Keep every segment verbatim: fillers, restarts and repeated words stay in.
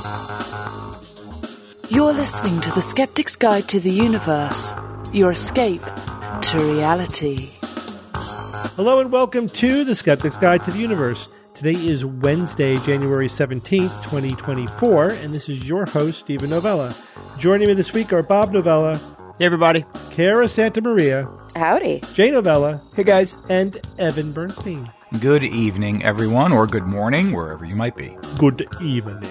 You're listening to The Skeptic's Guide to the Universe, your escape to reality. Hello and welcome to The Skeptic's Guide to the Universe. Today is Wednesday, January seventeenth, twenty twenty-four, and this is your host, Stephen Novella. Joining me this week are Bob Novella. Hey, everybody. Cara Santa Maria. Howdy. Jay Novella. Hey, guys. And Evan Bernstein. Good evening, everyone, or good morning, wherever you might be. Good evening.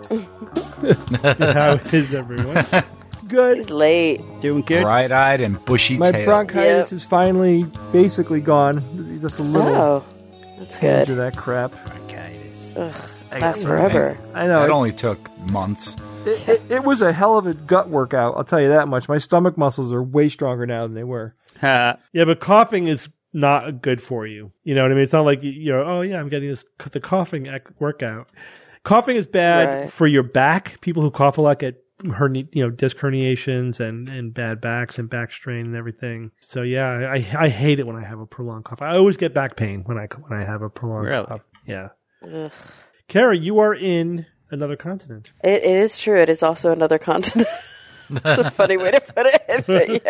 How is everyone? Good. It's late. Doing good. Bright-eyed and bushy My tailed. bronchitis Yep. is finally basically gone. Just a little Oh, that's tinge good. of that crap. Bronchitis. Ugh, lasts forever. I know. That It, only took months. it, it, it was a hell of a gut workout, I'll tell you that much. My stomach muscles are way stronger now than they were. Yeah, but coughing is not good for you. You know what I mean? It's not like, you you know, oh, yeah, I'm getting this the coughing ec- workout. Coughing is bad Right. for your back. People who cough a lot get herni- you know, disc herniations and, and bad backs and back strain and everything. So, yeah, I, I hate it when I have a prolonged cough. I always get back pain when I when I have a prolonged Really? cough. Yeah. Ugh. Kara, you are in another continent. It, it is true. It is also another continent. That's a funny way to put it. But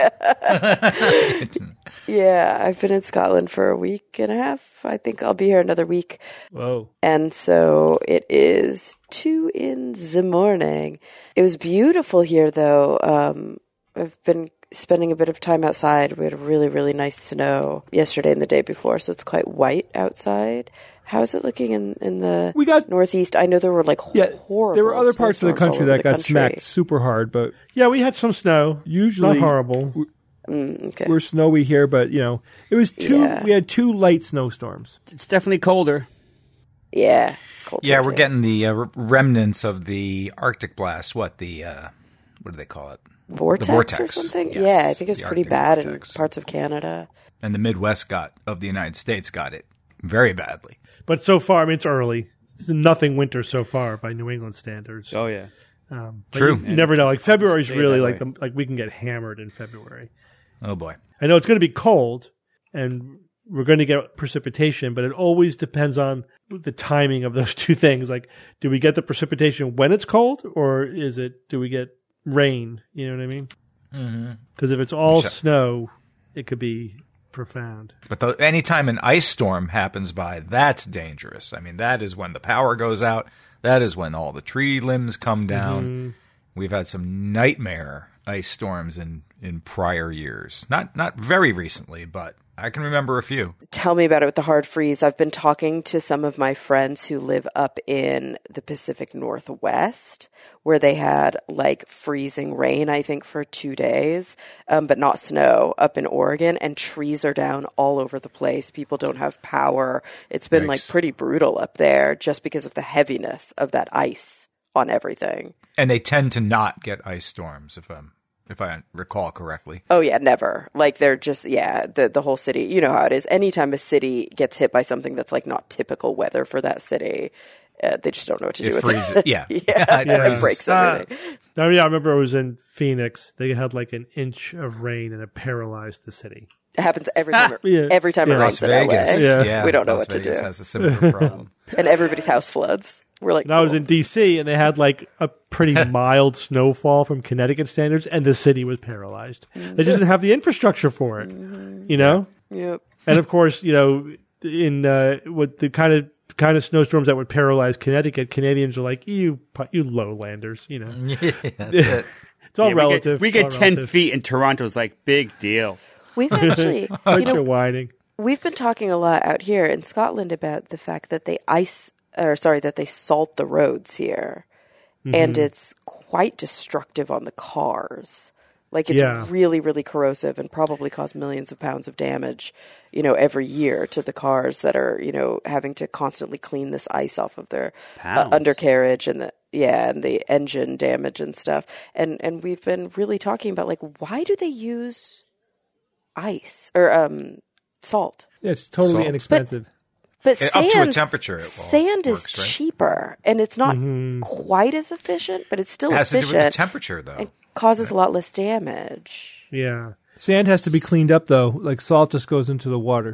yeah. Yeah, I've been in Scotland for a week and a half. I think I'll be here another week. Whoa. And so it is two in the morning. It was beautiful here, though. Um, I've been spending a bit of time outside. We had really, really nice snow yesterday and the day before, so it's quite white outside. How's it looking in, in the We got- Northeast? I know there were like Yeah, horrible there were other parts of the snowstorms all country over that the got country. smacked super hard, but Yeah, we had some snow. usually Not horrible. Mm, okay. we're snowy here. But you know, it was two. Yeah. We had two light snowstorms. It's definitely colder. Yeah, it's cold. Yeah, here, we're too. getting the uh, re- remnants of the Arctic blast. What, the, uh, what do they call it? vortex, the vortex. or something. Yes, Yeah, I think it's the pretty Arctic bad vortex. in parts of Canada. And the Midwest got, of the United States got it very badly. But so far, I mean, it's early. It's nothing winter so far by New England standards. Oh, yeah. Um, but True. You, you never know. Like February's Stay really that like way. the, like we can get hammered in February. Oh, boy. I know it's going to be cold, and we're going to get precipitation, but it always depends on the timing of those two things. Like, do we get the precipitation when it's cold, or is it do we get rain? You know what I mean? Because if it's all Sure. snow, it could be profound. But the, anytime an ice storm happens by, that's dangerous. I mean, that is when the power goes out. That is when all the tree limbs come down. Mm-hmm. We've had some nightmare ice storms in, in prior years. Not not very recently, but I can remember a few. Tell me about it with the hard freeze. I've been talking to some of my friends who live up in the Pacific Northwest, where they had like freezing rain, I think, for two days, um, but not snow up in Oregon, and trees are down all over the place. People don't have power. It's been like Yikes. pretty brutal up there just because of the heaviness of that ice on everything. And they tend to not get ice storms, if I'm if I recall correctly. Oh yeah, never. Like they're just yeah, the the whole city. You know how it is. Anytime a city gets hit by something that's like not typical weather for that city, uh, they just don't know what to It do with freezes. it. Yeah. yeah, It it freezes. breaks Ah. everything. I mean, I remember I was in Phoenix. They had like an inch of rain, and it paralyzed the city. It happens every time. It, Yeah. Every time Yeah. it Las rains in Vegas. L A. Yeah. We don't know Las what to Vegas do. has a similar problem. And everybody's house floods. We're like, And I was cool. in D C, and they had like a pretty mild snowfall from Connecticut standards, and the city was paralyzed. They just didn't have the infrastructure for it, you know. Yep. And of course, you know, in uh, what the kind of kind of snowstorms that would paralyze Connecticut, Canadians are like, you pu- you lowlanders, you know. Yeah, that's it. It's all Yeah, relative. We get, we It's get all ten relative. feet in Toronto's like big deal. We've actually, Bunch you know, of whining. we've been talking a lot out here in Scotland about the fact that they ice, or sorry, that they salt the roads here, and it's quite destructive on the cars. Like it's Yeah. really, really corrosive and probably cause millions of pounds of damage, you know, every year to the cars that are, you know, having to constantly clean this ice off of their uh, Pounds. undercarriage and the yeah, and the engine damage and stuff. And and we've been really talking about like why do they use ice or um salt? Yeah, it's totally Salt. inexpensive. But Up sand, to a temperature, it will- sand is works, right? cheaper, and it's not quite as efficient, but it's still It has to do efficient. with the temperature, though. and causes a lot less damage. Yeah. Sand has to be cleaned up though. Like salt just goes into the water.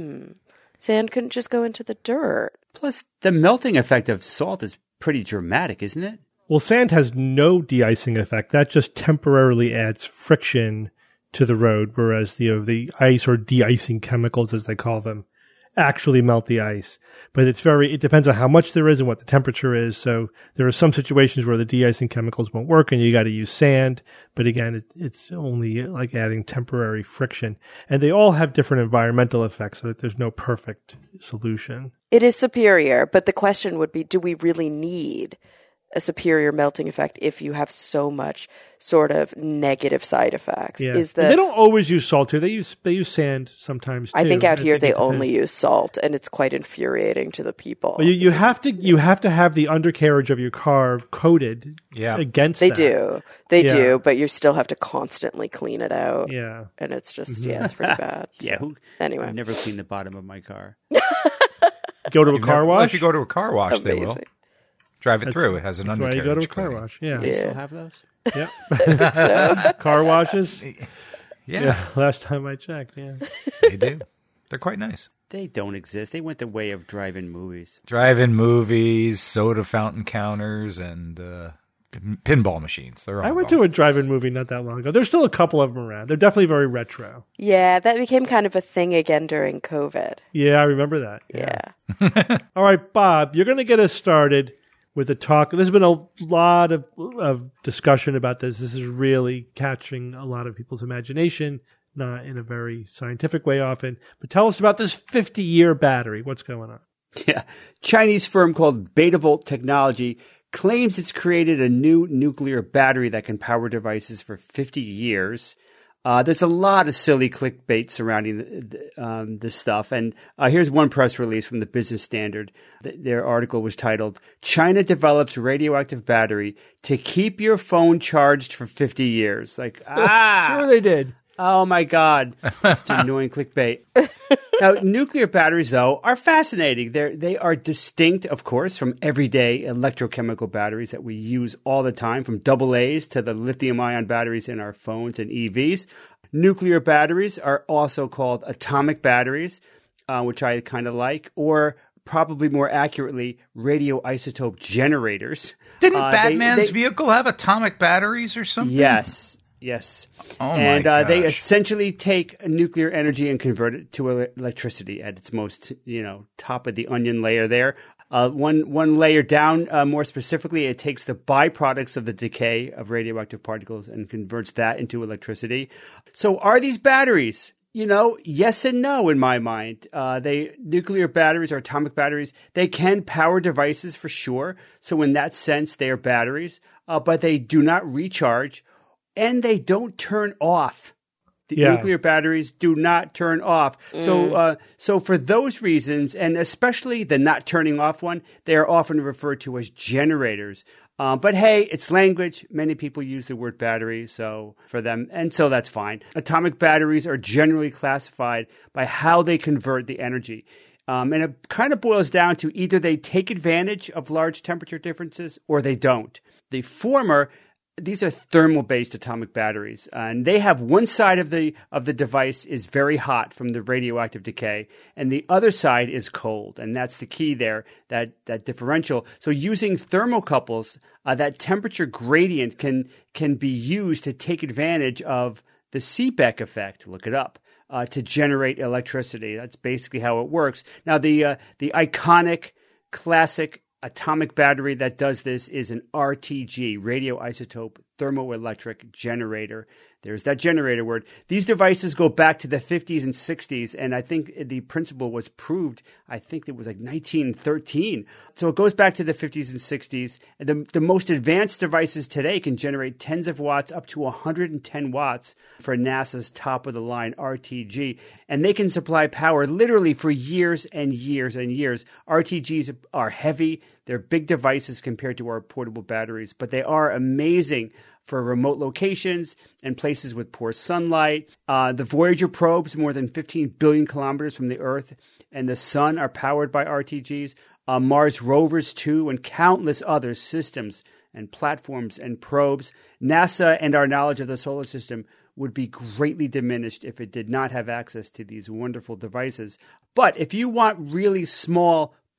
Sand couldn't just go into the dirt. Plus, the melting effect of salt is pretty dramatic, isn't it? Well, sand has no de-icing effect. That just temporarily adds friction to the road, whereas the, uh, the ice or de-icing chemicals, as they call them, actually melt the ice. But it's very, it depends on how much there is and what the temperature is. So there are some situations where the de-icing chemicals won't work and you got to use sand. But again, it, it's only like adding temporary friction. And they all have different environmental effects, so that there's no perfect solution. It is superior, but the question would be, do we really need a superior melting effect if you have so much sort of negative side effects? Yeah. Is the And they don't always use salt here. They use they use sand sometimes too. I think out here it they depends. only use salt, and it's quite infuriating to the people. Well, you, you have to you have to have the undercarriage of your car coated Yeah. against They that. do, they Yeah. do, but you still have to constantly clean it out, Yeah. and it's just yeah, it's pretty bad. Yeah, who, Anyway, I've never cleaned the bottom of my car. Go to a You've car never- well, wash. if you go to a car wash, they will. amazing. Drive it That's- through. It has an That's why undercarriage. you go to a car cleaning. wash. Yeah. Do you Yeah. still have those? Yep. Car washes. Yeah, Yeah. Last time I checked. Yeah. they do. They're quite nice. They don't exist. They went the way of drive-in movies. Drive-in movies, soda fountain counters, and uh, pin- pinball machines. They're all I went gone. to a drive-in movie not that long ago. There's still a couple of them around. They're definitely very retro. Yeah, that became kind of a thing again during COVID. Yeah, I remember that. Yeah. All right, Bob, you're going to get us started with a talk. There's been a lot of, of discussion about this. This is really catching a lot of people's imagination, not in a very scientific way often. But tell us about this fifty-year battery. What's going on? Yeah. Chinese firm called Betavolt Technology claims it's created a new nuclear battery that can power devices for fifty years. Uh, there's a lot of silly clickbait surrounding the, the, um, this stuff. And uh, here's one press release from the Business Standard. Th- their article was titled, China Develops Radioactive Battery to Keep Your Phone Charged for fifty years. Like, ah! Sure they did. Oh my God. It's annoying clickbait. Now, nuclear batteries, though, are fascinating. They're, they are distinct, of course, from everyday electrochemical batteries that we use all the time, from double A's to the lithium-ion batteries in our phones and E Vs. Nuclear batteries are also called atomic batteries, uh, which I kind of like, or probably more accurately, radioisotope generators. Didn't Uh, they- Batman's they- vehicle have atomic batteries or something? Yes. Yes. Oh, my and uh, they gosh. essentially take nuclear energy and convert it to ele- electricity at its most, you know, top of the onion layer there. Uh, one one layer down, uh, more specifically, it takes the byproducts of the decay of radioactive particles and converts that into electricity. So are these batteries? You know, yes and no in my mind. Uh, they nuclear batteries or atomic batteries, they can power devices for sure. So in that sense, they are batteries, uh, but they do not recharge. And they don't turn off. The Yeah. nuclear batteries do not turn off. So, uh, so for those reasons, and especially the not turning off one, they are often referred to as generators. Um, but hey, it's language. Many people use the word battery, so for them, and so that's fine. Atomic batteries are generally classified by how they convert the energy. Um, and it kind of boils down to either they take advantage of large temperature differences or they don't. The former, these are thermal-based atomic batteries, and they have one side of the of the device is very hot from the radioactive decay, and the other side is cold, and that's the key there, that that differential. So using thermocouples, uh, that temperature gradient can can be used to take advantage of the Seebeck effect. Look it up. Uh, to generate electricity. That's basically how it works. Now, the uh, the iconic, classic atomic battery that does this is an R T G, radioisotope thermoelectric generator. There's that generator word. These devices go back to the fifties and sixties, and I think the principle was proved, I think it was like nineteen thirteen. So it goes back to the fifties and sixties. And the, the most advanced devices today can generate tens of watts, up to one hundred ten watts for NASA's top-of-the-line R T G. And they can supply power literally for years and years and years. R T Gs are heavy. They're big devices compared to our portable batteries, but they are amazing for remote locations and places with poor sunlight. Uh, the Voyager probes, more than fifteen billion kilometers from the Earth and the Sun, are powered by R T Gs. Uh, Mars rovers, too, and countless other systems and platforms and probes. NASA and our knowledge of the solar system would be greatly diminished if it did not have access to these wonderful devices. But if you want really small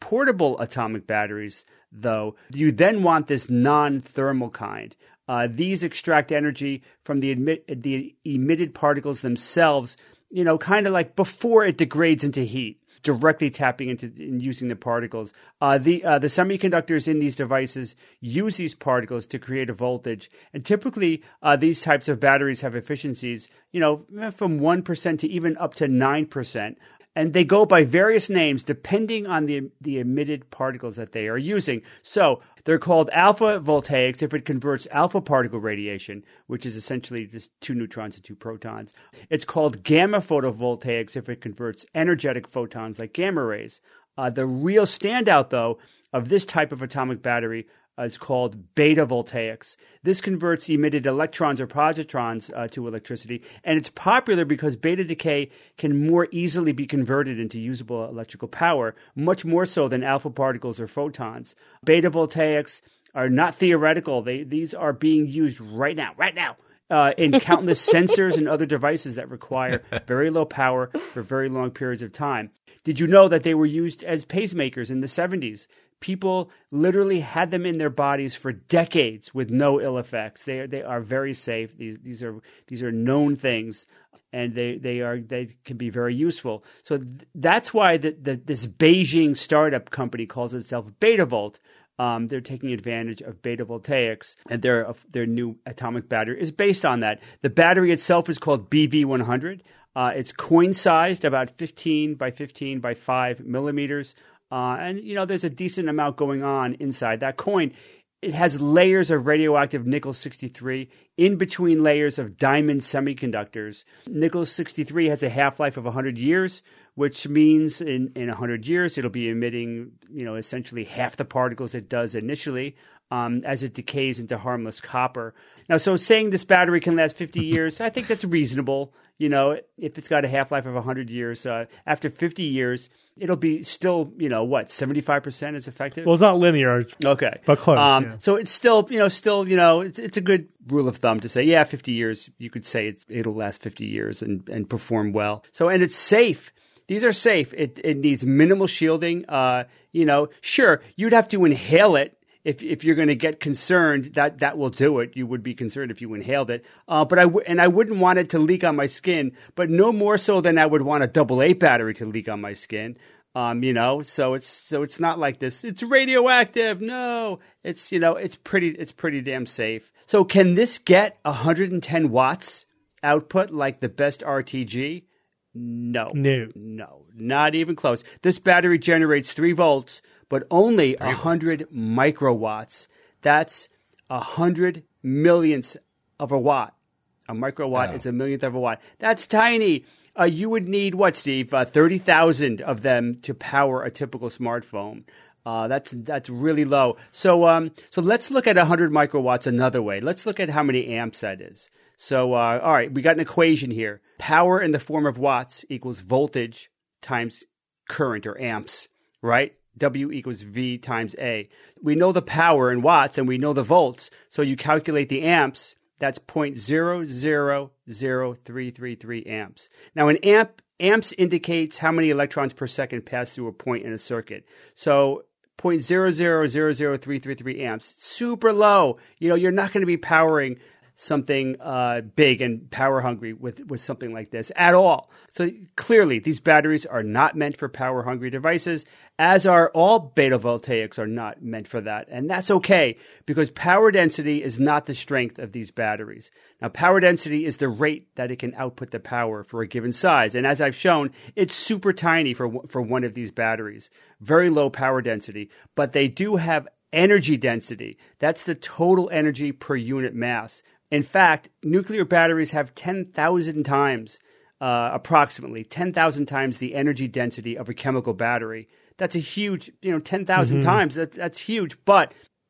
portable atomic batteries, though, you then want this non-thermal kind. Uh, these extract energy from the, emit, the emitted particles themselves, you know, kind of like before it degrades into heat, directly tapping into and using the particles. Uh, the uh, the semiconductors in these devices use these particles to create a voltage. And typically, uh, these types of batteries have efficiencies, you know, from one percent to even up to nine percent. And they go by various names depending on the the emitted particles that they are using. So they're called alpha voltaics if it converts alpha particle radiation, which is essentially just two neutrons and two protons. It's called gamma photovoltaics if it converts energetic photons like gamma rays. Uh, the real standout, though, of this type of atomic battery is called beta voltaics. This converts emitted electrons or positrons uh, to electricity, and it's popular because beta decay can more easily be converted into usable electrical power, much more so than alpha particles or photons. Beta voltaics are not theoretical. They, these are being used right now, right now, uh, in countless sensors and other devices that require very low power for very long periods of time. Did you know that they were used as pacemakers in the seventies? People literally had them in their bodies for decades with no ill effects. They are, they are very safe. These these are these are known things, and they they are they can be very useful. So th- that's why the, the, this Beijing startup company calls itself BetaVolt. Um, they're taking advantage of beta voltaics, and their their new atomic battery is based on that. The battery itself is called B V one hundred. Uh, it's coin-sized, about fifteen by fifteen by five millimeters. Uh, and, you know, there's a decent amount going on inside that coin. It has layers of radioactive nickel sixty-three in between layers of diamond semiconductors. Nickel sixty-three has a half-life of one hundred years, which means in, in one hundred years it'll be emitting, you know, essentially half the particles it does initially um, as it decays into harmless copper. Now, so saying this battery can last fifty years, I think that's reasonable. You know, if it's got a half-life of one hundred years, uh, after fifty years, it'll be still, you know, what, seventy-five percent is effective? Well, it's not linear. Okay. But close. Um, yeah. So it's still, you know, still, you know, it's it's a good rule of thumb to say, yeah, fifty years, you could say it's, it'll last fifty years and, and perform well. So, and it's safe. These are safe. It it needs minimal shielding. Uh, you know, sure, you'd have to inhale it. If if you're going to get concerned, that, that will do it. You would be concerned if you inhaled it. Uh, but I w- and I wouldn't want it to leak on my skin, but no more so than I would want a double A battery to leak on my skin. Um, you know, so it's so it's not like this. It's radioactive. No, it's you know, it's pretty it's pretty damn safe. So can this get one hundred ten watts output like the best R T G? No, No, no, not even close. This battery generates three volts, but only a hundred microwatts. That's a hundred millionths of a watt. A microwatt Oh. is a millionth of a watt. That's tiny. Uh, you would need what, Steve? Uh, Thirty thousand of them to power a typical smartphone. Uh, that's that's really low. So um, so let's look at one hundred microwatts another way. Let's look at how many amps that is. So uh, all right, we got an equation here. Power in the form of watts equals voltage times current or amps, right? W equals V times A. We know the power in watts and we know the volts. So you calculate the amps. That's zero point zero zero zero three three three amps. Now, an amp amps indicates how many electrons per second pass through a point in a circuit. So zero point zero zero zero zero three three three amps, super low. You know, you're not going to be powering something uh, big and power hungry with, with something like this at all. So clearly, these batteries are not meant for power hungry devices, as are all beta voltaics are not meant for that. And that's okay, because power density is not the strength of these batteries. Now, power density is the rate that it can output the power for a given size. And as I've shown, it's super tiny for, for one of these batteries. Very low power density, but they do have energy density. That's the total energy per unit mass. In fact, nuclear batteries have ten thousand times, uh, approximately ten thousand times the energy density of a chemical battery. That's a huge, you know, ten thousand mm-hmm. times. That's, that's huge. But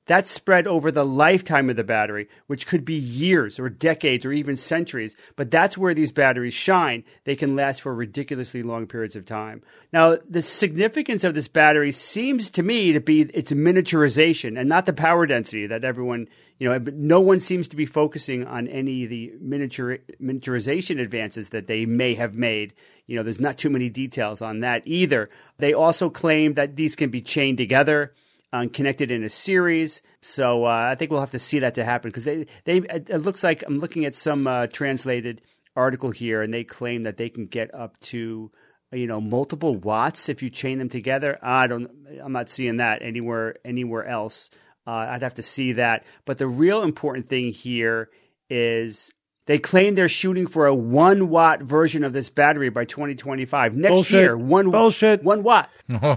That's spread over the lifetime of the battery, which could be years or decades or even centuries. But that's where these batteries shine. They can last for ridiculously long periods of time. Now, the significance of this battery seems to me to be its miniaturization and not the power density that everyone, you know, no one seems to be focusing on any of the miniature, miniaturization advances that they may have made. You know, there's not too many details on that either. They also claim that these can be chained together and connected in a series. So uh, I think we'll have to see that to happen because they, they, it looks like I'm looking at some uh, translated article here, and they claim that they can get up to, you know, multiple watts if you chain them together. I don't, I'm not seeing that anywhere, anywhere else. Uh, I'd have to see that. But the real important thing here is they claim they're shooting for a one watt version of this battery by twenty twenty-five. Next Bullshit. year, one Bullshit. one watt.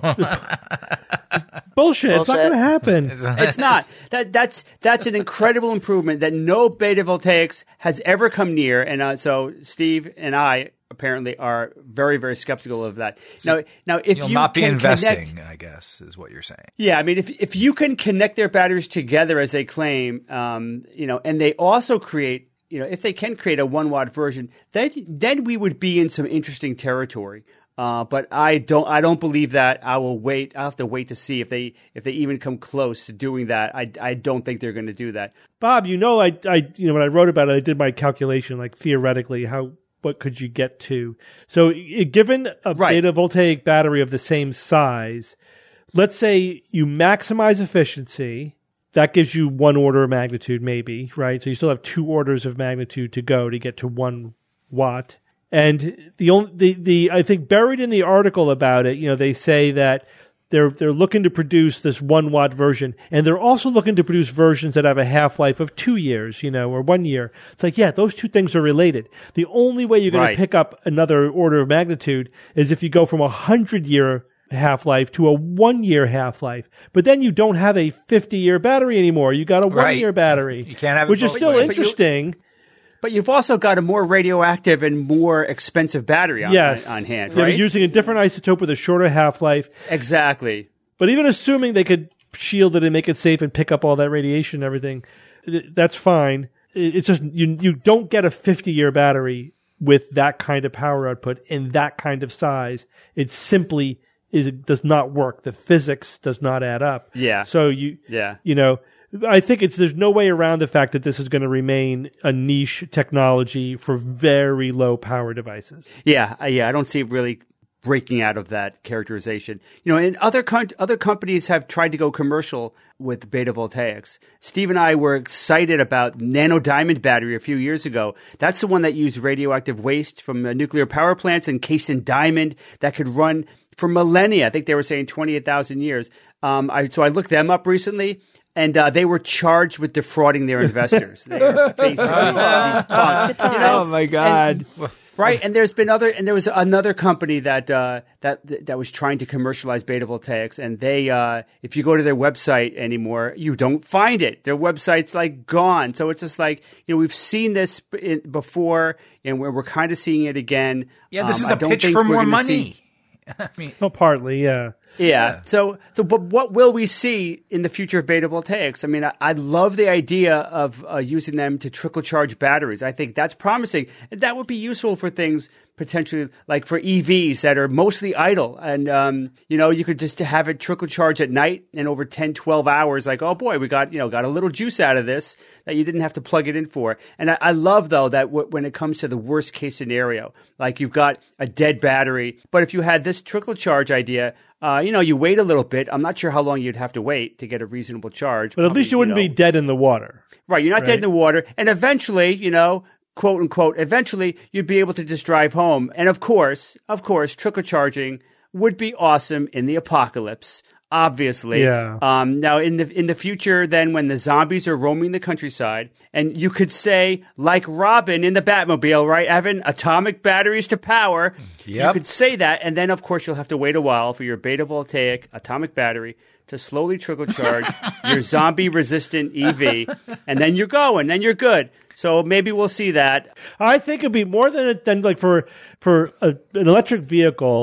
Bullshit. It's not Bullshit. going to happen. It's not. That that's that's an incredible improvement that no beta voltaics has ever come near. And uh, so Steve and I apparently are very, very skeptical of that. Now, now if You'll you not be can investing, connect, I guess, is what you're saying. yeah, I mean, if if you can connect their batteries together as they claim, um, you know, and they also create, you know, if they can create a one watt version, then then we would be in some interesting territory. Uh, but I don't, I don't believe that. I will wait. I'll have to wait to see if they, if they even come close to doing that. I, I don't think they're going to do that. Bob, you know, I, I, you know, when I wrote about it, I did my calculation, like theoretically, how, what could you get to? So, i- given a Right. beta voltaic battery of the same size, let's say you maximize efficiency. That gives you one order of magnitude, maybe, right? So you still have two orders of magnitude to go to get to one watt. And the only, the, the, I think buried in the article about it, you know, they say that they're, they're looking to produce this one watt version, and they're also looking to produce versions that have a half-life of two years, you know, or one year. It's like, yeah, those two things are related. The only way you're going Right. to pick up another order of magnitude is if you go from a hundred year half-life to a one-year half-life. But then you don't have a fifty-year battery anymore. You got a Right. one-year battery. You can't have it which is both still ways. interesting. But you've also got a more radioactive and more expensive battery on, Yes. on, on hand, Yeah, right? they're using a different isotope with a shorter half-life. Exactly. But even assuming they could shield it and make it safe and pick up all that radiation and everything, th- that's fine. It- It's just you you don't get a fifty-year battery with that kind of power output in that kind of size. It simply is does not work. The physics does not add up. Yeah. So you Yeah. you know, I think it's there's no way around the fact that this is going to remain a niche technology for very low power devices. Yeah, uh, yeah, I don't see it really breaking out of that characterization. You know, and other com- other companies have tried to go commercial with beta voltaics. Steve and I were excited about Nano Diamond battery a few years ago. That's the one that used radioactive waste from uh, nuclear power plants encased in diamond that could run for millennia. I think they were saying twenty-eight thousand years. Um, I, so I looked them up recently. And uh, they were charged with defrauding their investors. They were basically defunct. You know? Oh my God. And- right, and there's been other, and there was another company that uh, that that was trying to commercialize beta voltaics, and they, uh, if you go to their website anymore, you don't find it. Their website's like gone. So it's just like, you know, we've seen this b- before, and we're we're kind of seeing it again. Yeah, this Um, is I a don't pitch think for we're more gonna money. see- I mean, Well, partly, yeah. Yeah. So, so, but what will we see in the future of beta voltaics? I mean, I, I love the idea of uh, using them to trickle charge batteries. I think that's promising, and that would be useful for things potentially like for E Vs that are mostly idle. And um, you know, you could just have it trickle charge at night, and over ten, twelve hours, like, oh boy, we got you know got a little juice out of this that you didn't have to plug it in for. And I, I love though that w- when it comes to the worst case scenario, like you've got a dead battery, but if you had this trickle charge idea. Uh, you know, you wait a little bit. I'm not sure how long you'd have to wait to get a reasonable charge. But at least you wouldn't know. be dead in the water. Right, you're not dead right? in the water. And eventually, you know, quote unquote, eventually you'd be able to just drive home. And of course, of course, trickle charging would be awesome in the apocalypse. Obviously. Yeah. Um, now, in the in the future, then, when the zombies are roaming the countryside, and you could say, like Robin in the Batmobile, right, Evan? Atomic batteries to power. You Yep. could say that, and then, of course, you'll have to wait a while for your beta voltaic atomic battery to slowly trickle charge your zombie-resistant E V, and then you're going, then you're good. So maybe we'll see that. I think it'd be more than than like for for a, an electric vehicle.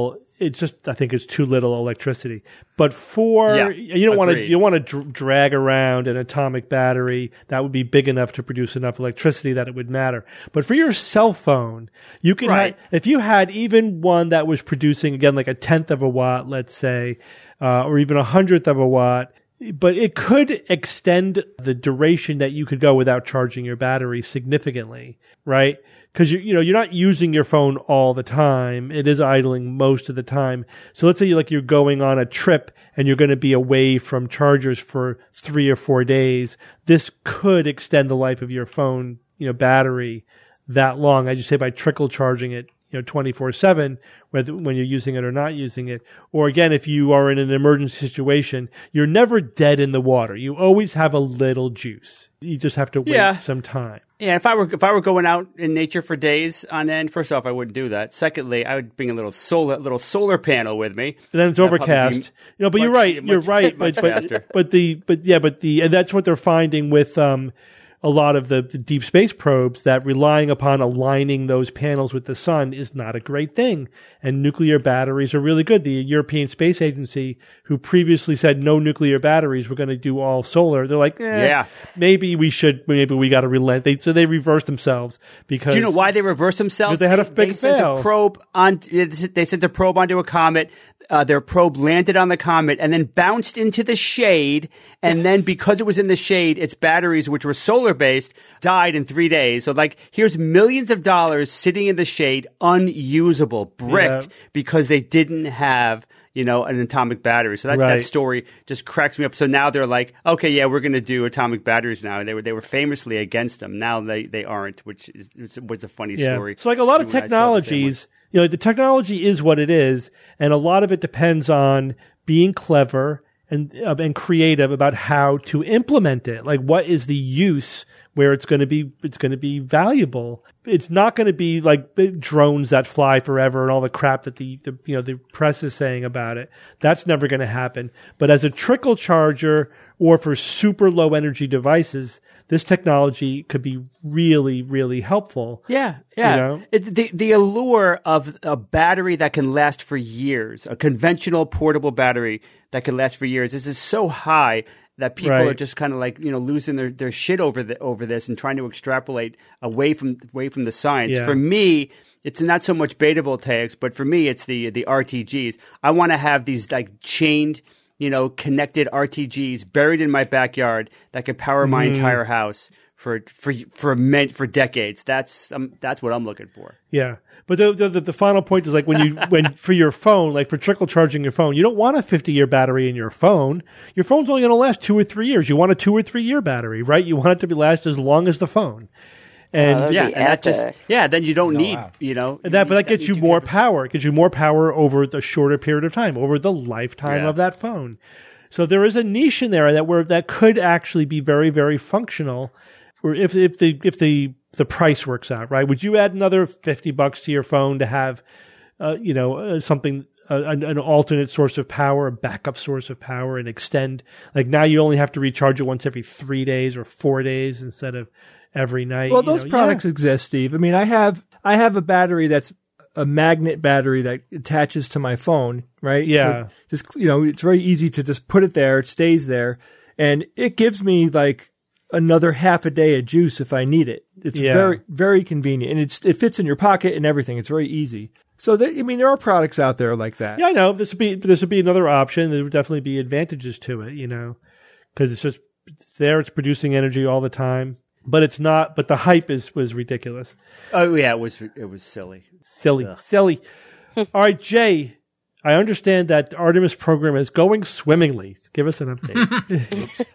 it's just, I think it's too little electricity. But for, Yeah, you don't want to, agreed. you don't want to dr- drag around an atomic battery that would be big enough to produce enough electricity that it would matter. But for your cell phone, you can, Right. ha- if you had even one that was producing, again, like a tenth of a watt, let's say, uh, or even a hundredth of a watt, but it could extend the duration that you could go without charging your battery significantly, right? Because you you know you're not using your phone all the time; it is idling most of the time. So let's say you like you're going on a trip and you're going to be away from chargers for three or four days. This could extend the life of your phone, you know, battery that long. I just say by trickle charging it, you know, twenty-four seven, whether when you're using it or not using it. Or again, if you are in an emergency situation, you're never dead in the water. You always have a little juice. You just have to wait Yeah. some time. Yeah, if I were if I were going out in nature for days on end, first off, I wouldn't do that. Secondly, I would bring a little solar little solar panel with me. And then it's That'd probably overcast. be You know, but you're much- right. much- You're right. much But but, faster. but the but yeah, but the and that's what they're finding with um a lot of the, the deep space probes, that relying upon aligning those panels with the sun is not a great thing. And nuclear batteries are really good. The European Space Agency, who previously said no nuclear batteries, we're going to do all solar. They're like, eh, Yeah. maybe we should, maybe we got to relent. They, so they reversed themselves because. Do you know why they reversed themselves? Because they had a they big sent fail. a probe on. They sent a probe onto a comet. Uh, their probe landed on the comet and then bounced into the shade. And then because it was in the shade, its batteries, which were solar based, died in three days. So like, here's millions of dollars sitting in the shade, unusable, bricked, Yeah. because they didn't have, you know, an atomic battery. So that, Right. that story just cracks me up. So now they're like, okay, yeah, we're going to do atomic batteries now. And they were they were famously against them. Now they, they aren't, which is, was, was a funny Yeah. story. So like a lot of You and I saw the same technologies, you know, the technology is what it is, and a lot of it depends on being clever and uh, and creative about how to implement it. Like, what is the use where it's going to be it's going to be valuable? It's not going to be like the drones that fly forever and all the crap that the, the you know the press is saying about it. That's never going to happen. But as a trickle charger or for super low energy devices, this technology could be really, really helpful. Yeah, yeah. You know? It, the the allure of a battery that can last for years, a conventional portable battery that can last for years, is just so high that people Right. are just kind of like, you know, losing their, their shit over the, over this and trying to extrapolate away from away from the science. Yeah. For me, it's not so much beta voltaics, but for me, it's the the R T Gs. I want to have these like chained, you know, connected R T Gs buried in my backyard that can power my Mm. entire house for for for men, for decades. That's um, that's what I'm looking for. Yeah. But the, the the final point is like when you when for your phone, like for trickle charging your phone, you don't want a fifty year battery in your phone. Your phone's only going to last two or three years. You want a two or three year battery, right? You want it to be last as long as the phone. And That'd Yeah, be and that just epic. yeah, then you don't need wow. you know And that, but that gets you need- more have a- power. It gives you more power over the shorter period of time, over the lifetime Yeah. of that phone. So there is a niche in there that where that could actually be very, very functional. Or if if the if the the price works out, right? Would you add another fifty bucks to your phone to have, uh, you know, uh, something uh, an, an alternate source of power, a backup source of power, and extend? Like now you only have to recharge it once every three days or four days instead of every night. Well, you those know? products Yeah. exist, Steve. I mean, I have I have a battery that's a magnet battery that attaches to my phone, right? Yeah. So just you know, it's very easy to just put it there. It stays there, and it gives me like another half a day of juice if I need it. It's Yeah. very very convenient, and it's it fits in your pocket and everything. It's very easy. So that, I mean, there are products out there like that. Yeah, I know. This would be this would be another option. There would definitely be advantages to it, you know, because it's just it's there. It's producing energy all the time, but it's not. But the hype is was ridiculous, Oh yeah, it was it was silly. silly, silly. All right, Jay. I understand that the Artemis program is going swimmingly. Give us an update.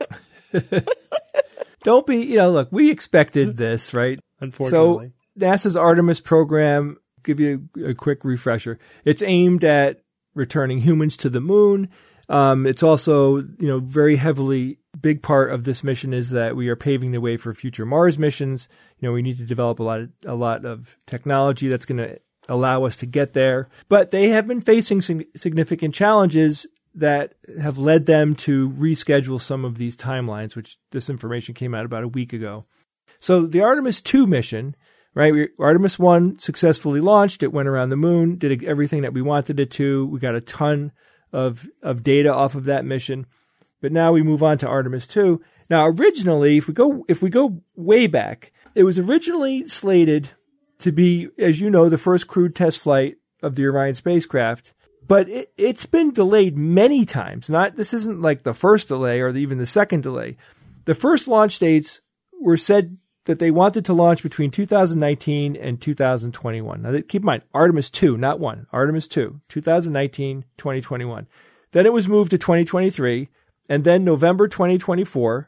Don't be, you know, look, we expected this, right? Unfortunately, So NASA's Artemis program, give you a quick refresher. It's aimed at returning humans to the moon. Um, it's also, you know, very heavily, big part of this mission is that we are paving the way for future Mars missions. You know, we need to develop a lot of, a lot of technology that's going to allow us to get there. But they have been facing sig- significant challenges that have led them to reschedule some of these timelines, which this information came out about a week ago. So the Artemis two mission right? We, Artemis one successfully launched. It went around the moon, did everything that we wanted it to. We got a ton of, of data off of that mission. But now we move on to Artemis two. Now, originally, if we go if we go way back, it was originally slated to be, as you know, the first crewed test flight of the Orion spacecraft. But it, it's been delayed many times. Not this isn't like the first delay or the, even the second delay. The first launch dates were said that they wanted to launch between two thousand nineteen and two thousand twenty-one. Now, keep in mind, Artemis two, not one. Artemis two, twenty nineteen, twenty twenty-one. Then it was moved to twenty twenty-three. And then November twenty twenty-four,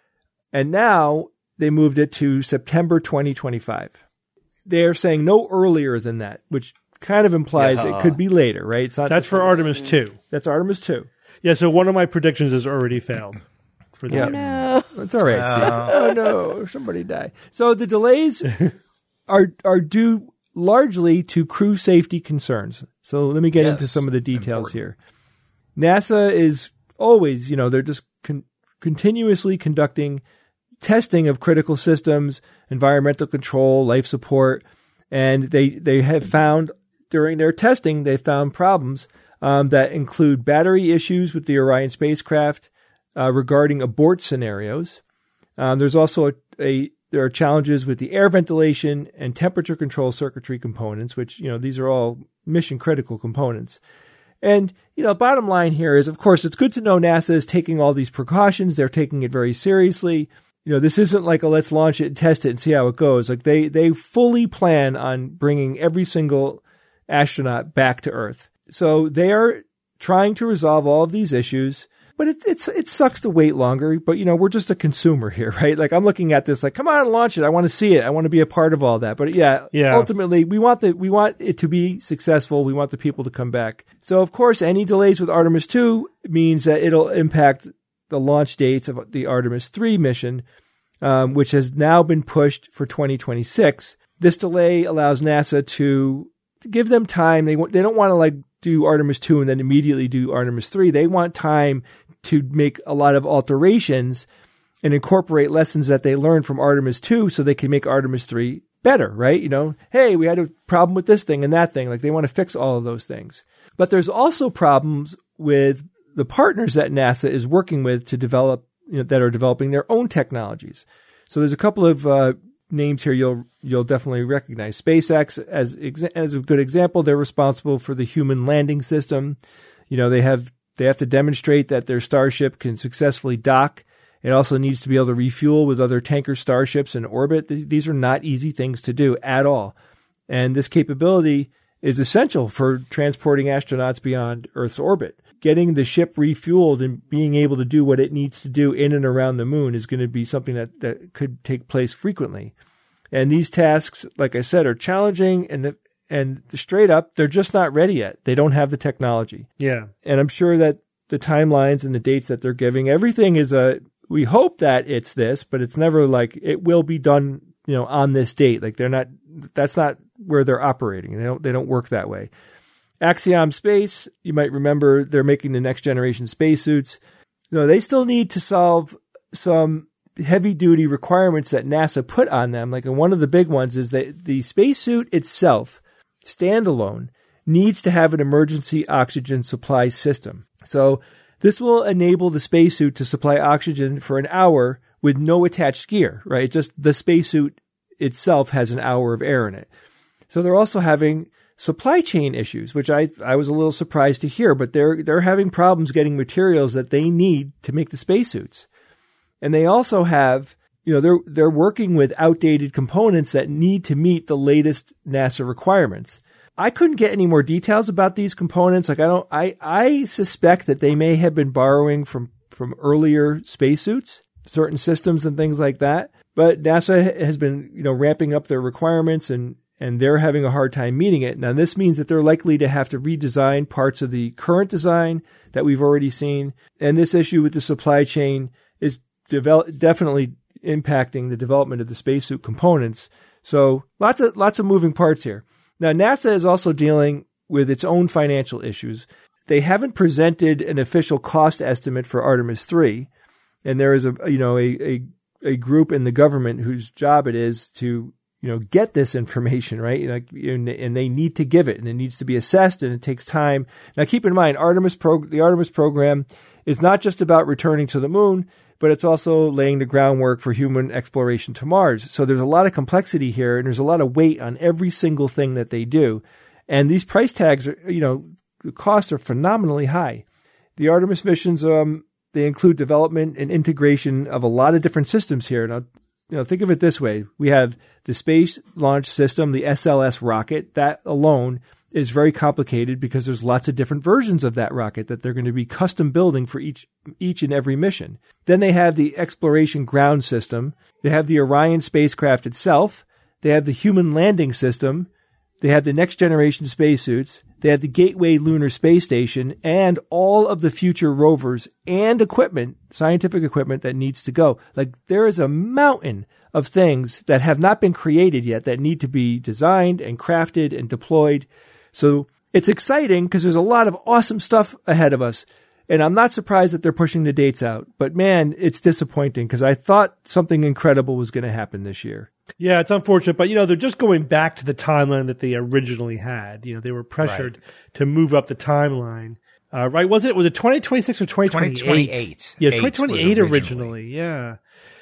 and now they moved it to September twenty twenty-five. They're saying no earlier than that, which kind of implies Yeah. it could be later, right? It's not. That's for Artemis two. That's Artemis two. Yeah, so one of my predictions has already failed. For the Yeah. year. No. That's all right, Steve. Oh no, somebody died. So the delays are are due largely to crew safety concerns. So let me get Yes, into some of the details important. here. NASA is always, you know, they're just con- continuously conducting testing of critical systems, environmental control, life support, and they they have found during their testing they found problems um, that include battery issues with the Orion spacecraft uh, regarding abort scenarios. Um, there's also a, a there are challenges with the air ventilation and temperature control circuitry components, which, you know, these are all mission critical components. And, you know, bottom line here is, of course, it's good to know NASA is taking all these precautions. They're taking it very seriously. You know, this isn't like a let's launch it and test it and see how it goes. Like they, they fully plan on bringing every single astronaut back to Earth. So they are trying to resolve all of these issues. But it, it's, it sucks to wait longer. But, you know, we're just a consumer here, right? Like I'm looking at this like, come on, launch it. I want to see it. I want to be a part of all that. But yeah, Yeah. ultimately we want the, we want it to be successful. We want the people to come back. So of course, any delays with Artemis two means that it'll impact the launch dates of the Artemis three mission, um, which has now been pushed for twenty twenty-six. This delay allows NASA to, to give them time. They, they don't want to like do Artemis two and then immediately do Artemis three. They want time to make a lot of alterations and incorporate lessons that they learned from Artemis two so they can make Artemis three better, right? You know, hey, we had a problem with this thing and that thing. Like they want to fix all of those things. But there's also problems with the partners that NASA is working with to develop, you know, that are developing their own technologies. So there's a couple of uh, names here you'll you'll definitely recognize. SpaceX, as exa- as a good example, they're responsible for the human landing system. You know, they have They have to demonstrate that their Starship can successfully dock. It also needs to be able to refuel with other tanker starships in orbit. These are not easy things to do at all. And this capability is essential for transporting astronauts beyond Earth's orbit. Getting the ship refueled and being able to do what it needs to do in and around the moon is going to be something that, that could take place frequently. And these tasks, like I said, are challenging, and the And straight up, they're just not ready yet. They don't have the technology. Yeah. And I'm sure that the timelines and the dates that they're giving, everything is a, we hope that it's this, but it's never like it will be done, you know, on this date. Like they're not, that's not where they're operating. They don't, they don't work that way. Axiom Space, you might remember they're making the next generation spacesuits. No, they still need to solve some heavy duty requirements that NASA put on them. Like, and one of the big ones is that the spacesuit itself, standalone, needs to have an emergency oxygen supply system. So this will enable the spacesuit to supply oxygen for an hour with no attached gear, right? Just the spacesuit itself has an hour of air in it. So they're also having supply chain issues, which I I was a little surprised to hear, but they're they're having problems getting materials that they need to make the spacesuits. And they also have, you know, they're they're working with outdated components that need to meet the latest NASA requirements. I couldn't get any more details about these components. Like I don't I I suspect that they may have been borrowing from from earlier spacesuits, certain systems and things like that. But NASA has been, you know, ramping up their requirements, and and they're having a hard time meeting it. Now, this means that they're likely to have to redesign parts of the current design that we've already seen. And this issue with the supply chain is develop, definitely impacting the development of the spacesuit components. So lots of lots of moving parts here. Now, NASA is also dealing with its own financial issues. They haven't presented an official cost estimate for Artemis three, and there is a you know a a, a group in the government whose job it is to you know, get this information, right? Like, and, and they need to give it, and it needs to be assessed, and it takes time. Now, keep in mind, Artemis pro- the Artemis program is not just about returning to the moon, but it's also laying the groundwork for human exploration to Mars. So there's a lot of complexity here, and there's a lot of weight on every single thing that they do. And these price tags are, you know, the costs are phenomenally high. The Artemis missions, um, they include development and integration of a lot of different systems here. Now, you know, think of it this way. We have the Space Launch System, the S L S rocket. That alone is very complicated because there's lots of different versions of that rocket that they're going to be custom building for each each and every mission. Then they have the Exploration Ground System. They have the Orion spacecraft itself. They have the Human Landing System. They have the next generation spacesuits. They have the Gateway Lunar Space Station and all of the future rovers and equipment, scientific equipment that needs to go. Like, there is a mountain of things that have not been created yet that need to be designed and crafted and deployed. So it's exciting because there's a lot of awesome stuff ahead of us. And I'm not surprised that they're pushing the dates out. But man, it's disappointing because I thought something incredible was going to happen this year. Yeah, it's unfortunate, but you know, they're just going back to the timeline that they originally had. You know, they were pressured Right. to move up the timeline. Uh, right? Was it was it twenty twenty-six or twenty twenty-eight? twenty twenty-eight. Yeah, Eight twenty twenty-eight was originally. Yeah.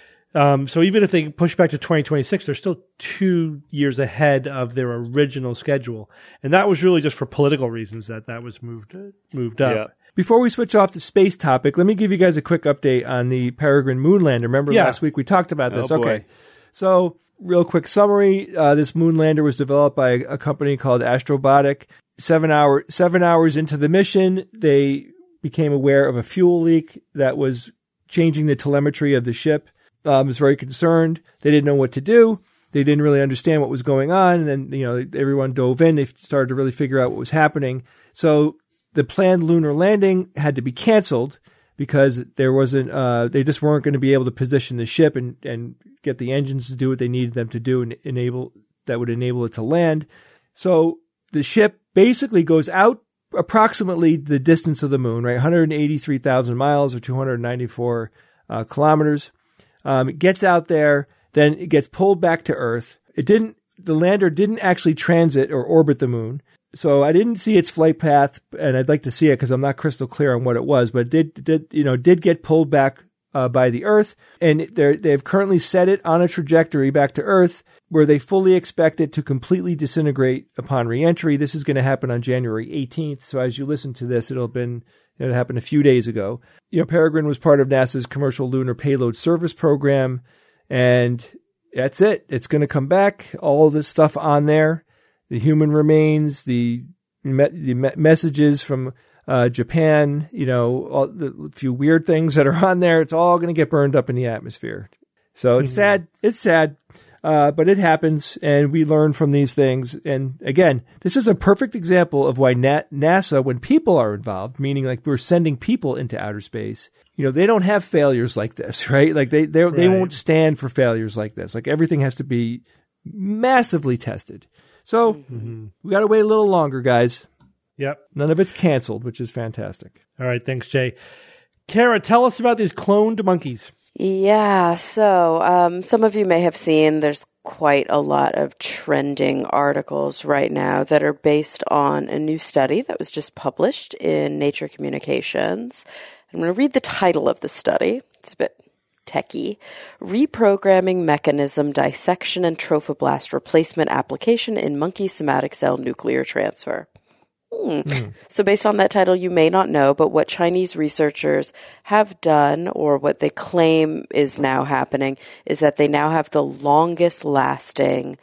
Um, so even if they push back to twenty twenty-six, they're still two years ahead of their original schedule, and that was really just for political reasons that that was moved moved up. Yeah. Before we switch off the space topic, let me give you guys a quick update on the Peregrine moon lander. Remember Yeah. last week we talked about this? Oh, boy. Okay. So, real quick summary. Uh, this moon lander was developed by a company called Astrobotic. Seven hour, seven hours into the mission, they became aware of a fuel leak that was changing the telemetry of the ship. Um, was very concerned. They didn't know what to do. They didn't really understand what was going on. And then, you know, everyone dove in. They started to really figure out what was happening. So the planned lunar landing had to be canceled because there wasn't, uh, they just weren't going to be able to position the ship and, and get the engines to do what they needed them to do and enable, that would enable it to land. So the ship basically goes out approximately the distance of the moon, right? one hundred eighty-three thousand miles or two hundred ninety-four uh, kilometers. Um, it gets out there, then it gets pulled back to Earth. It didn't, the lander didn't actually transit or orbit the moon. So I didn't see its flight path, and I'd like to see it because I'm not crystal clear on what it was, but it did, did you know, did get pulled back uh, by the Earth, and they're, they've currently set it on a trajectory back to Earth where they fully expect it to completely disintegrate upon reentry. This is going to happen on January eighteenth. So as you listen to this, it'll have been, it happened a few days ago. You know, Peregrine was part of NASA's Commercial Lunar Payload Service Program, and that's it. It's going to come back. All this stuff on there. The human remains, the me- the me- messages from uh, Japan, you know, all the few weird things that are on there, it's all going to get burned up in the atmosphere. So it's mm-hmm. sad. It's sad, uh, but it happens, and we learn from these things. And again, this is a perfect example of why Na- NASA, when people are involved, meaning like we're sending people into outer space, you know, they don't have failures like this, right? Like they they right. they won't stand for failures like this. Like everything has to be massively tested. So mm-hmm. we got to wait a little longer, guys. Yep. None of it's canceled, which is fantastic. All right. Thanks, Jay. Kara, tell us about these cloned monkeys. Yeah. So um, some of you may have seen there's quite a lot of trending articles right now that are based on a new study that was just published in Nature Communications. I'm going to read the title of the study. It's a bit techie. Reprogramming Mechanism Dissection and Trophoblast Replacement Application in Monkey Somatic Cell Nuclear Transfer. Hmm. Mm. So based on that title, you may not know, but what Chinese researchers have done, or what they claim is now happening, is that they now have the longest lasting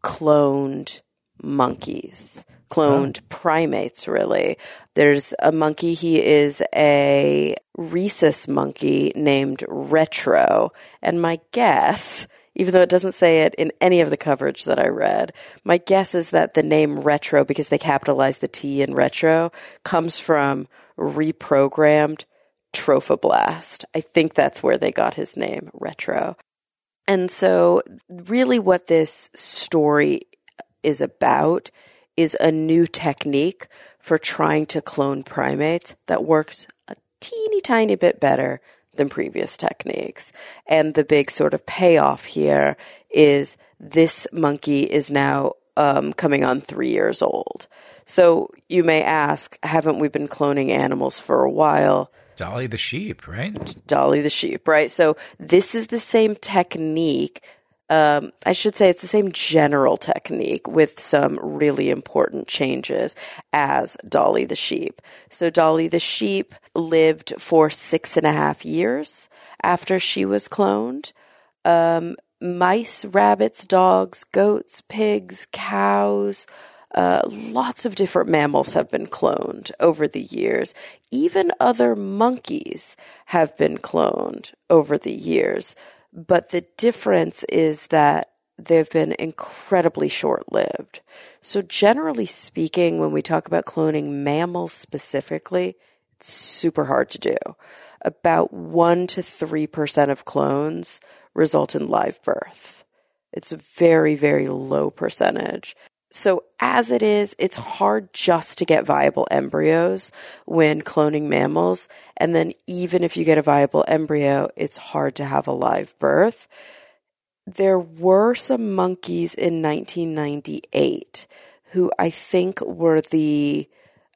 cloned monkeys. Cloned oh. primates, really. There's a monkey, he is a rhesus monkey named Retro. And my guess, even though it doesn't say it in any of the coverage that I read, my guess is that the name Retro, because they capitalize the T in retro, comes from reprogrammed trophoblast. I think that's where they got his name, Retro. And so really what this story is about is a new technique for trying to clone primates that works a teeny tiny bit better than previous techniques. And the big sort of payoff here is this monkey is now um, coming on three years old. So you may ask, haven't we been cloning animals for a while? Dolly the sheep, right? Dolly the sheep, right? So this is the same technique. Um, I should say it's the same general technique with some really important changes as Dolly the sheep. So Dolly the sheep lived for six and a half years after she was cloned. Um, mice, rabbits, dogs, goats, pigs, cows, uh, lots of different mammals have been cloned over the years. Even other monkeys have been cloned over the years. But the difference is that they've been incredibly short-lived. So generally speaking, when we talk about cloning mammals specifically, it's super hard to do. About one to three percent of clones result in live birth. It's a very, very low percentage. So as it is, it's hard just to get viable embryos when cloning mammals. And then even if you get a viable embryo, it's hard to have a live birth. There were some monkeys in nineteen ninety-eight who I think were the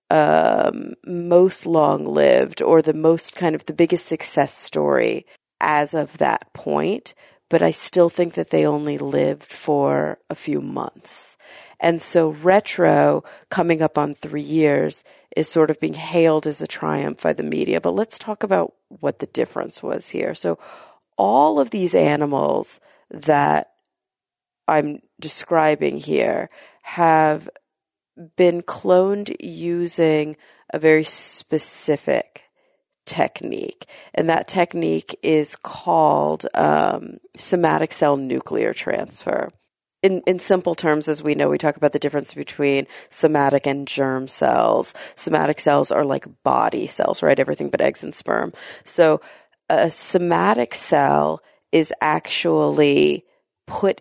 um, most long-lived or the most kind of the biggest success story as of that point. But I still think that they only lived for a few months. And so retro, coming up on three years, is sort of being hailed as a triumph by the media. But let's talk about what the difference was here. So all of these animals that I'm describing here have been cloned using a very specific technique. And that technique is called um, somatic cell nuclear transfer. In, in simple terms, as we know, we talk about the difference between somatic and germ cells. Somatic cells are like body cells, right? Everything but eggs and sperm. So a somatic cell is actually put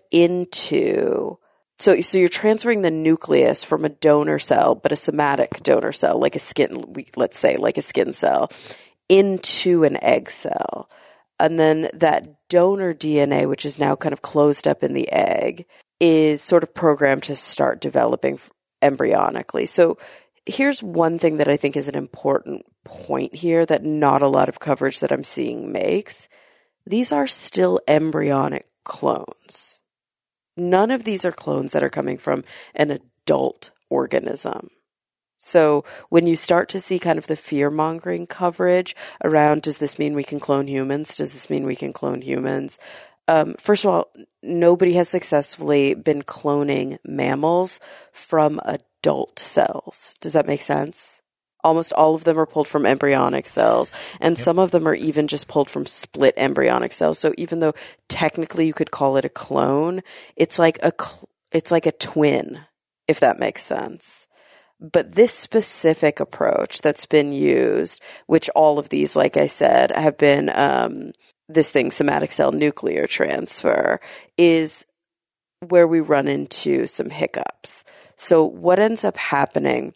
into, so, so you're transferring the nucleus from a donor cell, but a somatic donor cell, like a skin, let's say like a skin cell, into an egg cell. And then that donor D N A, which is now kind of closed up in the egg, is sort of programmed to start developing embryonically. So here's one thing that I think is an important point here that not a lot of coverage that I'm seeing makes. These are still embryonic clones. None of these are clones that are coming from an adult organism. So when you start to see kind of the fear-mongering coverage around, does this mean we can clone humans? Does this mean we can clone humans? Um, first of all, nobody has successfully been cloning mammals from adult cells. Does that make sense? Almost all of them are pulled from embryonic cells, and yep. Some of them are even just pulled from split embryonic cells. So even though technically you could call it a clone, it's like a cl- it's like a twin, if that makes sense. But this specific approach that's been used, which all of these, like I said, have been um, this thing, somatic cell nuclear transfer, is where we run into some hiccups. So what ends up happening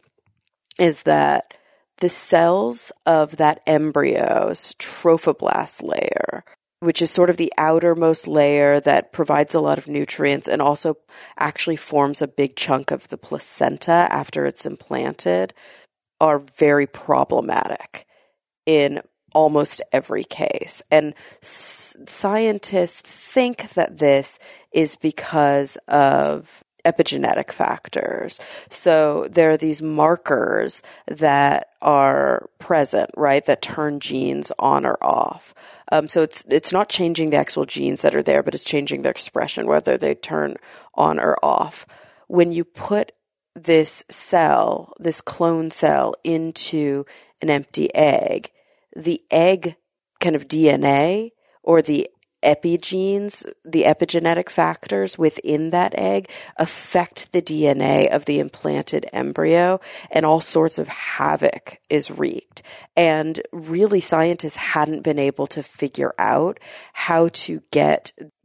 is that the cells of that embryo's trophoblast layer, which is sort of the outermost layer that provides a lot of nutrients and also actually forms a big chunk of the placenta after it's implanted, are very problematic in almost every case. And s- scientists think that this is because of epigenetic factors. So there are these markers that are present, right, that turn genes on or off. Um, so it's it's not changing the actual genes that are there, but it's changing their expression, whether they turn on or off. When you put this cell, this clone cell, into an empty egg, the egg kind of D N A or the epigenes, the epigenetic factors within that egg affect the D N A of the implanted embryo, and all sorts of havoc is wreaked. And really, scientists hadn't been able to figure out how to get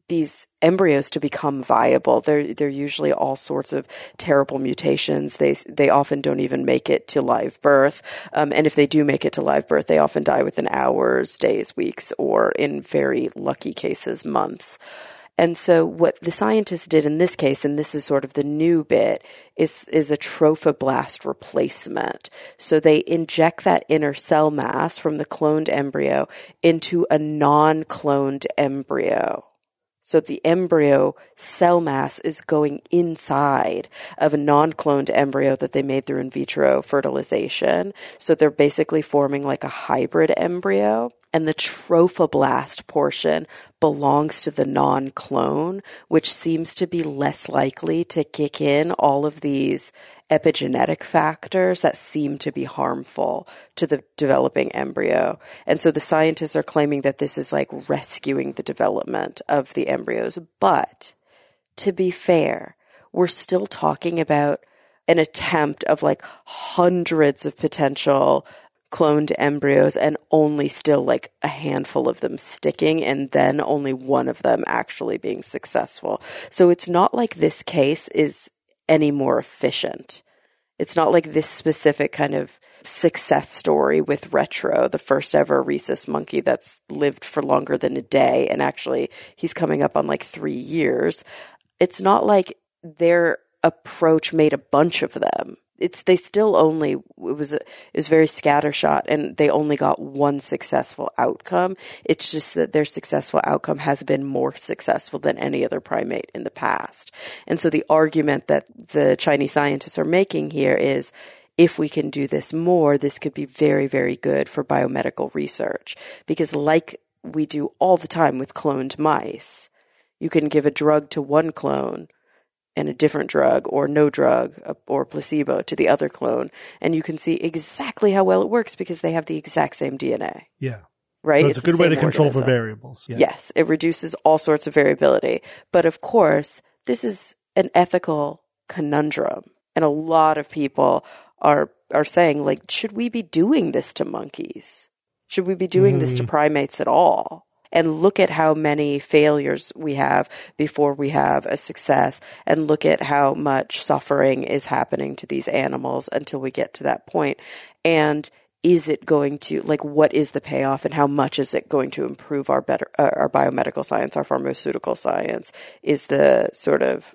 these embryos to become viable. They're they're usually all sorts of terrible mutations. They they often don't even make it to live birth, um, and if they do make it to live birth, they often die within hours, days, weeks, or in very lucky cases, months. And so what the scientists did in this case, and this is sort of the new bit, is, is a trophoblast replacement. So they inject that inner cell mass from the cloned embryo into a non-cloned embryo. So the embryo cell mass is going inside of a non-cloned embryo that they made through in vitro fertilization. So they're basically forming like a hybrid embryo. And the trophoblast portion belongs to the non-clone, which seems to be less likely to kick in all of these epigenetic factors that seem to be harmful to the developing embryo. And so the scientists are claiming that this is like rescuing the development of the embryos. But to be fair, we're still talking about an attempt of like hundreds of potential cloned embryos and only still like a handful of them sticking, and then only one of them actually being successful. So it's not like this case is any more efficient. It's not like this specific kind of success story with Retro, the first ever rhesus monkey that's lived for longer than a day, and actually he's coming up on like three years. It's not like their approach made a bunch of them. It's they still only it was a, it was very scattershot, and they only got one successful outcome. It's just that their successful outcome has been more successful than any other primate in the past. And so the argument that the Chinese scientists are making here is, if we can do this more, this could be very, very good for biomedical research, because like we do all the time with cloned mice, you can give a drug to one clone and a different drug or no drug or placebo to the other clone, and you can see exactly how well it works because they have the exact same D N A. Yeah. Right? So it's, it's a good way to control organism. For variables. Yeah. Yes, it reduces all sorts of variability. But of course, this is an ethical conundrum, and a lot of people are are saying, like, should we be doing this to monkeys? Should we be doing mm. this to primates at all? And look at how many failures we have before we have a success, and look at how much suffering is happening to these animals until we get to that point. And is it going to, like, what is the payoff, and how much is it going to improve our better, uh, our biomedical science, our pharmaceutical science? Is the sort of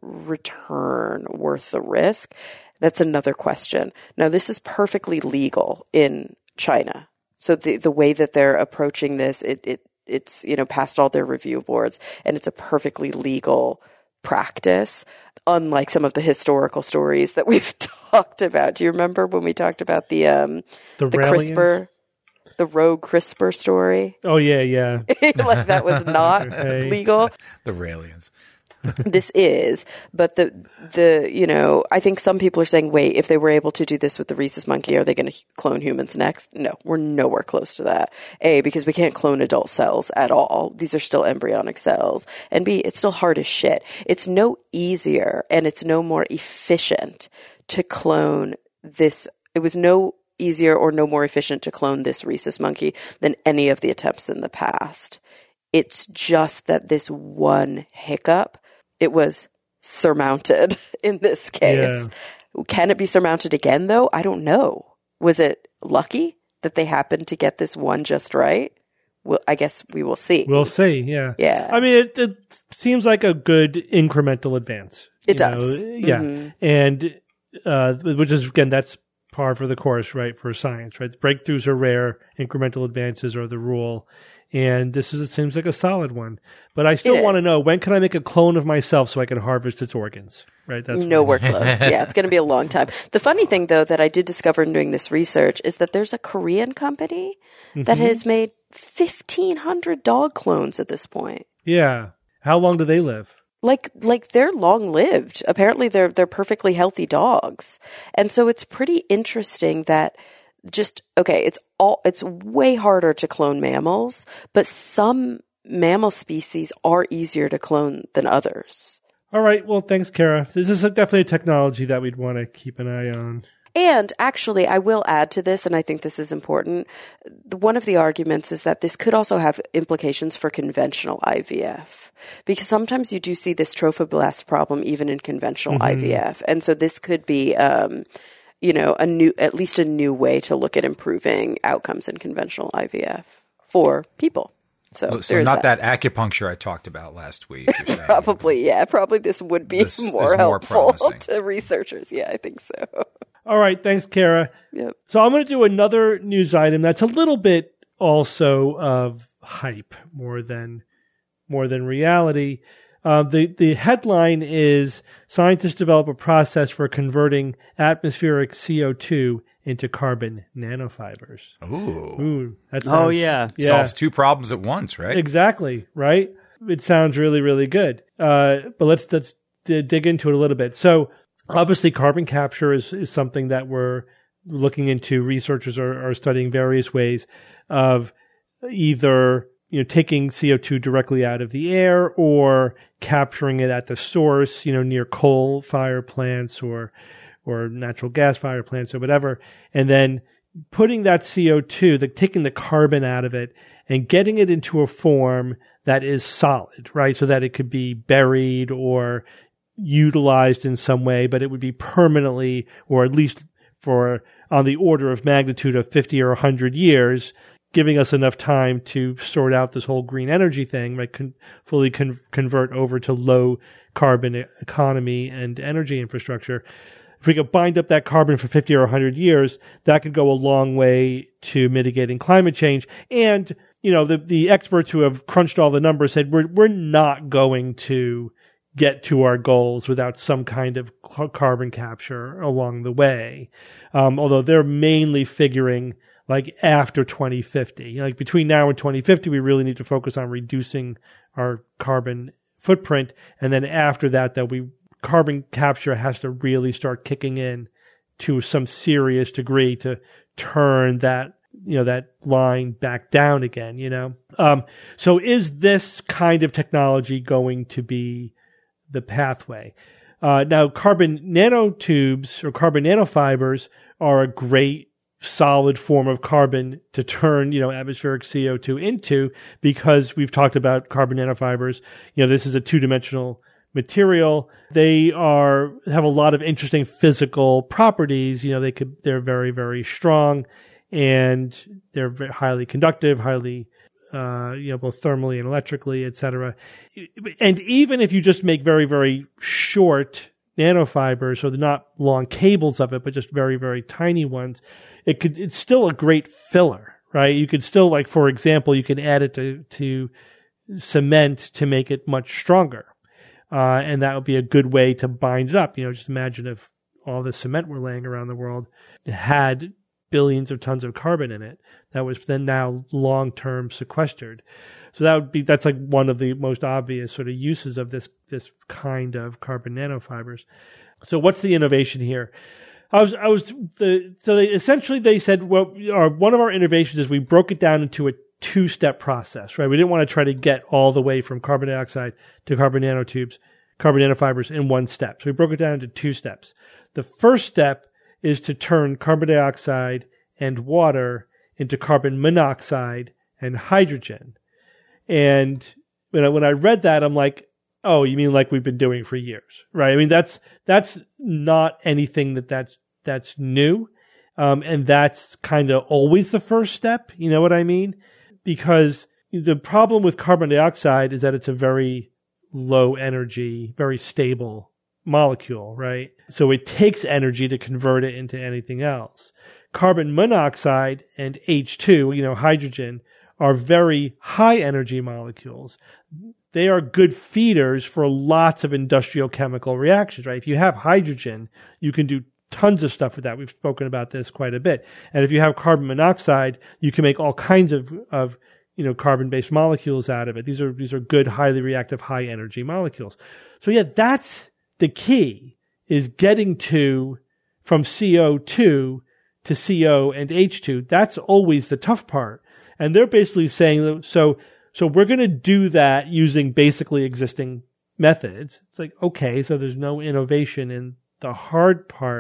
return worth the risk? That's another question. Now, this is perfectly legal in China. So the the way that they're approaching this, it, it it's, you know, passed all their review boards, and it's a perfectly legal practice, unlike some of the historical stories that we've talked about. Do you remember when we talked about the um the, the CRISPR, the rogue CRISPR story? Oh yeah, yeah. Like that was not okay. legal. The Raelians. This is, but the, the, you know, I think some people are saying, wait, if they were able to do this with the rhesus monkey, are they going to clone humans next? No, we're nowhere close to that. A, because we can't clone adult cells at all. These are still embryonic cells. And B, it's still hard as shit. It's no easier and it's no more efficient to clone this. It was no easier or no more efficient to clone this rhesus monkey than any of the attempts in the past. It's just that this one hiccup, it was surmounted in this case. Yeah. Can it be surmounted again, though? I don't know. Was it lucky that they happened to get this one just right? Well, I guess we will see. We'll see, yeah. Yeah. I mean, it, it seems like a good incremental advance. It does. Know? Yeah. Mm-hmm. And, uh, which is, again, that's par for the course, right, for science, right? Breakthroughs are rare, incremental advances are the rule. And this is, it seems like a solid one. But I still want to know, when can I make a clone of myself so I can harvest its organs? Right? That's Nowhere close. Yeah, it's going to be a long time. The funny thing, though, that I did discover in doing this research is that there's a Korean company mm-hmm. that has made fifteen hundred dog clones at this point. Yeah. How long do they live? Like, like they're long lived. Apparently, they're they're perfectly healthy dogs, and so it's pretty interesting that just okay. It's all it's way harder to clone mammals, but some mammal species are easier to clone than others. All right. Well, thanks, Kara. This is a, definitely a technology that we'd want to keep an eye on. And actually, I will add to this, and I think this is important. One of the arguments is that this could also have implications for conventional I V F, because sometimes you do see this trophoblast problem even in conventional mm-hmm. I V F. And so this could be, um, you know, a new, at least a new way to look at improving outcomes in conventional I V F for people. So, so not that. that acupuncture I talked about last week. Probably, yeah. Probably this would be this more helpful more to researchers. Yeah, I think so. All right. Thanks, Kara. Yep. So I'm going to do another news item that's a little bit also of hype more than more than reality. Uh, the, the headline is scientists develop a process for converting atmospheric C O two into carbon nanofibers. Ooh. Ooh that sounds, oh, yeah. yeah. Solves two problems at once, right? Exactly, right? It sounds really, really good. Uh, but let's, let's d- dig into it a little bit. So obviously carbon capture is, is something that we're looking into. Researchers are, are studying various ways of either you know, taking C O two directly out of the air or capturing it at the source, you know, near coal fire plants or or natural gas fire plants or whatever, and then putting that C O two, the, taking the carbon out of it and getting it into a form that is solid, right? So that it could be buried or utilized in some way, but it would be permanently, or at least for on the order of magnitude of fifty or one hundred years, giving us enough time to sort out this whole green energy thing, right? Con- fully con- convert over to low carbon economy and energy infrastructure. If we could bind up that carbon for fifty or one hundred years, that could go a long way to mitigating climate change. And, you know, the, the experts who have crunched all the numbers said we're, we're not going to get to our goals without some kind of carbon capture along the way. Um, although they're mainly figuring like after twenty fifty, like between now and twenty fifty, we really need to focus on reducing our carbon footprint. And then after that, that we carbon capture has to really start kicking in to some serious degree to turn that, you know, that line back down again, you know? Um, so is this kind of technology going to be the pathway? Uh, now, carbon nanotubes or carbon nanofibers are a great solid form of carbon to turn, you know, atmospheric C O two into, because we've talked about carbon nanofibers. You know, this is a two-dimensional material. They are have a lot of interesting physical properties. You know, they could they're very, very strong, and they're very highly conductive, highly uh, you know, both thermally and electrically, et cetera. And even if you just make very, very short nanofibers, so they're not long cables of it, but just very, very tiny ones, it could it's still a great filler, right? You could still, like, for example, you can add it to to cement to make it much stronger. Uh, and that would be a good way to bind it up. You know, just imagine if all the cement we're laying around the world had billions of tons of carbon in it that was then now long-term sequestered. So that would be, that's like one of the most obvious sort of uses of this, this kind of carbon nanofibers. So what's the innovation here? I was, I was, the, so they essentially they said, well, our, one of our innovations is we broke it down into a two-step process, right? We didn't want to try to get all the way from carbon dioxide to carbon nanotubes, carbon nanofibers in one step. So we broke it down into two steps. The first step is to turn carbon dioxide and water into carbon monoxide and hydrogen. And when I, when I read that, I'm like, oh, you mean like we've been doing for years, right? I mean, that's that's not anything that that's that's new, um, and that's kind of always the first step. You know what I mean? Because the problem with carbon dioxide is that it's a very low energy, very stable molecule, right? So it takes energy to convert it into anything else. Carbon monoxide and H two, you know, hydrogen, are very high energy molecules. They are good feeders for lots of industrial chemical reactions, right? If you have hydrogen, you can do tons of stuff with that. We've spoken about this quite a bit. And if you have carbon monoxide, you can make all kinds of, of, you know, carbon-based molecules out of it. These are, these are good, highly reactive, high energy molecules. So yeah, that's the key, is getting to, from C O two to C O and H two. That's always the tough part. And they're basically saying, so, so we're going to do that using basically existing methods. It's like, okay, so there's no innovation in the hard part.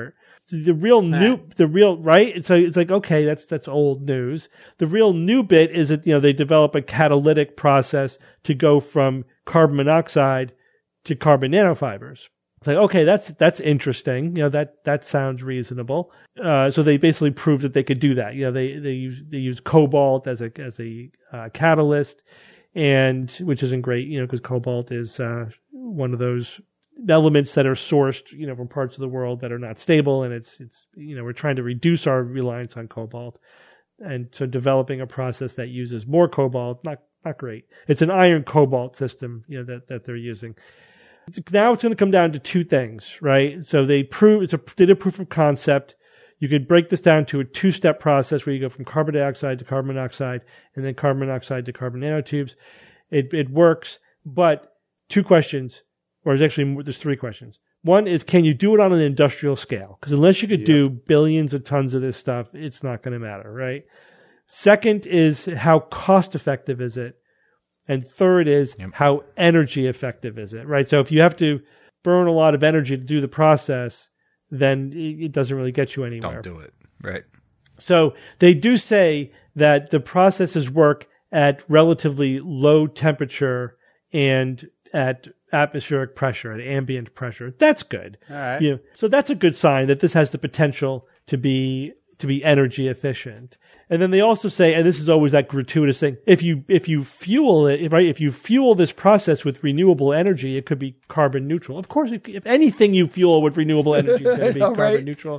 The real new, the real, right? It's like, it's like, okay, that's, that's old news. The real new bit is that, you know, they develop a catalytic process to go from carbon monoxide to carbon nanofibers. It's like, okay, that's, that's interesting. You know, that, that sounds reasonable. Uh, so they basically proved that they could do that. You know, they, they use, they use cobalt as a, as a, uh, catalyst, and, which isn't great, you know, because cobalt is, uh, one of those elements that are sourced, you know, from parts of the world that are not stable. And it's, it's, you know, we're trying to reduce our reliance on cobalt. And so developing a process that uses more cobalt, not, not great. It's an iron cobalt system, you know, that, that they're using. Now it's going to come down to two things, right? So they prove, it's a, did a proof of concept. You could break this down to a two-step process where you go from carbon dioxide to carbon monoxide and then carbon monoxide to carbon nanotubes. It, it works, but two questions, or there's actually, there's three questions. One is, can you do it on an industrial scale? Because unless you could yeah. do billions of tons of this stuff, it's not going to matter, right? Second is, how cost-effective is it? And third is, yep. how energy effective is it, right? So if you have to burn a lot of energy to do the process, then it doesn't really get you anywhere. Don't do it, right? So they do say that the processes work at relatively low temperature and at atmospheric pressure, at ambient pressure. That's good. All right. You know, so that's a good sign that this has the potential to be to be energy efficient. And then they also say, and this is always that gratuitous thing, if you if you fuel it, right, if you fuel this process with renewable energy, it could be carbon neutral. Of course, if, if anything you fuel with renewable energy is going to be know, carbon right? neutral.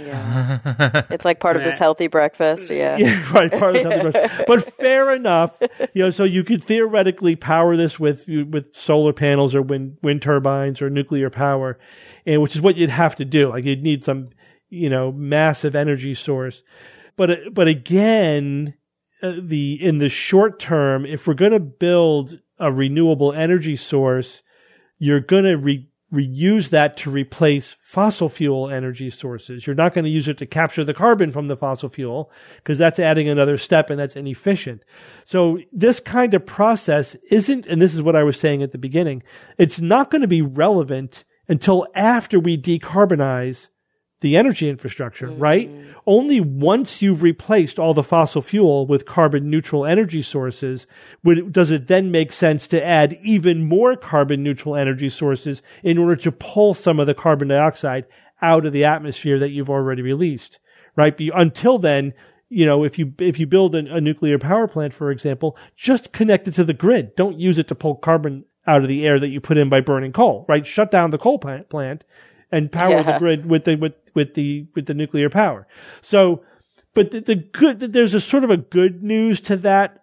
Yeah. It's like part of this healthy breakfast. Yeah. Yeah, right. Part of this healthy breakfast. But fair enough. You know, so you could theoretically power this with with solar panels or wind wind turbines or nuclear power, and which is what you'd have to do. Like you'd need some, you know, massive energy source. But but again, uh, the in the short term, if we're going to build a renewable energy source, you're going to re- reuse that to replace fossil fuel energy sources. You're not going to use it to capture the carbon from the fossil fuel because that's adding another step and that's inefficient. So this kind of process isn't, and this is what I was saying at the beginning, it's not going to be relevant until after we decarbonize the energy infrastructure, mm. right? Only once you've replaced all the fossil fuel with carbon neutral energy sources would, does it then make sense to add even more carbon neutral energy sources in order to pull some of the carbon dioxide out of the atmosphere that you've already released, right? Be, until then, you know, if you if you build a, a nuclear power plant, for example, just connect it to the grid. Don't use it to pull carbon out of the air that you put in by burning coal, right? Shut down the coal plant, plant and power yeah. the grid with the with with the with the nuclear power. So, but the, the good there's a sort of a good news to that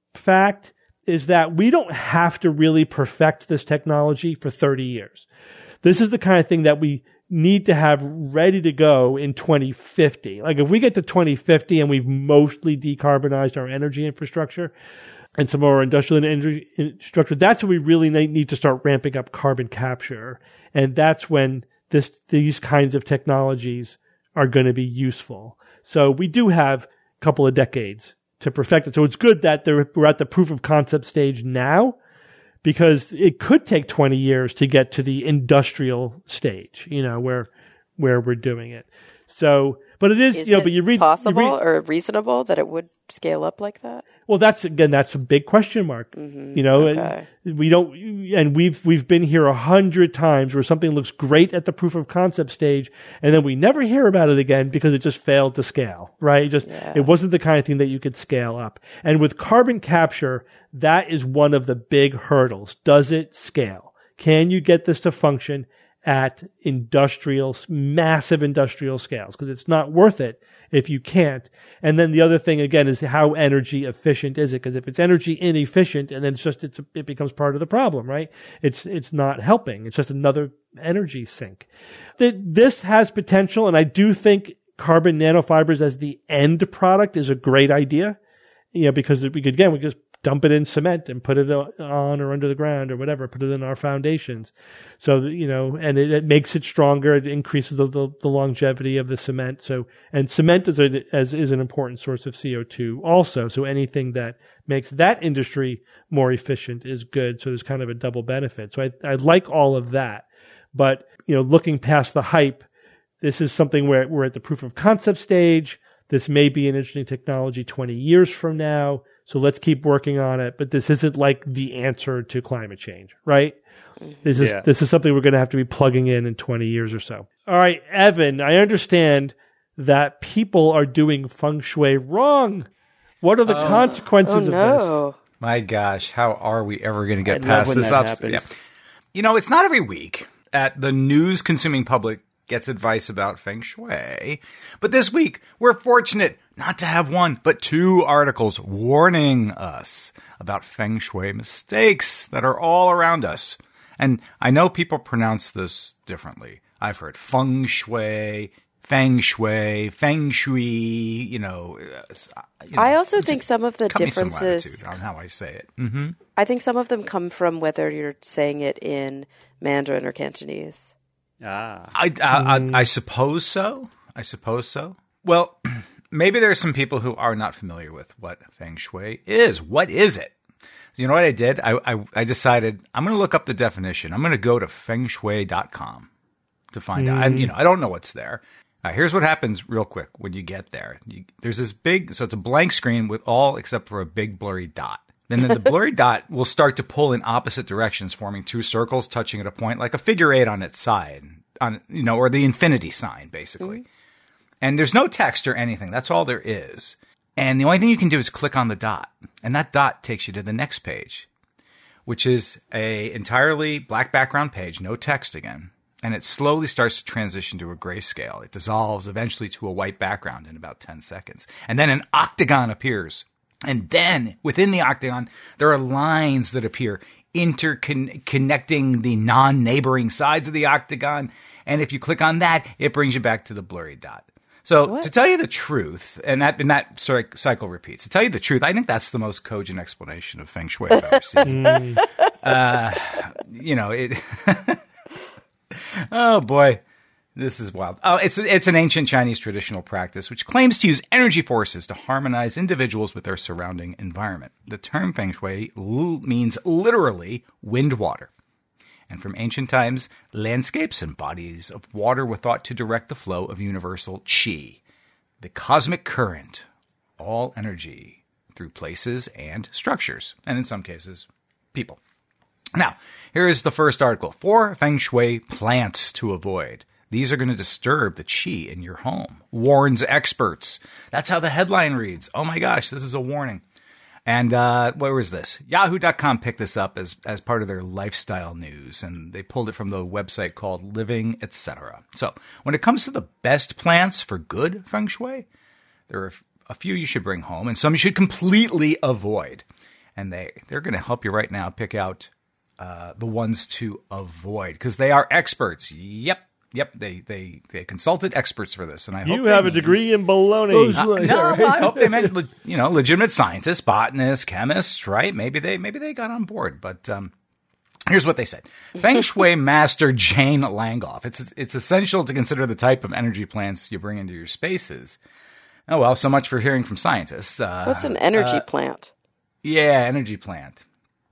fact is that we don't have to really perfect this technology for thirty years. This is the kind of thing that we need to have ready to go in twenty fifty. Like if we get to twenty fifty and we've mostly decarbonized our energy infrastructure and some of our industrial energy infrastructure, that's when we really need to start ramping up carbon capture. And that's when This, these kinds of technologies are going to be useful. So we do have a couple of decades to perfect it. So it's good that we're at the proof of concept stage now, because it could take twenty years to get to the industrial stage, you know, where, where we're doing it. So, but it is, is you know, it but you read, possible you read, or reasonable that it would scale up like that? Well, that's, again, that's a big question mark, mm-hmm. you know, okay. and we don't, and we've, we've been here a hundred times where something looks great at the proof of concept stage and then we never hear about it again because it just failed to scale, right? It just, yeah. it wasn't the kind of thing that you could scale up. And with carbon capture, that is one of the big hurdles. Does it scale? Can you get this to function at industrial, massive industrial scales? Because it's not worth it if you can't. And then the other thing, again, is how energy efficient is it? Because if it's energy inefficient, and then it's just, it's, it becomes part of the problem, right? It's, it's not helping. It's just another energy sink. This has potential, and I do think carbon nanofibers as the end product is a great idea, you know, because we could, again, we could just dump it in cement and put it on or under the ground or whatever, put it in our foundations. So, you know, and it, it makes it stronger. It increases the, the, the longevity of the cement. So, and cement is, a, as, is an important source of C O two also. So anything that makes that industry more efficient is good. So there's kind of a double benefit. So I, I like all of that. But, you know, looking past the hype, this is something where we're at the proof of concept stage. This may be an interesting technology twenty years from now. So let's keep working on it. But this isn't like the answer to climate change, right? This is Yeah. this is something we're going to have to be plugging in in twenty years or so. All right, Evan, I understand that people are doing feng shui wrong. What are the Oh. consequences Oh of this? no. My gosh, how are we ever going to get I love past when this that up? happens. You know, it's not every week that the news consuming public gets advice about feng shui. But this week, we're fortunate not to have one, but two articles warning us about feng shui mistakes that are all around us. And I know people pronounce this differently. I've heard feng shui, feng shui, feng shui, you know. Uh, you know I also think some of the cut me some differences, latitude on how I say it. Mm-hmm. I think some of them come from whether you're saying it in Mandarin or Cantonese. Ah. I, I, I, I suppose so. I suppose so. Well, maybe there are some people who are not familiar with what feng shui is. What is it? You know what I did? I, I, I decided I'm going to look up the definition. I'm going to go to feng shui dot com to find out. And, you know, I don't know what's there. Now, here's what happens real quick when you get there. You, there's this big, so it's a blank screen with all except for a big blurry dot. And then the blurry dot will start to pull in opposite directions, forming two circles touching at a point, like a figure eight on its side, on you know, or the infinity sign, basically. Mm-hmm. And there's no text or anything. That's all there is. And the only thing you can do is click on the dot. And that dot takes you to the next page, which is a entirely black background page, no text again. And it slowly starts to transition to a grayscale. It dissolves eventually to a white background in about ten seconds. And then an octagon appears. And then within the octagon, there are lines that appear interconnecting the non-neighboring sides of the octagon. And if you click on that, it brings you back to the blurry dot. So What? to tell you the truth, and that and that sorry, cycle repeats, to tell you the truth, I think that's the most cogent explanation of feng shui I've ever seen. uh, you know, it... oh, boy. This is wild. Oh, it's it's an ancient Chinese traditional practice which claims to use energy forces to harmonize individuals with their surrounding environment. The term feng shui l- means literally wind water. And from ancient times, landscapes and bodies of water were thought to direct the flow of universal qi, the cosmic current, all energy through places and structures, and in some cases, people. Now, here is the first article. Four feng shui plants to avoid. These are going to disturb the qi in your home, warns experts. That's how the headline reads. Oh my gosh, this is a warning. And uh, where was this? Yahoo dot com picked this up as, as part of their lifestyle news, and they pulled it from the website called Living, et cetera. So when it comes to the best plants for good feng shui, there are a few you should bring home and some you should completely avoid. And they, they're going to help you right now pick out uh, the ones to avoid because they are experts. Yep. Yep, they, they, they consulted experts for this, and I hope You they have a mean- degree in baloney. Those- Uh, Yeah, no, right. I hope they meant le- you know legitimate scientists, botanists, chemists, right? Maybe they maybe they got on board, but um, here's what they said: Feng Shui master Jane Langoff. It's it's essential to consider the type of energy plants you bring into your spaces. Oh well, so much for hearing from scientists. Uh, What's an energy plant? yeah, energy plant.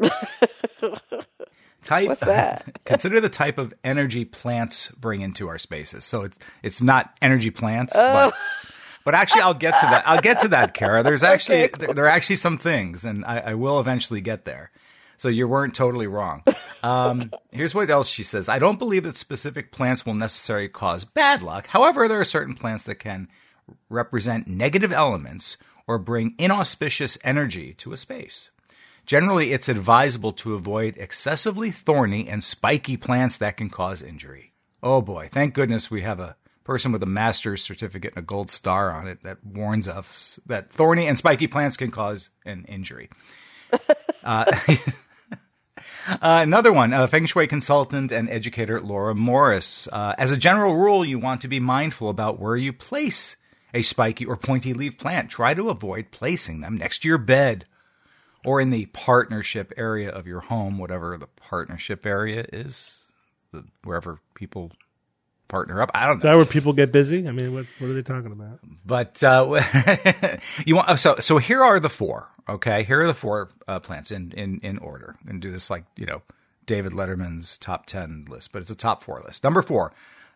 Type, What's that? Consider the type of energy plants bring into our spaces. So it's it's not energy plants, Oh. but, but actually I'll get to that. I'll get to that, Kara. There's actually Okay, cool. there, there are actually some things, and I, I will eventually get there. So you weren't totally wrong. Um, here's what else she says. I don't believe that specific plants will necessarily cause bad luck. However, there are certain plants that can represent negative elements or bring inauspicious energy to a space. Generally, it's advisable to avoid excessively thorny and spiky plants that can cause injury. Oh boy, thank goodness we have a person with a master's certificate and a gold star on it that warns us that thorny and spiky plants can cause an injury. uh, uh, another one, uh, Feng Shui consultant and educator Laura Morris. Uh, as a general rule, you want to be mindful about where you place a spiky or pointy leaf plant. Try to avoid placing them next to your bed or in the partnership area of your home, whatever the partnership area is, the, wherever people partner up. I don't Is know. that where people get busy? I mean, what what are they talking about? But uh, you want so so here are the four. Okay, here are the four uh, plants in, in in order, and do this like you know David Letterman's top ten list, but it's a top four list. Number four,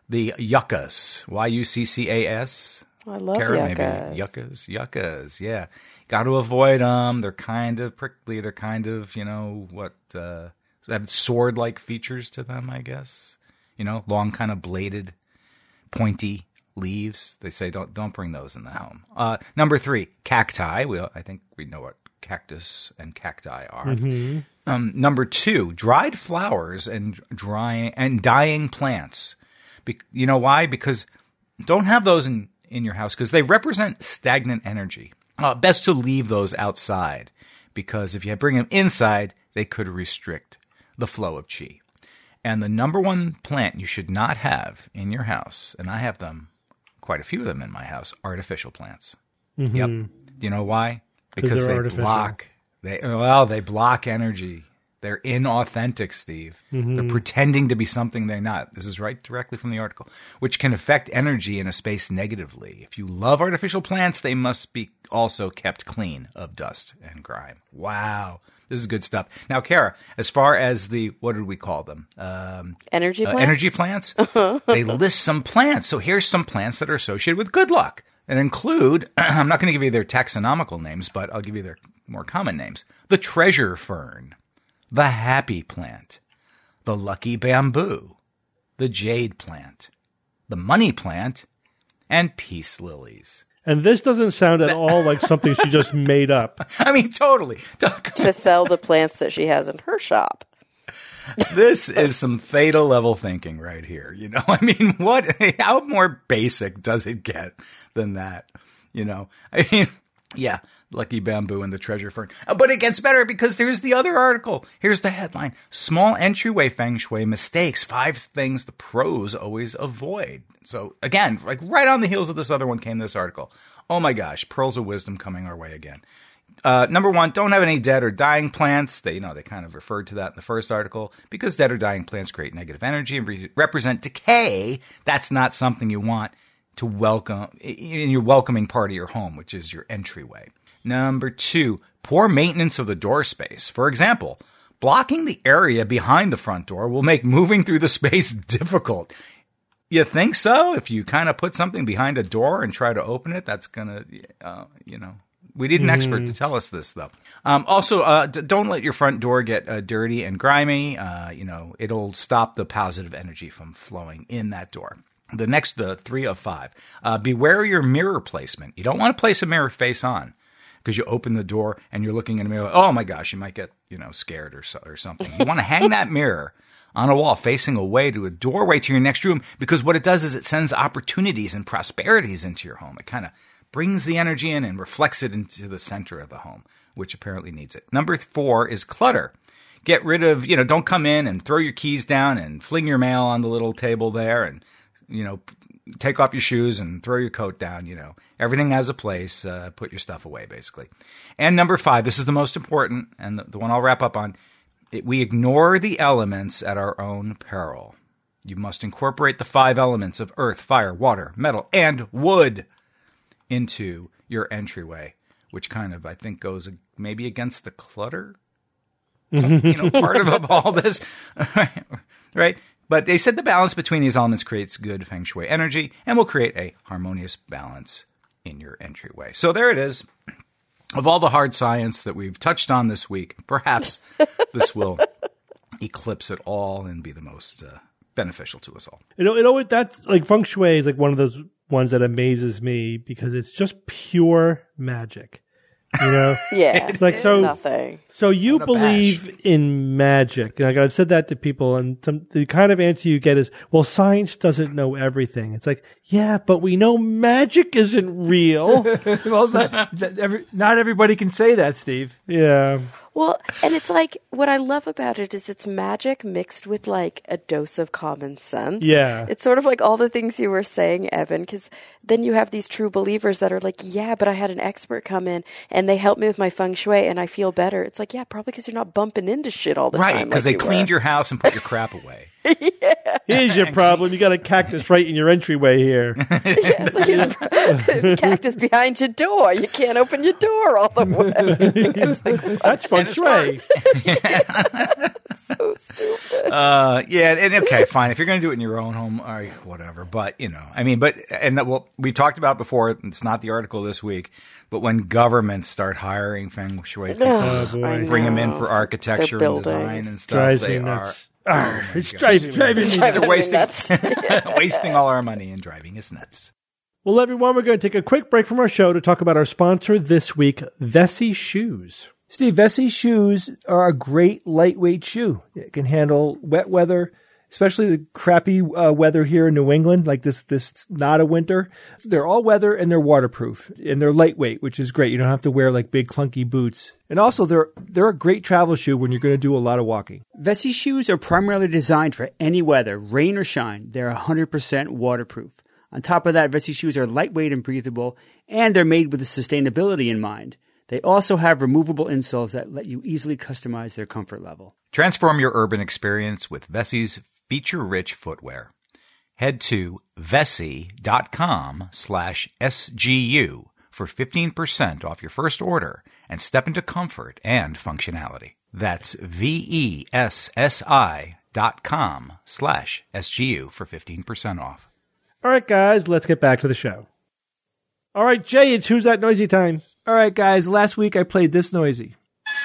the yuccas, Y U C C A S. I love Kara, yuccas. maybe. Yuccas, yuccas, yeah. Got to avoid them. They're kind of prickly. They're kind of, you know, what, uh, have sword-like features to them, I guess. You know, long kind of bladed, pointy leaves. They say don't don't bring those in the home. Uh, number three, cacti. We I think we know what cactus and cacti are. Mm-hmm. Um, number two, dried flowers and drying and dying plants. Be, you know why? Because don't have those in, in your house because they represent stagnant energy. Uh, best to leave those outside because if you bring them inside, they could restrict the flow of chi. And the number one plant you should not have in your house, and I have them, quite a few of them in my house, artificial plants. Mm-hmm. Yep. Do you know why? Because they artificial. block. They well, they block energy. They're inauthentic, Steve. Mm-hmm. They're pretending to be something they're not. This is right directly from the article, which can affect energy in a space negatively. If you love artificial plants, they must be also kept clean of dust and grime. Wow. This is good stuff. Now, Kara, as far as the, what did we call them? Um, energy plants? Uh, energy plants. They list some plants. So here's some plants that are associated with good luck and include, I'm not going to give you their taxonomical names, but I'll give you their more common names. The treasure fern, the happy plant, the lucky bamboo, the jade plant, the money plant, and peace lilies. And this doesn't sound at all like something she just made up. I mean, totally. To sell the plants that she has in her shop. This is some theta level thinking right here. You know, I mean, what, how more basic does it get than that? You know, I mean, yeah, lucky bamboo and the treasure fern. But it gets better because there's the other article. Here's the headline. Small entryway feng shui mistakes. Five things the pros always avoid. So again, like right on the heels of this other one came this article. Oh my gosh, pearls of wisdom coming our way again. Uh, number one, don't have any dead or dying plants. They, you know, they kind of referred to that in the first article because dead or dying plants create negative energy and re- represent decay. That's not something you want to welcome in your welcoming part of your home, which is your entryway. Number two, poor maintenance of the door space. For example, blocking the area behind the front door will make moving through the space difficult. You think so? If you kind of put something behind a door and try to open it, that's going to, uh, you know, we need an mm. expert to tell us this, though. Um, also, uh, d- don't let your front door get uh, dirty and grimy. Uh, you know, it'll stop the positive energy from flowing in that door. The next, the three of five. Uh, beware your mirror placement. You don't want to place a mirror face on because you open the door and you're looking in a mirror. Oh, my gosh, you might get, you know, scared or, so, or something. You want to hang that mirror on a wall facing away to a doorway to your next room because what it does is it sends opportunities and prosperities into your home. It kind of brings the energy in and reflects it into the center of the home, which apparently needs it. Number four is clutter. Get rid of, you know, don't come in and throw your keys down and fling your mail on the little table there and, you know, take off your shoes and throw your coat down, you know. Everything has a place. Uh, put your stuff away, basically. And number five, this is the most important and the, the one I'll wrap up on. It, we ignore the elements at our own peril. You must incorporate the five elements of earth, fire, water, metal, and wood into your entryway, which kind of, I think, goes maybe against the clutter, you know, part of, of all this, right? But they said the balance between these elements creates good feng shui energy and will create a harmonious balance in your entryway. So there it is. Of all the hard science that we've touched on this week, perhaps this will eclipse it all and be the most uh, beneficial to us all. You know, it always that's like feng shui is like one of those ones that amazes me because it's just pure magic. You know, yeah, it's like so. Nothing. So you believe in magic, and like I've said that to people, and some, the kind of answer you get is, "Well, science doesn't know everything." It's like, yeah, but we know magic isn't real. Well, that, that every, not everybody can say that, Steve. Yeah. Well, and it's like, what I love about it is it's magic mixed with like a dose of common sense. Yeah. It's sort of like all the things you were saying, Evan, because then you have these true believers that are like, yeah, but I had an expert come in and they helped me with my feng shui and I feel better. It's like, yeah, probably because you're not bumping into shit all the right, time. Right, because like they you cleaned were. your house and put your crap away. Yeah. Here's your problem. You got a cactus right in your entryway here. Yeah, it's like it's a cactus behind your door. You can't open your door all the way. It's like, that's feng shui. so so stupid. Uh, yeah, and okay, fine. If you're going to do it in your own home, all right, whatever. But, you know, I mean, but, and that, well, we talked about before, it's not the article this week, but when governments start hiring feng shui people, Oh, boy. I bring them in know. for architecture Their and design buildings. and stuff, Drives they me are, nuts. oh my It's God. driving me nuts. Driving They're me wasting, nuts. wasting all our money and driving us nuts. Well, everyone, we're going to take a quick break from our show to talk about our sponsor this week, Vessi Shoes. Steve, Vessi shoes are a great lightweight shoe. It can handle wet weather, especially the crappy uh, weather here in New England, like this this not a winter. They're all weather and they're waterproof and they're lightweight, which is great. You don't have to wear like big clunky boots. And also they're they're a great travel shoe when you're going to do a lot of walking. Vessi shoes are primarily designed for any weather, rain or shine. They're one hundred percent waterproof. On top of that, Vessi shoes are lightweight and breathable, and they're made with sustainability in mind. They also have removable insoles that let you easily customize their comfort level. Transform your urban experience with Vessi's feature-rich footwear. Head to vessi.com slash SGU for fifteen percent off your first order and step into comfort and functionality. That's V-E-S-S-I dot com slash S-G-U for fifteen percent off. All right, guys, let's get back to the show. All right, Jay, it's Who's That Noisy time. All right, guys, last week I played this noisy.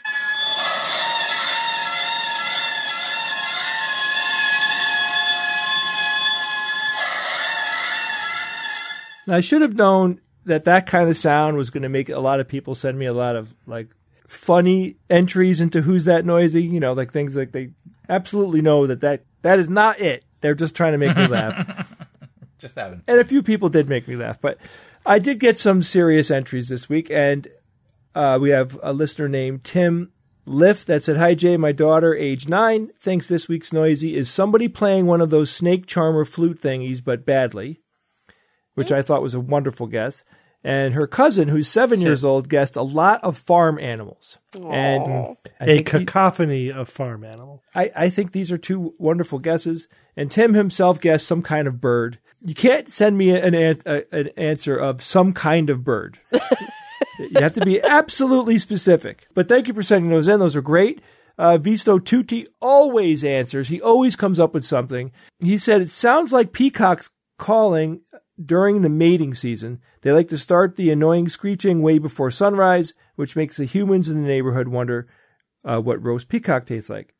Now, I should have known that that kind of sound was going to make a lot of people send me a lot of like funny entries into Who's That Noisy, you know, like things like they absolutely know that that, that is not it. They're just trying to make me laugh. Just having. And a few people did make me laugh, but I did get some serious entries this week, and uh, we have a listener named Tim Liff that said, "Hi Jay, my daughter, age nine, thinks this week's noisy is somebody playing one of those snake charmer flute thingies, but badly," which I thought was a wonderful guess. And her cousin, who's seven years old, guessed a lot of farm animals. And I A think he- cacophony of farm animals. I, I think these are two wonderful guesses. And Tim himself guessed some kind of bird. You can't send me an, an, an answer of some kind of bird. You have to be absolutely specific. But thank you for sending those in. Those are great. Uh, Visto Tutti always answers. He always comes up with something. He said, it sounds like peacocks calling during the mating season. They like to start the annoying screeching way before sunrise, which makes the humans in the neighborhood wonder uh, what roast peacock tastes like.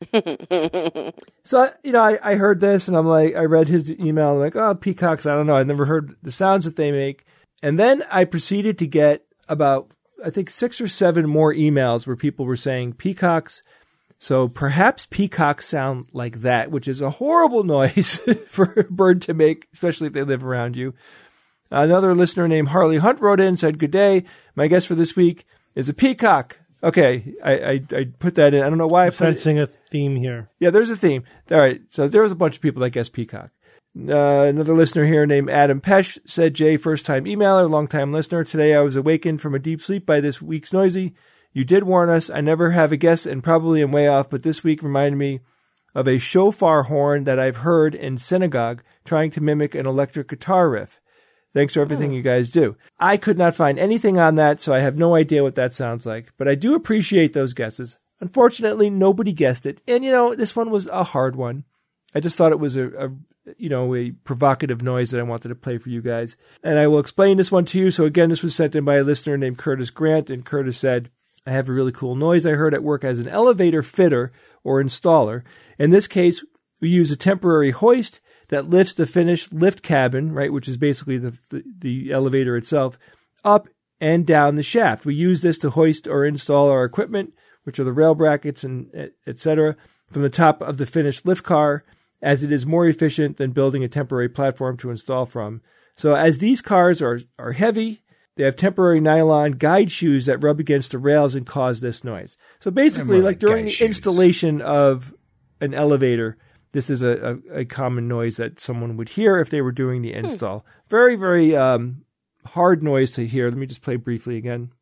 So, you know, I, I heard this and I'm like, I read his email. I'm like, oh, peacocks, I don't know. I've never heard the sounds that they make. And then I proceeded to get about, I think, six or seven more emails where people were saying peacocks. So perhaps peacocks sound like that, which is a horrible noise for a bird to make, especially if they live around you. Another listener named Harley Hunt wrote in and said, "Good day. My guess for this week is a peacock." Okay, I, I, I put that in. I don't know why I I'm put it. sensing a theme here. Yeah, there's a theme. All right, so there was a bunch of people that guessed peacock. Uh, another listener here named Adam Pesh said, "Jay, first-time emailer, long-time listener. Today I was awakened from a deep sleep by this week's noisy. You did warn us. I never have a guess and probably am way off, but this week reminded me of a shofar horn that I've heard in synagogue trying to mimic an electric guitar riff. Thanks for everything you guys do." I could not find anything on that, so I have no idea what that sounds like, but I do appreciate those guesses. Unfortunately, nobody guessed it, and you know, this one was a hard one. I just thought it was a, a you know, a provocative noise that I wanted to play for you guys, and I will explain this one to you. So again, this was sent in by a listener named Curtis Grant, and Curtis said, "I have a really cool noise I heard at work as an elevator fitter or installer. In this case, we use a temporary hoist that lifts the finished lift cabin, right, which is basically the, the, the elevator itself, up and down the shaft. We use this to hoist or install our equipment, which are the rail brackets and et cetera, from the top of the finished lift car, as it is more efficient than building a temporary platform to install from. So as these cars are, are heavy, they have temporary nylon guide shoes that rub against the rails and cause this noise." So basically, More like like during guide the shoes. installation of an elevator, this is a, a, a common noise that someone would hear if they were doing the install. Very, very um, hard noise to hear. Let me just play briefly again.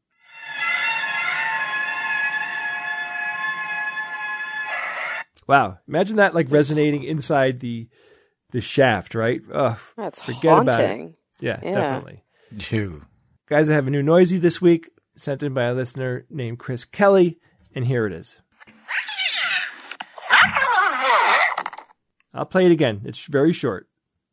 Wow. Imagine that like resonating inside the the shaft, right? Ugh, That's forget about it. haunting. Yeah, Yeah. definitely. Ew. Guys, I have a new noisy this week, sent in by a listener named Chris Kelly, and here it is. I'll play it again. It's very short.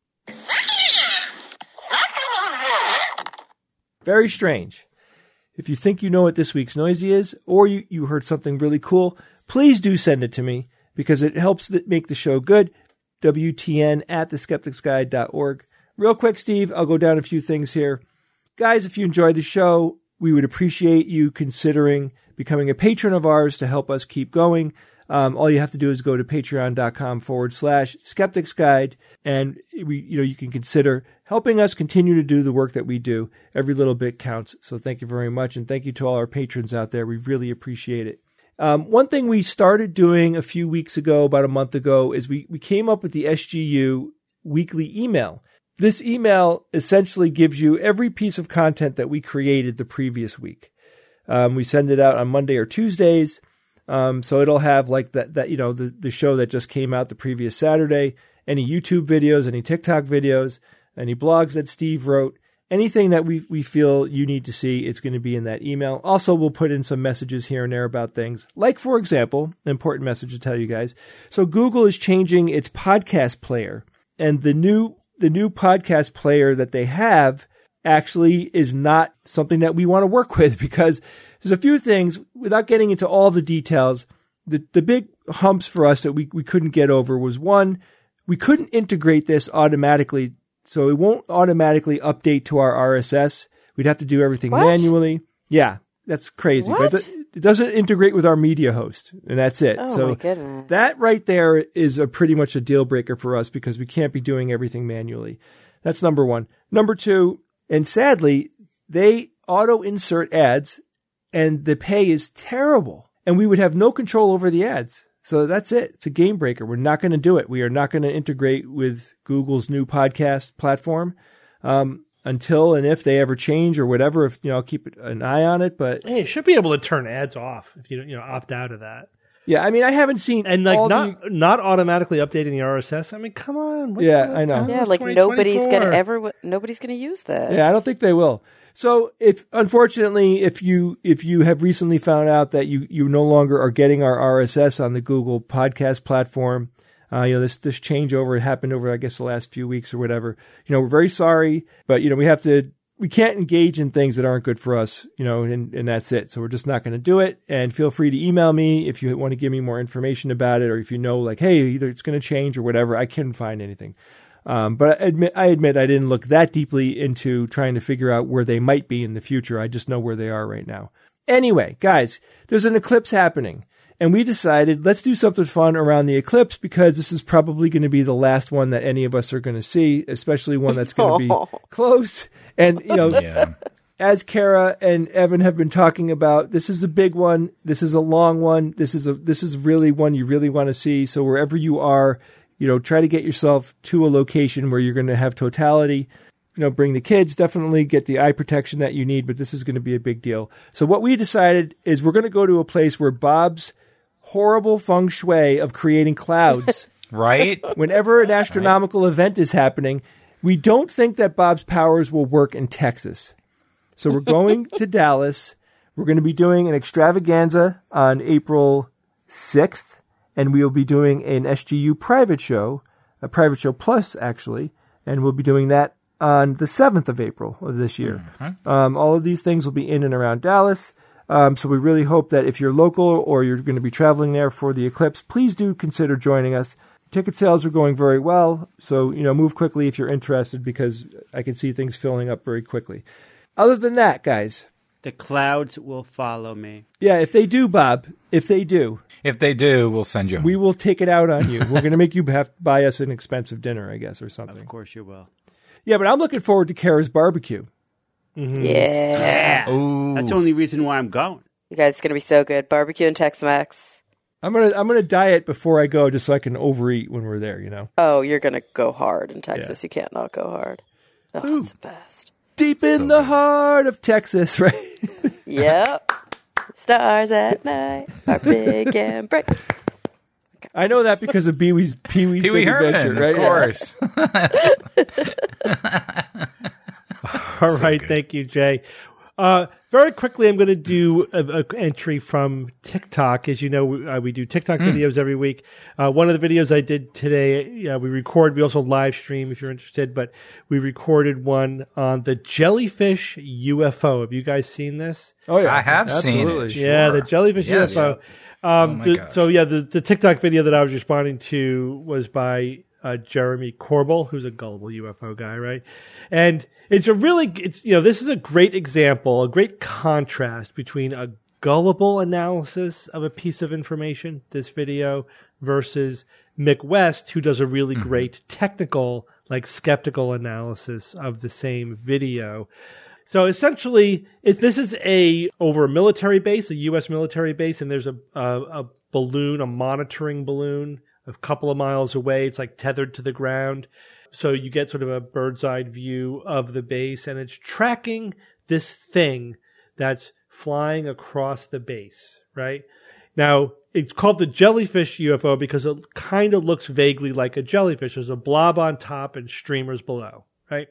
Very strange. If you think you know what this week's noisy is, or you, you heard something really cool, please do send it to me because it helps th- make the show good. W T N at the skeptics guide dot org. Real quick, Steve, I'll go down a few things here. Guys, if you enjoyed the show, we would appreciate you considering becoming a patron of ours to help us keep going. Um, all you have to do is go to patreon.com forward slash skeptics guide. And we, you know, you can consider helping us continue to do the work that we do. Every little bit counts. So thank you very much. And thank you to all our patrons out there. We really appreciate it. Um, one thing we started doing a few weeks ago, about a month ago, is we, we came up with the S G U weekly email. This email essentially gives you every piece of content that we created the previous week. Um, we send it out on Monday or Tuesdays. Um, so it'll have like that, that, you know, the, the show that just came out the previous Saturday, any YouTube videos, any TikTok videos, any blogs that Steve wrote, anything that we, we feel you need to see, it's going to be in that email. Also, we'll put in some messages here and there about things. Like, for example, an important message to tell you guys. So Google is changing its podcast player, and the new, the new podcast player that they have actually is not something that we want to work with, because there's a few things, without getting into all the details, the, the big humps for us that we, we couldn't get over was, one, we couldn't integrate this automatically, so it won't automatically update to our R S S. We'd have to do everything What? manually. Yeah, that's crazy. What? But it, it doesn't integrate with our media host, and that's it. Oh, so my goodness. that right there is a pretty much a deal breaker for us, because we can't be doing everything manually. That's number one. Number two, and sadly, they auto-insert ads, and the pay is terrible. And we would have no control over the ads. So that's it. It's a game breaker. We're not going to do it. We are not going to integrate with Google's new podcast platform um, until and if they ever change or whatever. If you know, I'll keep an eye on it. But Hey, you should be able to turn ads off if you you know opt out of that, yeah, I mean, I haven't seen and like all not the, not automatically updating the R S S. I mean, come on. What Yeah, the- I know. Yeah, it's like twenty nobody's gonna twenty-four. ever, nobody's gonna use this. Yeah, I don't think they will. So if, unfortunately, if you, if you have recently found out that you, you no longer are getting our R S S on the Google podcast platform, uh, you know, this, this changeover happened over, I guess, the last few weeks or whatever, you know, we're very sorry, but, you know, we have to, we can't engage in things that aren't good for us, you know, and, and that's it. So we're just not going to do it. And feel free to email me if you want to give me more information about it, or if you know, like, hey, either it's going to change or whatever. I couldn't find anything. Um, but I admit, I admit I didn't look that deeply into trying to figure out where they might be in the future. I just know where they are right now. Anyway, guys, there's an eclipse happening, and we decided let's do something fun around the eclipse, because this is probably going to be the last one that any of us are going to see, especially one that's going to be close. And, you know, Yeah. as Kara and Evan have been talking about, this is a big one. This is a long one. This is a, this is really one you really want to see. So wherever you are, you know, try to get yourself to a location where you're going to have totality. You know, bring the kids, definitely get the eye protection that you need, but this is going to be a big deal. So what we decided is we're going to go to a place where Bob's horrible feng shui of creating clouds, Right? whenever an astronomical event is happening, we don't think that Bob's powers will work in Texas. So we're going to Dallas. We're going to be doing an extravaganza on April sixth. And we'll be doing an S G U private show, a private show plus, actually, and we'll be doing that on the seventh of April of this year. Mm-hmm. Um, all of these things will be in and around Dallas, um, so we really hope that if you're local or you're going to be traveling there for the eclipse, please do consider joining us. Ticket sales are going very well, so you know, move quickly if you're interested, because I can see things filling up very quickly. Other than that, guys, The clouds will follow me. yeah, if they do, Bob, if they do, If they do, we'll send you home. we will take it out on you. We're going to make you have buy us an expensive dinner, I guess, or something. Of course you will. Yeah, but I'm looking forward to Kara's barbecue. Yeah. Ooh. That's the only reason why I'm going. You guys, it's going to be so good. Barbecue and Tex-Mex. I'm gonna I'm gonna diet before I go, just so I can overeat when we're there. You know, Oh, you're going to go hard in Texas. You can't not go hard. Oh, it's the best. deep in So the good. heart of Texas, right? Yep. Stars at night are big and bright. I know that because of Pee Wee's Pee Wee's Pee Wee Big Herman, Adventure, right? of course. All right, thank you, Jay. Uh, very quickly, I'm going to do an entry from TikTok. As you know, uh, we do TikTok mm. videos every week. Uh, one of the videos I did today, uh, we record. We also live stream if you're interested, but we recorded one on the jellyfish U F O. Have you guys seen this? Oh yeah, I have absolutely. seen it. Yeah, sure. the jellyfish yes. U F O. Um, oh my the, gosh. so yeah, the, the TikTok video that I was responding to was by uh, Jeremy Corbell, who's a gullible U F O guy, right? And it's a really, it's you know, this is a great example, a great contrast between a gullible analysis of a piece of information, this video, versus Mick West, who does a really mm-hmm. great technical, like skeptical analysis of the same video. So essentially, it, this is a over a military base, a U S military base, and there's a, a a balloon, a monitoring balloon, a couple of miles away. It's like tethered to the ground, so you get sort of a bird's eye view of the base, and it's tracking this thing that's flying across the base. Right now, it's called the jellyfish U F O because it kind of looks vaguely like a jellyfish. There's a blob on top and streamers below. Right.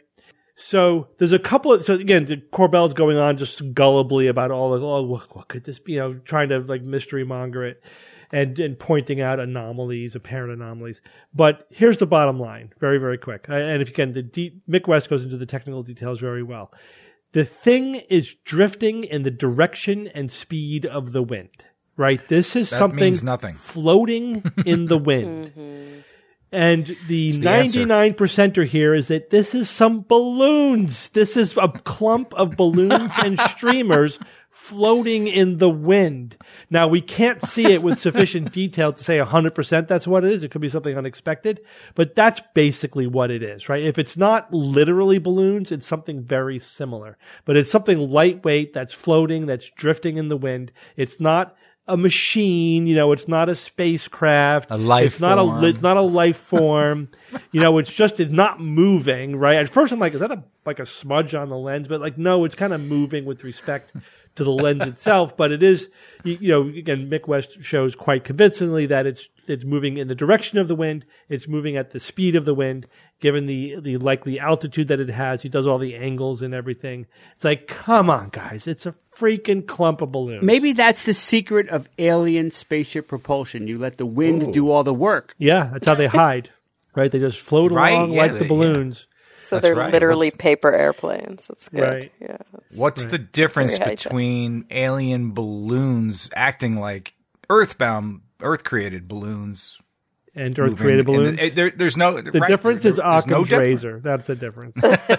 So there's a couple of, so again, Corbell's going on just gullibly about all of, oh, what, what could this be, you know, trying to like mystery monger it and, and pointing out anomalies, apparent anomalies. But here's the bottom line, very, very quick. And if you can, the de- Mick West goes into the technical details very well. The thing is drifting in the direction and speed of the wind, right? This is that something means nothing. Floating in the wind. Mm-hmm. And the, the ninety-nine percenter here is that this is some balloons. This is a clump of balloons and streamers floating in the wind. Now, we can't see it with sufficient detail to say one hundred percent that's what it is. It could be something unexpected, but that's basically what it is, right? If it's not literally balloons, it's something very similar. But it's something lightweight that's floating, that's drifting in the wind. It's not a machine, you know, it's not a spacecraft. A life It's not form. a li- not a life form. You know, it's just it's not moving, right? At first I'm like, is that a like a smudge on the lens? But like, no, it's kind of moving with respect to the lens itself. But it is, you, you know, again, Mick West shows quite convincingly that it's it's moving in the direction of the wind. It's moving at the speed of the wind, given the the likely altitude that it has. He does all the angles and everything. It's like, come on, guys, it's a freaking clump of balloons. Maybe that's the secret of alien spaceship propulsion. You let the wind Ooh. do all the work. Yeah, that's how they hide, right? They just float Right, along yeah, like they- the balloons. So That's they're right. literally What's- paper airplanes. That's good. Right. Yeah. that's- What's the difference Very high-tech. between alien balloons acting like earthbound, Earth-created balloons? And moving Earth-created in the- balloons. eh, there, there's no the right, difference there- is there's no Occam's difference. razor. That's the difference.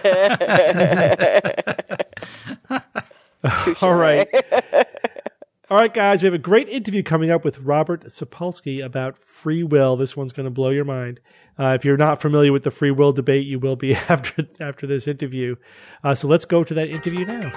Touche. All right. All right, guys, we have a great interview coming up with Robert Sapolsky about free will. This one's going to blow your mind. Uh, if you're not familiar with the free will debate, you will be after after this interview. Uh, so let's go to that interview now.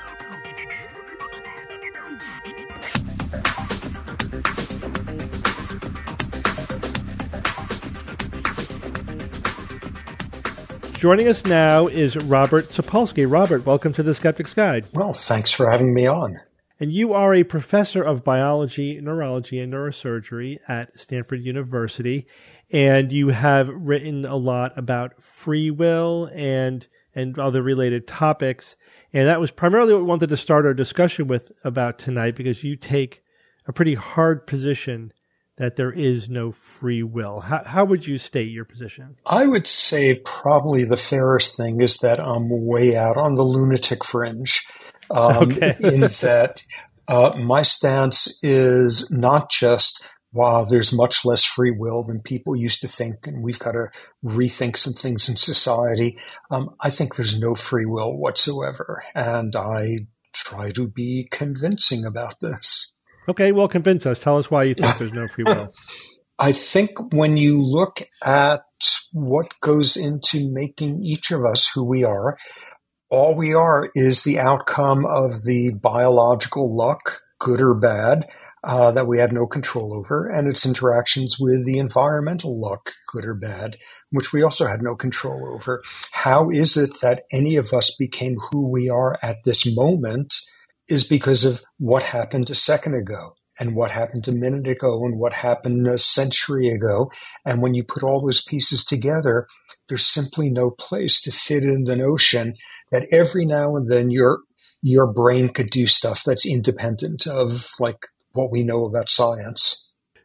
Joining us now is Robert Sapolsky. Robert, welcome to the Skeptic's Guide. Well, thanks for having me on. And you are a professor of biology, neurology, and neurosurgery at Stanford University. And you have written a lot about free will and and other related topics. And that was primarily what we wanted to start our discussion with about tonight, because you take a pretty hard position that there is no free will. How, how would you state your position? I would say probably the fairest thing is that I'm way out on the lunatic fringe. Um, Okay. in that uh, my stance is not just, wow, there's much less free will than people used to think, and we've got to rethink some things in society. Um, I think there's no free will whatsoever, and I try to be convincing about this. Okay, well, convince us. Tell us why you think there's no free will. I think when you look at what goes into making each of us who we are, all we are is the outcome of the biological luck, good or bad, uh, that we have no control over, and its interactions with the environmental luck, good or bad, which we also had no control over. How is it that any of us became who we are at this moment is because of what happened a second ago, and what happened a minute ago, and what happened a century ago. And when you put all those pieces together, there's simply no place to fit in the notion that every now and then you're your brain could do stuff that's independent of like what we know about science.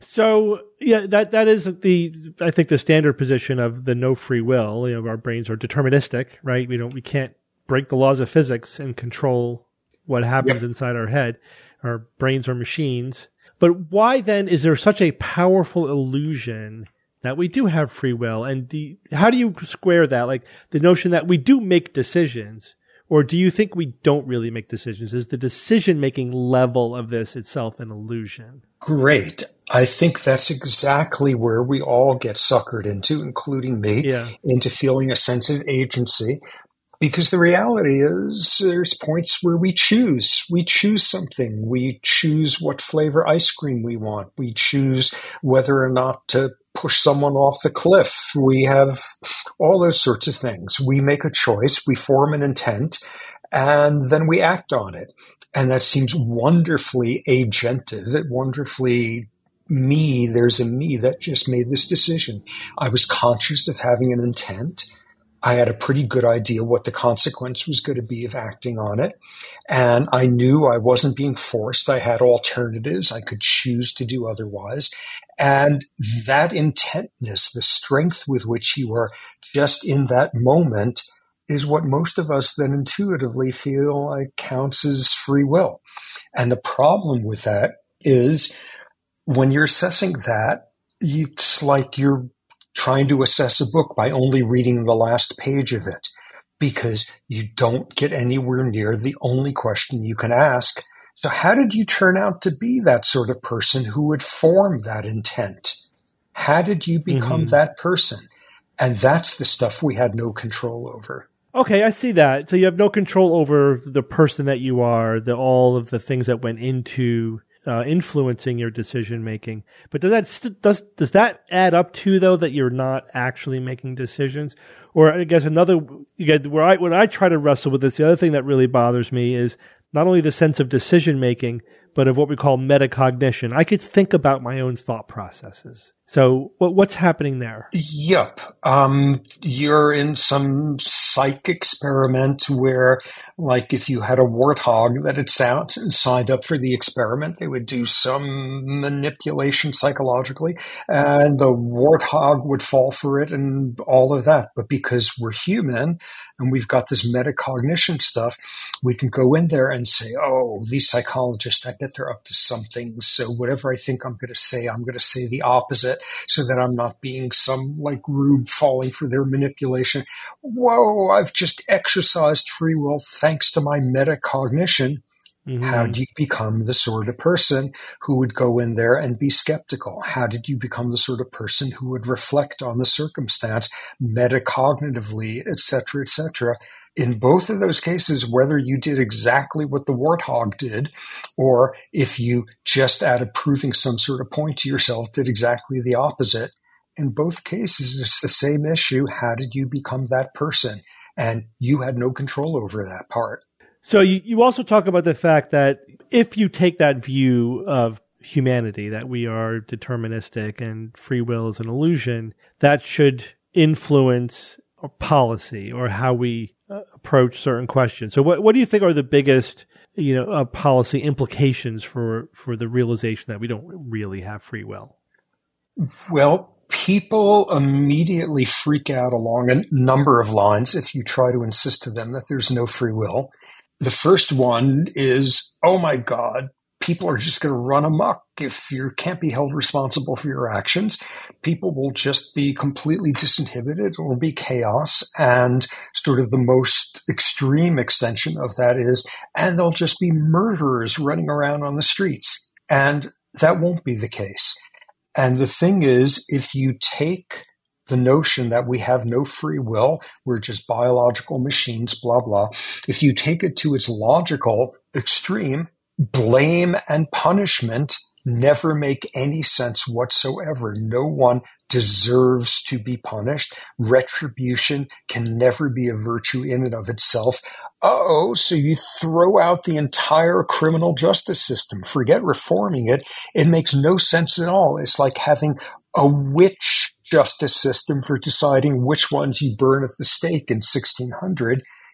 So yeah, that that is the I think the standard position of the no free will. You know, our brains are deterministic, right? We don't we can't break the laws of physics and control what happens yep. inside our head. Our brains are machines. But why then is there such a powerful illusion that we do have free will? And do you, how do you square that? Like the notion that we do make decisions, or do you think we don't really make decisions? Is the decision-making level of this itself an illusion? Great. I think that's exactly where we all get suckered into, including me, yeah. into feeling a sense of agency. Because the reality is there's points where we choose. We choose something. We choose what flavor ice cream we want. We choose whether or not to push someone off the cliff. We have all those sorts of things. We make a choice. We form an intent, and then we act on it. And that seems wonderfully agentive, wonderfully me. There's a me that just made this decision. I was conscious of having an intent. I had a pretty good idea what the consequence was going to be of acting on it. And I knew I wasn't being forced. I had alternatives. I could choose to do otherwise. And that intentness, the strength with which you are just in that moment, is what most of us then intuitively feel like counts as free will. And the problem with that is when you're assessing that, it's like you're trying to assess a book by only reading the last page of it, because you don't get anywhere near the only question you can ask. So how did you turn out to be that sort of person who would form that intent? How did you become mm-hmm. that person? And that's the stuff we had no control over. Okay, I see that. So you have no control over the person that you are, the all of the things that went into Uh, influencing your decision making. But does that st- does does that add up to though that you're not actually making decisions? Or I guess another you get where I when I try to wrestle with this, the other thing that really bothers me is not only the sense of decision making, but of what we call metacognition. I could think about my own thought processes. So what, what's happening there? Yep. Um, you're in some psych experiment where, like, if you had a warthog that had sound, signed up for the experiment, they would do some manipulation psychologically, and the warthog would fall for it and all of that. But because we're human and we've got this metacognition stuff, we can go in there and say, oh, these psychologists, I bet they're up to something. So whatever I think I'm going to say, I'm going to say the opposite, so that I'm not being some like rube falling for their manipulation. Whoa, I've just exercised free will thanks to my metacognition. Mm-hmm. How do you become the sort of person who would go in there and be skeptical? How did you become the sort of person who would reflect on the circumstance metacognitively, et cetera, et cetera? In both of those cases, whether you did exactly what the warthog did, or if you just out of proving some sort of point to yourself did exactly the opposite, in both cases, it's the same issue. How did you become that person? And you had no control over that part. So you, you also talk about the fact that if you take that view of humanity, that we are deterministic and free will is an illusion, that should influence policy or how we uh, approach certain questions. So what what do you think are the biggest, you know, uh, policy implications for, for the realization that we don't really have free will? Well, people immediately freak out along a number of lines if you try to insist to them that there's no free will. The first one is, oh my God, people are just going to run amok. If you can't be held responsible for your actions, people will just be completely disinhibited. It will be chaos. And sort of the most extreme extension of that is, and they'll just be murderers running around on the streets. And that won't be the case. And the thing is, if you take the notion that we have no free will, we're just biological machines, blah, blah. If you take it to its logical extreme, blame and punishment never make any sense whatsoever. No one deserves to be punished. Retribution can never be a virtue in and of itself. Uh-oh, so you throw out the entire criminal justice system. Forget reforming it. It makes no sense at all. It's like having a witch justice system for deciding which ones you burn at the stake in sixteen hundred.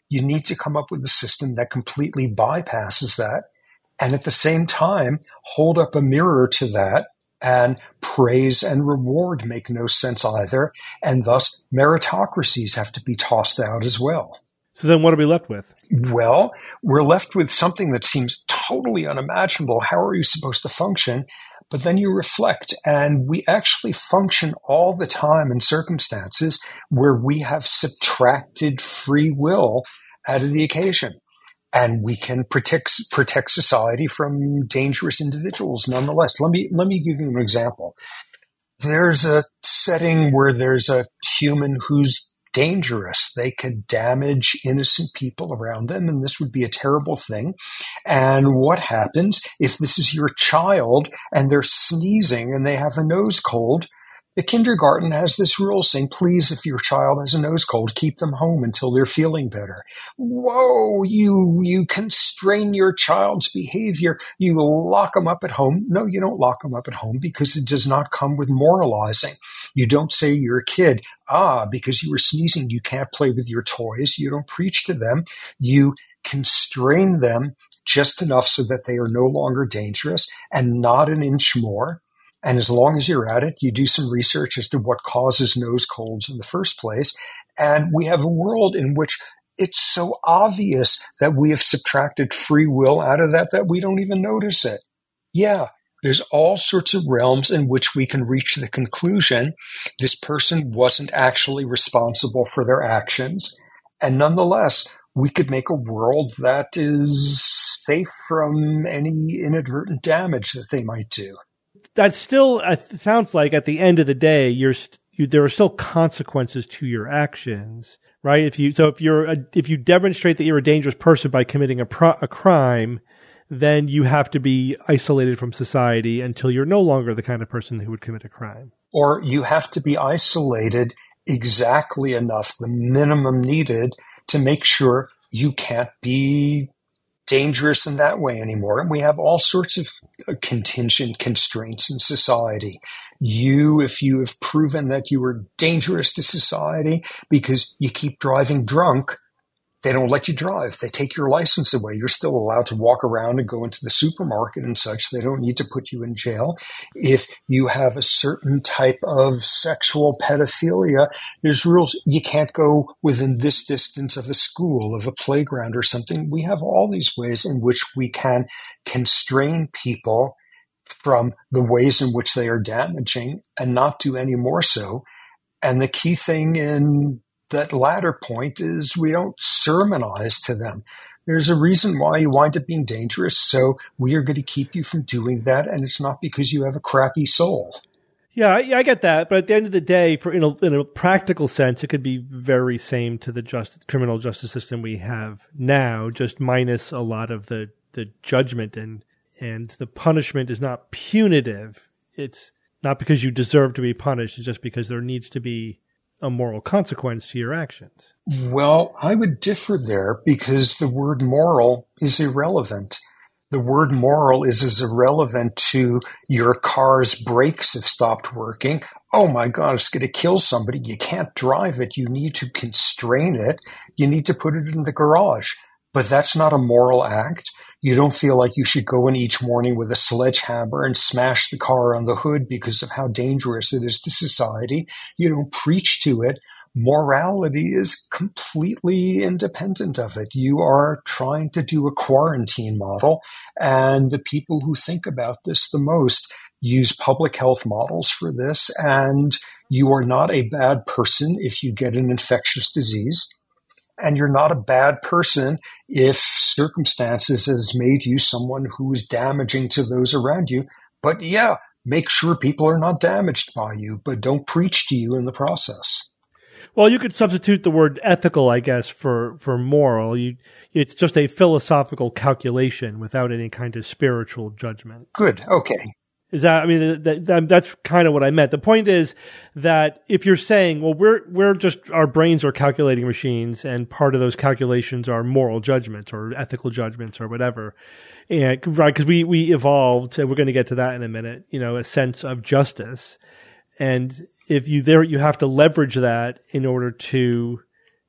You need to come up with a system that completely bypasses that, and at the same time, hold up a mirror to that, and praise and reward make no sense either, and thus meritocracies have to be tossed out as well. So then what are we left with? Well, we're left with something that seems totally unimaginable. How are you supposed to function? But then you reflect, and we actually function all the time in circumstances where we have subtracted free will out of the occasion. And we can protect protect society from dangerous individuals nonetheless. Let me let me give you an example. There's a setting where there's a human who's dangerous. They could damage innocent people around them, and this would be a terrible thing. And what happens if this is your child and they're sneezing and they have a nose cold? The kindergarten has this rule saying, please, if your child has a nose cold, keep them home until they're feeling better. Whoa, you you constrain your child's behavior. You lock them up at home. No, you don't lock them up at home because it does not come with moralizing. You don't say to your kid, ah, because you were sneezing, you can't play with your toys. You don't preach to them. You constrain them just enough so that they are no longer dangerous and not an inch more. And as long as you're at it, you do some research as to what causes nose colds in the first place. And we have a world in which it's so obvious that we have subtracted free will out of that that we don't even notice it. Yeah, there's all sorts of realms in which we can reach the conclusion this person wasn't actually responsible for their actions. And nonetheless, we could make a world that is safe from any inadvertent damage that they might do. That still uh, sounds like at the end of the day, you're st- you, there are still consequences to your actions, right? If you so if you're a, if you demonstrate that you're a dangerous person by committing a, pro- a crime, then you have to be isolated from society until you're no longer the kind of person who would commit a crime. Or you have to be isolated exactly enough, the minimum needed, to make sure you can't be dangerous in that way anymore. And we have all sorts of contingent constraints in society. You, if you have proven that you are dangerous to society because you keep driving drunk, they don't let you drive. They take your license away. You're still allowed to walk around and go into the supermarket and such. They don't need to put you in jail. If you have a certain type of sexual pedophilia, there's rules. You can't go within this distance of a school, of a playground or something. We have all these ways in which we can constrain people from the ways in which they are damaging and not do any more so. And the key thing in that latter point is we don't sermonize to them. There's a reason why you wind up being dangerous, so we are going to keep you from doing that, and it's not because you have a crappy soul. Yeah, I, I get that, but at the end of the day, for in a, in a practical sense, it could be very same to the just, criminal justice system we have now, just minus a lot of the, the judgment, and and the punishment is not punitive. It's not because you deserve to be punished, it's just because there needs to be a moral consequence to your actions. Well, I would differ there because the word moral is irrelevant. The word moral is as irrelevant to your car's brakes have stopped working. Oh my God, it's going to kill somebody. You can't drive it. You need to constrain it. You need to put it in the garage. But that's not a moral act. You don't feel like you should go in each morning with a sledgehammer and smash the car on the hood because of how dangerous it is to society. You don't preach to it. Morality is completely independent of it. You are trying to do a quarantine model, and the people who think about this the most use public health models for this, and you are not a bad person if you get an infectious disease. And you're not a bad person if circumstances has made you someone who is damaging to those around you. But yeah, make sure people are not damaged by you, but don't preach to you in the process. Well, you could substitute the word ethical, I guess, for, for moral. You, it's just a philosophical calculation without any kind of spiritual judgment. Good. Okay. Is that, I mean, that, that, that's kind of what I meant. The point is that if you're saying, well, we're, we're just, our brains are calculating machines, and part of those calculations are moral judgments or ethical judgments or whatever. And, right, because we, we evolved, and we're going to get to that in a minute, you know, a sense of justice. And if you there, you have to leverage that in order to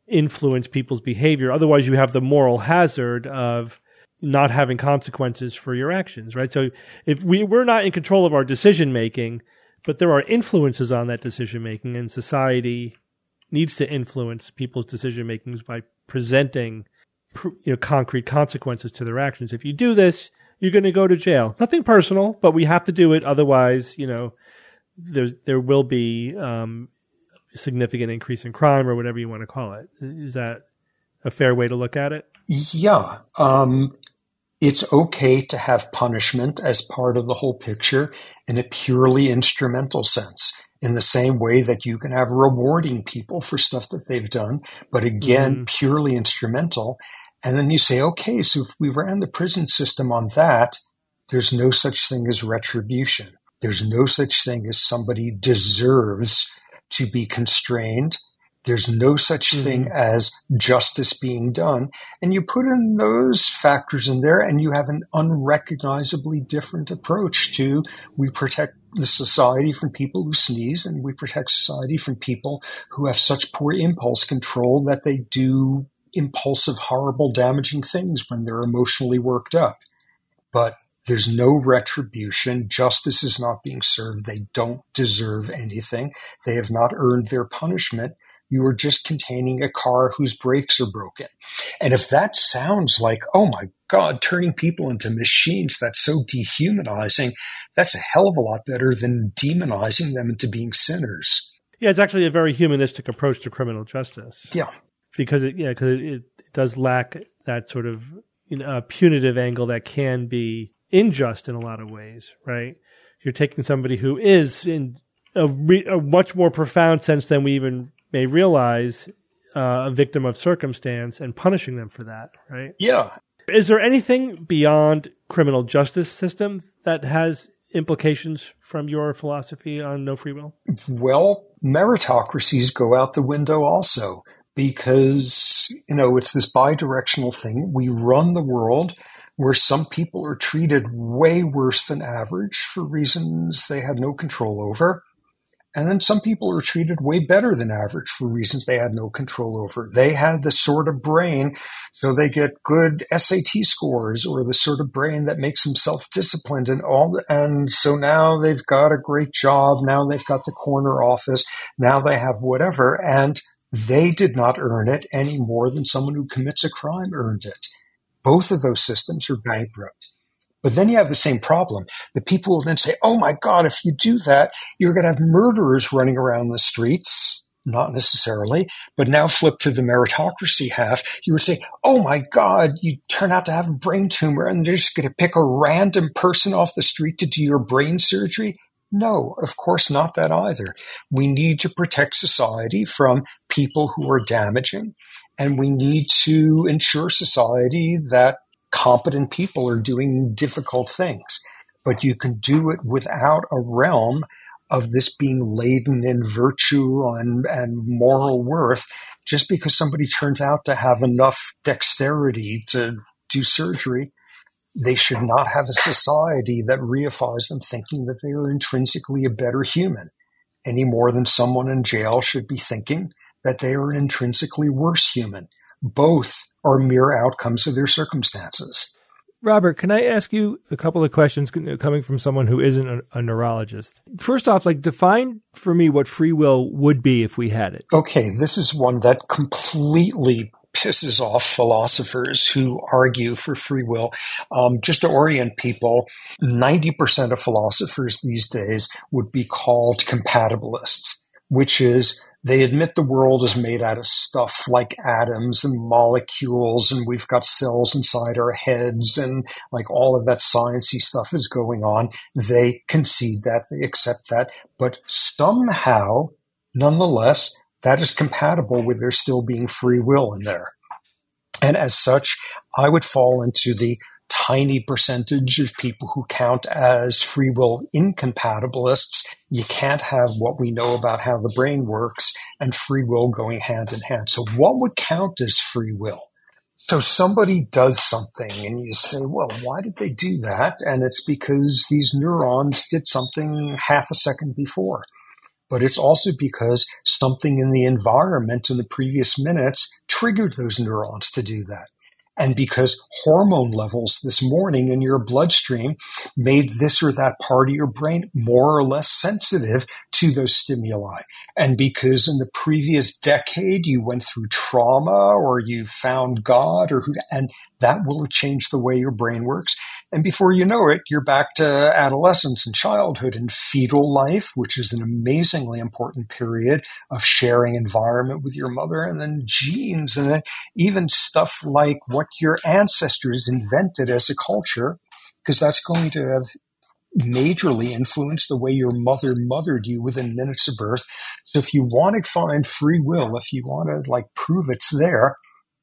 influence people's behavior. Otherwise, you have the moral hazard of not having consequences for your actions, right? So if we, we're not in control of our decision making, but there are influences on that decision making, and society needs to influence people's decision makings by presenting, you know, concrete consequences to their actions. If you do this, you're going to go to jail. Nothing personal, but we have to do it. Otherwise, you know, there there will be um, a significant increase in crime or whatever you want to call it. Is that a fair way to look at it? Yeah. Um, it's okay to have punishment as part of the whole picture in a purely instrumental sense, in the same way that you can have rewarding people for stuff that they've done, but again, mm-hmm. purely instrumental. And then you say, okay, so if we ran the prison system on that, there's no such thing as retribution. There's no such thing as somebody deserves to be constrained. There's no such mm-hmm. thing as justice being done. And you put in those factors in there and you have an unrecognizably different approach to, we protect the society from people who sneeze, and we protect society from people who have such poor impulse control that they do impulsive, horrible, damaging things when they're emotionally worked up. But there's no retribution. Justice is not being served. They don't deserve anything. They have not earned their punishment. You are just containing a car whose brakes are broken. And if that sounds like, oh my God, turning people into machines, that's so dehumanizing, that's a hell of a lot better than demonizing them into being sinners. Yeah, it's actually a very humanistic approach to criminal justice. Yeah. Because it, yeah, because it, it does lack that sort of, you know, uh, punitive angle that can be unjust in a lot of ways, right? You're taking somebody who is in a, re- a much more profound sense than we even may realize, uh, a victim of circumstance, and punishing them for that, right? Yeah. Is there anything beyond criminal justice system that has implications from your philosophy on no free will? Well, meritocracies go out the window also, because, you know, it's this bidirectional thing. We run the world where some people are treated way worse than average for reasons they had no control over. And then some people are treated way better than average for reasons they had no control over. They had the sort of brain, so they get good S A T scores, or the sort of brain that makes them self-disciplined and all. And so now they've got a great job. Now they've got the corner office. Now they have whatever. And they did not earn it any more than someone who commits a crime earned it. Both of those systems are bankrupt. But then you have the same problem. The people will then say, oh my God, if you do that, you're going to have murderers running around the streets. Not necessarily, but now flip to the meritocracy half. You would say, oh my God, you turn out to have a brain tumor and they're just going to pick a random person off the street to do your brain surgery. No, of course not that either. We need to protect society from people who are damaging, and we need to ensure society that competent people are doing difficult things. But you can do it without a realm of this being laden in virtue and, and moral worth just because somebody turns out to have enough dexterity to do surgery. They should not have a society that reifies them thinking that they are intrinsically a better human, any more than someone in jail should be thinking that they are an intrinsically worse human. Both are mere outcomes of their circumstances. Robert, can I ask you a couple of questions coming from someone who isn't a, a neurologist? First off, like, define for me what free will would be if we had it. Okay, this is one that completely pisses off philosophers who argue for free will. Um, just to orient people, ninety percent of philosophers these days would be called compatibilists, which is they admit the world is made out of stuff like atoms and molecules, and we've got cells inside our heads, and like all of that sciencey stuff is going on. They concede that, they accept that, but somehow, nonetheless, that is compatible with there still being free will in there. And as such, I would fall into the tiny percentage of people who count as free will incompatibilists. You can't have what we know about how the brain works and free will going hand in hand. So what would count as free will? So somebody does something and you say, well, why did they do that? And it's because these neurons did something half a second before. but it's also because something in the environment in the previous minutes triggered those neurons to do that. And because hormone levels this morning in your bloodstream made this or that part of your brain more or less sensitive to those stimuli. And because in the previous decade you went through trauma or you found God, or who, and that will have changed the way your brain works. And before you know it, you're back to adolescence and childhood and fetal life, which is an amazingly important period of sharing environment with your mother, and then genes, and then even stuff like what your ancestors invented as a culture, because that's going to have majorly influenced the way your mother mothered you within minutes of birth. So if you want to find free will, if you want to like prove it's there,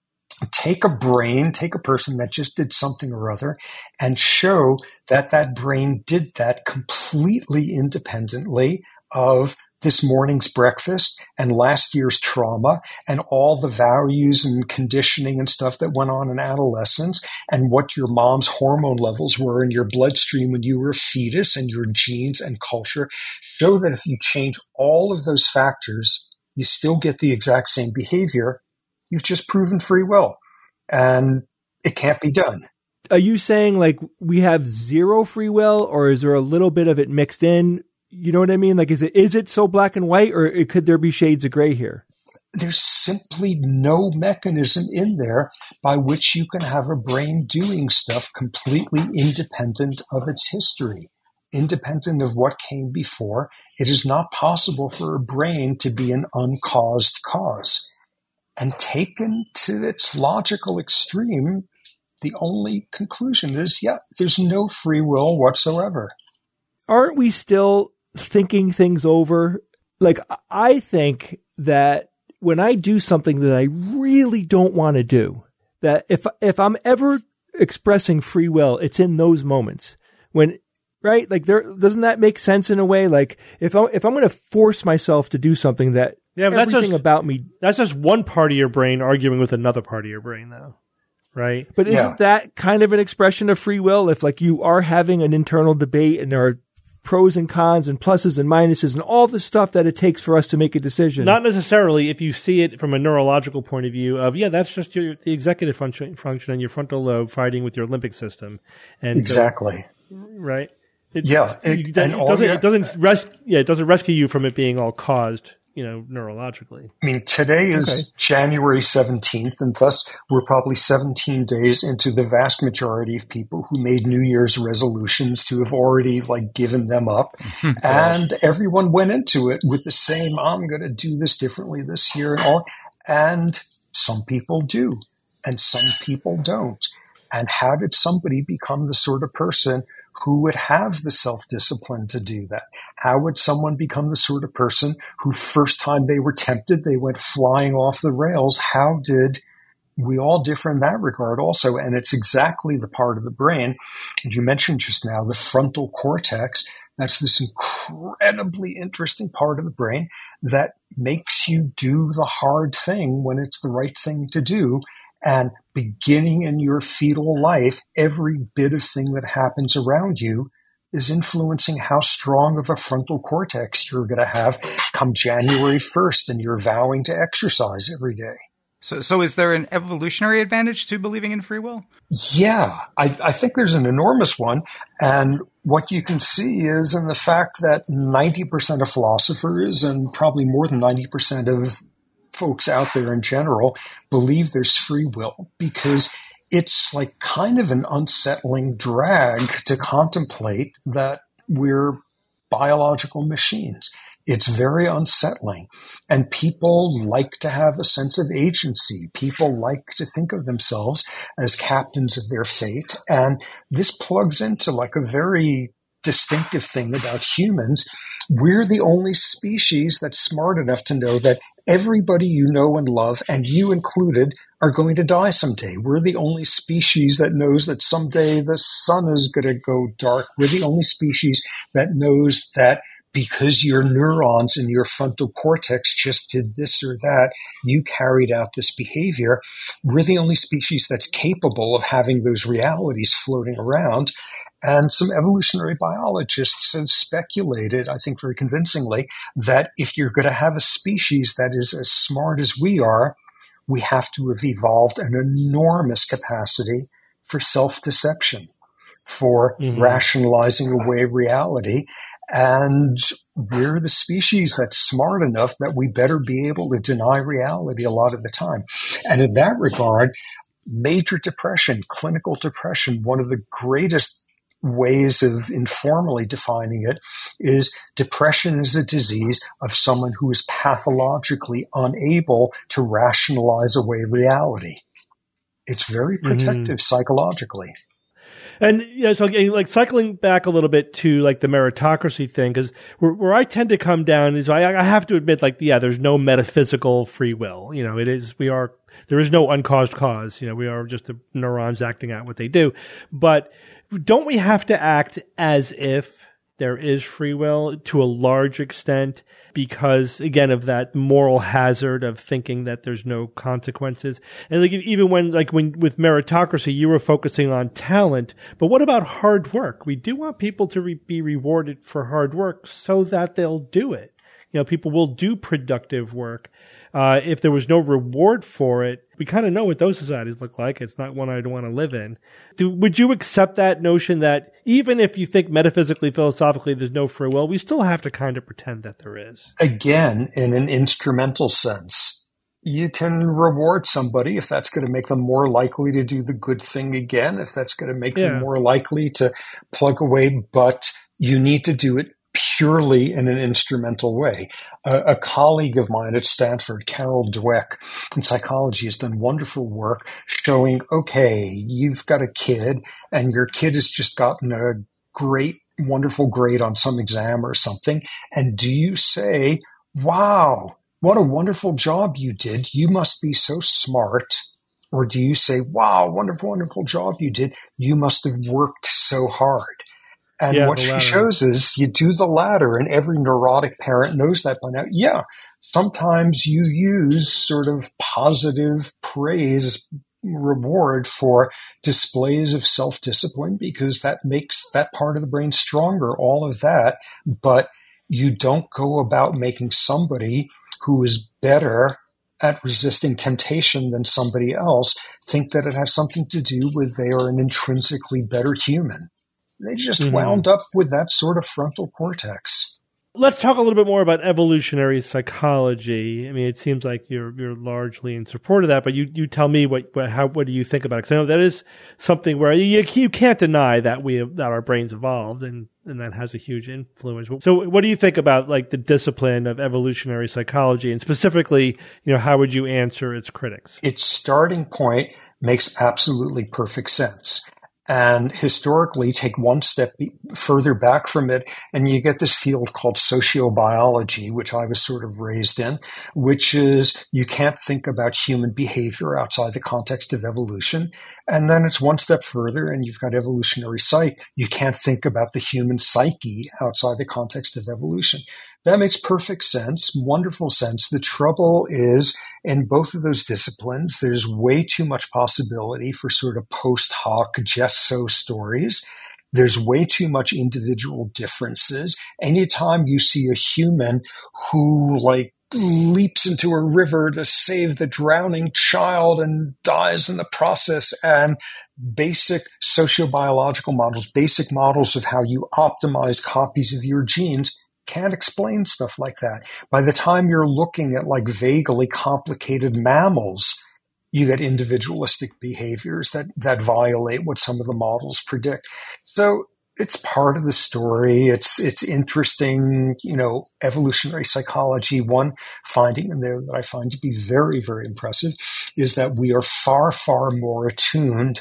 take a brain, take a person that just did something or other, and show that that brain did that completely independently of this morning's breakfast and last year's trauma and all the values and conditioning and stuff that went on in adolescence, and what your mom's hormone levels were in your bloodstream when you were a fetus, and your genes and culture. Show that if you change all of those factors, you still get the exact same behavior. You've just proven free will, and it can't be done. Are you saying like we have zero free will, or is there a little bit of it mixed in? You know what I mean? Like, is it is it so black and white, or could there be shades of gray here? There's simply no mechanism in there by which you can have a brain doing stuff completely independent of its history, independent of what came before. It is not possible for a brain to be an uncaused cause. And taken to its logical extreme, the only conclusion is, yeah, there's no free will whatsoever. Aren't we still thinking things over? Like, I think that when I do something that I really don't want to do, that if if I'm ever expressing free will, it's in those moments when, right? Like, there doesn't that make sense in a way? Like, if I'm if I'm going to force myself to do something that yeah, but everything that's just, about me, that's just one part of your brain arguing with another part of your brain, though, right? But isn't yeah. that kind of an expression of free will? If like you are having an internal debate and there are pros and cons and pluses and minuses and all the stuff that it takes for us to make a decision. Not necessarily if you see it from a neurological point of view of, yeah, that's just your, the executive function, function and your frontal lobe fighting with your limbic system. And exactly. So, right. It, yeah. It, it, it doesn't, your, it doesn't res- yeah, it doesn't rescue you from it being all caused, you know, neurologically. I mean, today is okay. January seventeenth, and thus we're probably seventeen days into the vast majority of people who made New Year's resolutions to have already like given them up. And everyone went into it with the same, I'm going to do this differently this year and all. And some people do, and some people don't. And how did somebody become the sort of person who would have the self-discipline to do that? How would someone become the sort of person who first time they were tempted, they went flying off the rails? How did we all differ in that regard also? And it's exactly the part of the brain, and you mentioned just now, the frontal cortex. That's this incredibly interesting part of the brain that makes you do the hard thing when it's the right thing to do. And beginning in your fetal life, every bit of thing that happens around you is influencing how strong of a frontal cortex you're going to have come January first, and you're vowing to exercise every day. So, so is there an evolutionary advantage to believing in free will? Yeah, I, I think there's an enormous one. And what you can see is in the fact that ninety percent of philosophers, and probably more than ninety percent of folks out there in general, believe there's free will, because it's like kind of an unsettling drag to contemplate that we're biological machines. It's very unsettling. And people like to have a sense of agency. People like to think of themselves as captains of their fate. And this plugs into like a very distinctive thing about humans. We're the only species that's smart enough to know that everybody you know and love, and you included, are going to die someday. We're the only species that knows that someday the sun is going to go dark. We're the only species that knows that because your neurons in your frontal cortex just did this or that, you carried out this behavior. We're the only species that's capable of having those realities floating around. And some evolutionary biologists have speculated, I think very convincingly, that if you're going to have a species that is as smart as we are, we have to have evolved an enormous capacity for self-deception, for mm-hmm. rationalizing away reality. And we're the species that's smart enough that we better be able to deny reality a lot of the time. And in that regard, major depression, clinical depression, one of the greatest ways of informally defining it is depression is a disease of someone who is pathologically unable to rationalize away reality. It's very protective mm-hmm. psychologically. And you know, so like cycling back a little bit to like the meritocracy thing, because where, where I tend to come down is I, I have to admit, like, yeah, there's no metaphysical free will. You know, it is we are there is no uncaused cause. You know, we are just the neurons acting out what they do. But don't we have to act as if there is free will to a large extent because, again, of that moral hazard of thinking that there's no consequences? And like even when, like when with meritocracy, you were focusing on talent, but what about hard work? We do want people to re- be rewarded for hard work so that they'll do it. You know, people will do productive work. Uh, if there was no reward for it, we kind of know what those societies look like. It's not one I'd want to live in. Do, would you accept that notion that even if you think metaphysically, philosophically, there's no free will, we still have to kind of pretend that there is? Again, in an instrumental sense, you can reward somebody if that's going to make them more likely to do the good thing again, if that's going to make yeah. them more likely to plug away, but you need to do it purely in an instrumental way. A, a colleague of mine at Stanford, Carol Dweck, in psychology, has done wonderful work showing, okay, you've got a kid and your kid has just gotten a great, wonderful grade on some exam or something. And do you say, wow, what a wonderful job you did. You must be so smart. Or do you say, wow, wonderful, wonderful job you did. You must have worked so hard. And yeah, what she shows is you do the latter, and every neurotic parent knows that by now. Yeah, sometimes you use sort of positive praise reward for displays of self-discipline because that makes that part of the brain stronger, all of that. But you don't go about making somebody who is better at resisting temptation than somebody else think that it has something to do with they are an intrinsically better human. They just mm-hmm. wound up with that sort of frontal cortex. Let's talk a little bit more about evolutionary psychology. I mean, it seems like you're you're largely in support of that, but you, you tell me what, what how what do you think about it? Because I know that is something where you you can't deny that we that our brains evolved, and, and that has a huge influence. So, what do you think about like the discipline of evolutionary psychology, and specifically, you know, how would you answer its critics? Its starting point makes absolutely perfect sense. And historically, take one step further back from it, and you get this field called sociobiology, which I was sort of raised in, which is you can't think about human behavior outside the context of evolution. And then it's one step further, and you've got evolutionary psych. You can't think about the human psyche outside the context of evolution. That makes perfect sense, wonderful sense. The trouble is, in both of those disciplines, there's way too much possibility for sort of post hoc, just so stories. There's way too much individual differences. Anytime you see a human who, like, leaps into a river to save the drowning child and dies in the process, and basic sociobiological models, basic models of how you optimize copies of your genes can't explain stuff like that. By the time you're looking at like vaguely complicated mammals, you get individualistic behaviors that, that violate what some of the models predict. So it's part of the story. It's, it's interesting, you know, evolutionary psychology. One finding in there that I find to be very, very impressive is that we are far, far more attuned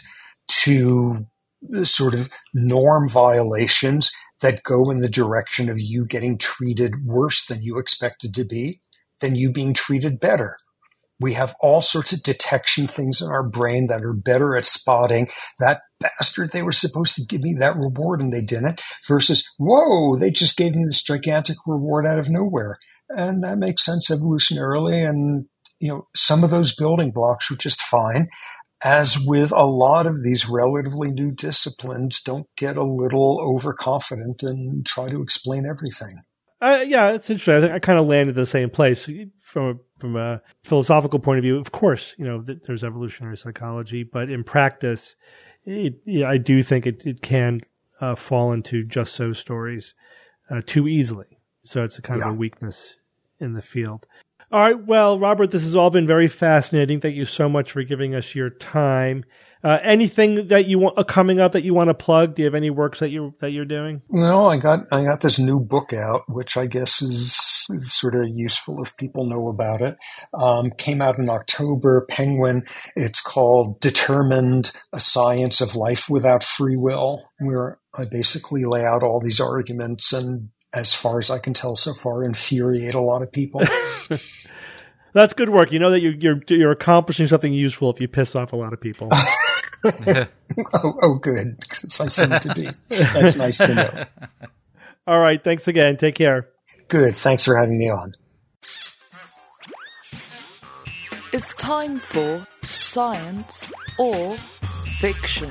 to the sort of norm violations that go in the direction of you getting treated worse than you expected to be, than you being treated better. We have all sorts of detection things in our brain that are better at spotting that bastard, they were supposed to give me that reward and they didn't, versus, whoa, they just gave me this gigantic reward out of nowhere. And that makes sense evolutionarily. And, you know, some of those building blocks are just fine. as with a lot of these relatively new disciplines, don't get a little overconfident and try to explain everything. Uh, yeah, it's interesting. I think I kind of landed the same place from a, from a philosophical point of view. Of course, you know, th- there's evolutionary psychology, but in practice, it, yeah, I do think it, it can uh, fall into just so stories uh, too easily. So it's a kind yeah. of a weakness in the field. All right. Well, Robert, this has all been very fascinating. Thank you so much for giving us your time. Uh, anything that you want uh, coming up that you want to plug? Do you have any works that you that you're doing? Well, I got I got this new book out, which I guess is, is sort of useful if people know about it. Um, came out in October, Penguin. It's called Determined: A Science of Life Without Free Will, where I basically lay out all these arguments and, as far as I can tell so far, infuriate a lot of people. That's good work. You know that you're, you're you're accomplishing something useful if you piss off a lot of people. oh, oh, good. Because I seem to be. That's nice to know. All right. Thanks again. Take care. Good. Thanks for having me on. It's time for Science or Fiction.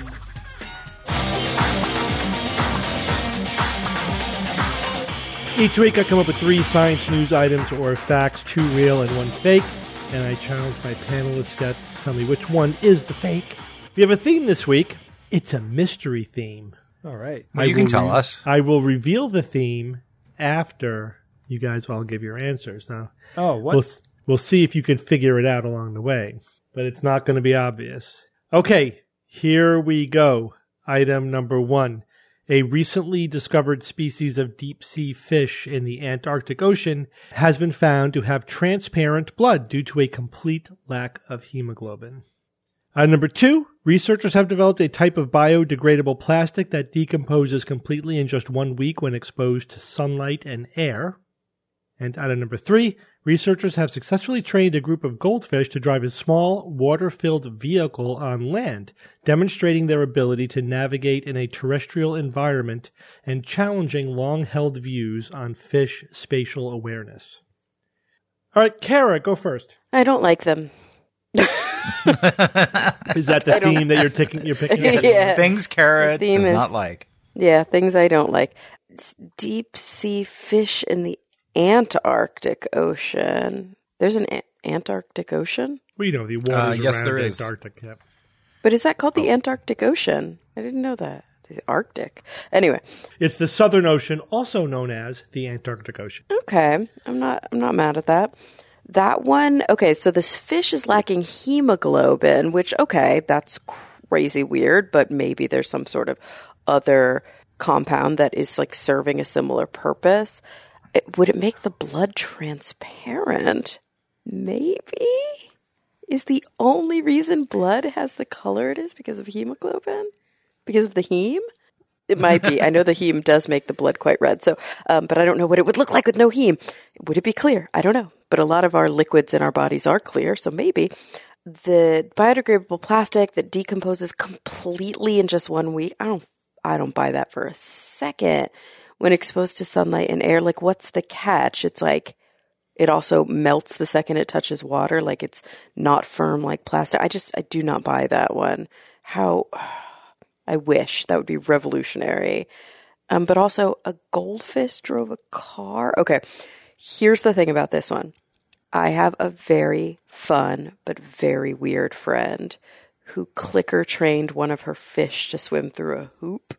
Each week I come up with three science news items or facts, two real and one fake, and I challenge my panelists to tell me which one is the fake. We have a theme this week. It's a mystery theme. All right. Well, you can tell re- us. I will reveal the theme after you guys all give your answers. Now, oh, what? We'll, we'll see if you can figure it out along the way, but it's not going to be obvious. Okay, here we go. Item number one. A recently discovered species of deep-sea fish in the Antarctic Ocean has been found to have transparent blood due to a complete lack of hemoglobin. Uh, number two, researchers have developed a type of biodegradable plastic that decomposes completely in just one week when exposed to sunlight and air. And item number three, researchers have successfully trained a group of goldfish to drive a small, water-filled vehicle on land, demonstrating their ability to navigate in a terrestrial environment and challenging long-held views on fish spatial awareness. All right, Kara, go first. I don't like them. Is that the theme that you're, taking, you're picking up? Yeah. Things Kara does is, not like. Yeah, things I don't like. It's deep-sea fish in the Antarctic Ocean. There's an a- Antarctic Ocean? Well, you know, the waters uh, yes, around there is. Antarctic. Yep. But is that called the Antarctic Ocean? I didn't know that. The Arctic. Anyway. It's the Southern Ocean, also known as the Antarctic Ocean. Okay. I'm not I'm not mad at that. That one, okay, so this fish is lacking hemoglobin, which, okay, that's crazy weird, but maybe there's some sort of other compound that is like serving a similar purpose. It, would it make the blood transparent? Maybe? Is the only reason blood has the color it is because of hemoglobin? Because of the heme? It might be. I know the heme does make the blood quite red, so, um, but I don't know what it would look like with no heme. Would it be clear? I don't know. But a lot of our liquids in our bodies are clear, so maybe. The biodegradable plastic that decomposes completely in just one week, I don't, I don't buy that for a second. When exposed to sunlight and air, like, what's the catch? It's like, it also melts the second it touches water, like it's not firm like plastic. I just, I do not buy that one. How, I wish that would be revolutionary. Um, but also, a goldfish drove a car. Okay, here's the thing about this one. I have a very fun but very weird friend who clicker trained one of her fish to swim through a hoop.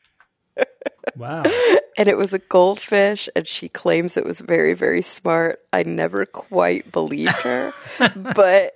Wow. And it was a goldfish, and she claims it was very, very smart. I never quite believed her, but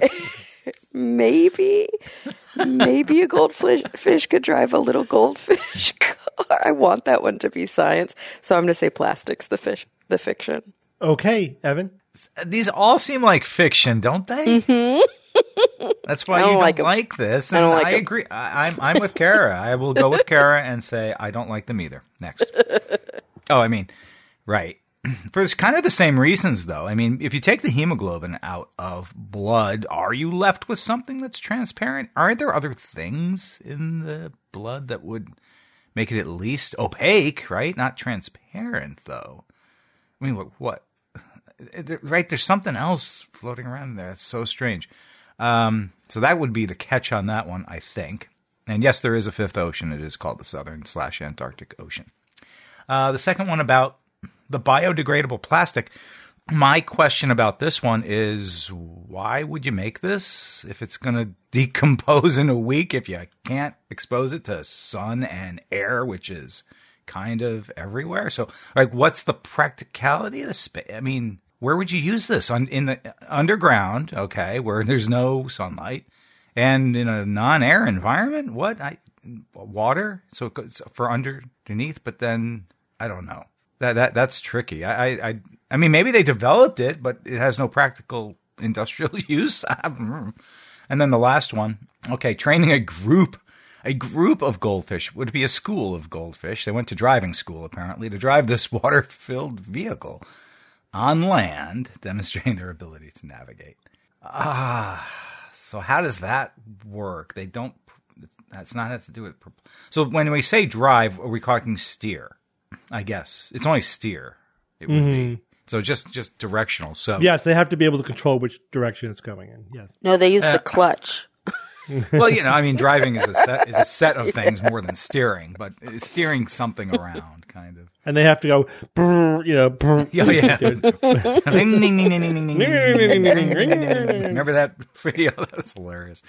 maybe, maybe a goldfish fish could drive a little goldfish car. I want that one to be science, so I'm going to say plastics, the fish, the fiction. Okay, Evan. These all seem like fiction, don't they? Mm-hmm. That's why I don't you don't like like, 'em. this. I And don't like I 'em. agree. I, I'm I'm with Kara. I will go with Kara and say I don't like them either. Next. Oh, I mean, right. For kind of the same reasons, though. I mean, if you take the hemoglobin out of blood, are you left with something that's transparent? Aren't there other things in the blood that would make it at least opaque, right? Not transparent, though. I mean, what? what? Right? There's something else floating around there. That's so strange. Um, so that would be the catch on that one, I think. And yes, there is a fifth ocean. It is called the Southern slash Antarctic Ocean. Uh, the second one about the biodegradable plastic. My question about this one is, why would you make this if it's going to decompose in a week, if you can't expose it to sun and air, which is kind of everywhere? So, like, what's the practicality of the space? I mean, where would you use this? On, in the underground, okay, where there's no sunlight, and in a non-air environment? What? I water? So it's for underneath, but then, I don't know. That that That's tricky. I, I, I mean, maybe they developed it, but it has no practical industrial use. And then the last one, okay, training a group, a group of goldfish would be a school of goldfish. They went to driving school, apparently, to drive this water-filled vehicle on land, demonstrating their ability to navigate. Ah, so how does that work? They don't, that's not have to do with, so when we say drive, are we talking steer? I guess it's only steer. It would mm-hmm. be so just just directional. So yes, they have to be able to control which direction it's going in. Yes. No, they use uh, the clutch. Well, you know, I mean, driving is a set is a set of things more than steering, but it's steering something around, kind of. And they have to go, brr, you know. Brr, yeah, yeah. Remember that video? That's hilarious.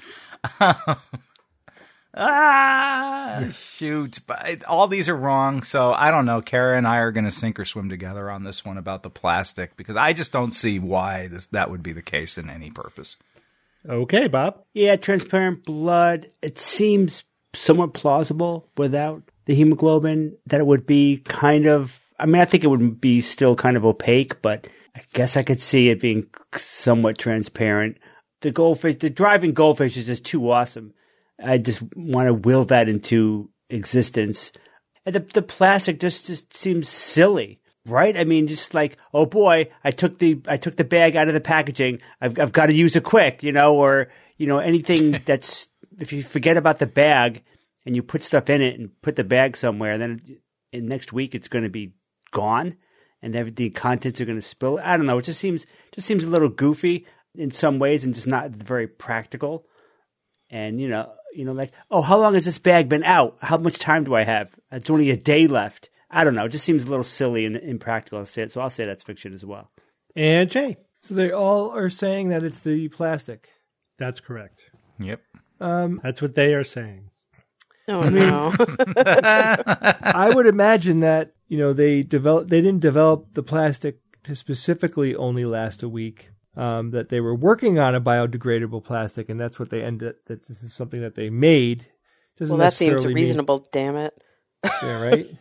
Ah, shoot. But all these are wrong, so I don't know. Kara and I are going to sink or swim together on this one about the plastic, because I just don't see why this that would be the case in any purpose. Okay, Bob. Yeah, transparent blood. It seems somewhat plausible without the hemoglobin that it would be kind of, I mean, I think it would be still kind of opaque, but I guess I could see it being somewhat transparent. The goldfish, the driving goldfish is just too awesome. I just want to will that into existence. And the the plastic just, just seems silly, right? I mean, just like, oh boy, I took the I took the bag out of the packaging. I've I've got to use it quick, you know, or you know, anything that's, if you forget about the bag and you put stuff in it and put the bag somewhere, then in next week it's going to be gone, and the contents are going to spill. I don't know. It just seems just seems a little goofy in some ways, and just not very practical. And you know. You know, like, oh, how long has this bag been out? How much time do I have? It's only a day left. I don't know. It just seems a little silly and impractical to say it. So I'll say that's fiction as well. And Jay. So they all are saying that it's the plastic. That's correct. Yep. Um, that's what they are saying. Oh, I mean, no. I would imagine that, you know, they develop, they didn't develop the plastic to specifically only last a week. Um, that they were working on a biodegradable plastic, and that's what they ended. That this is something that they made. Doesn't well, that seems mean, reasonable. Damn it! Yeah, right.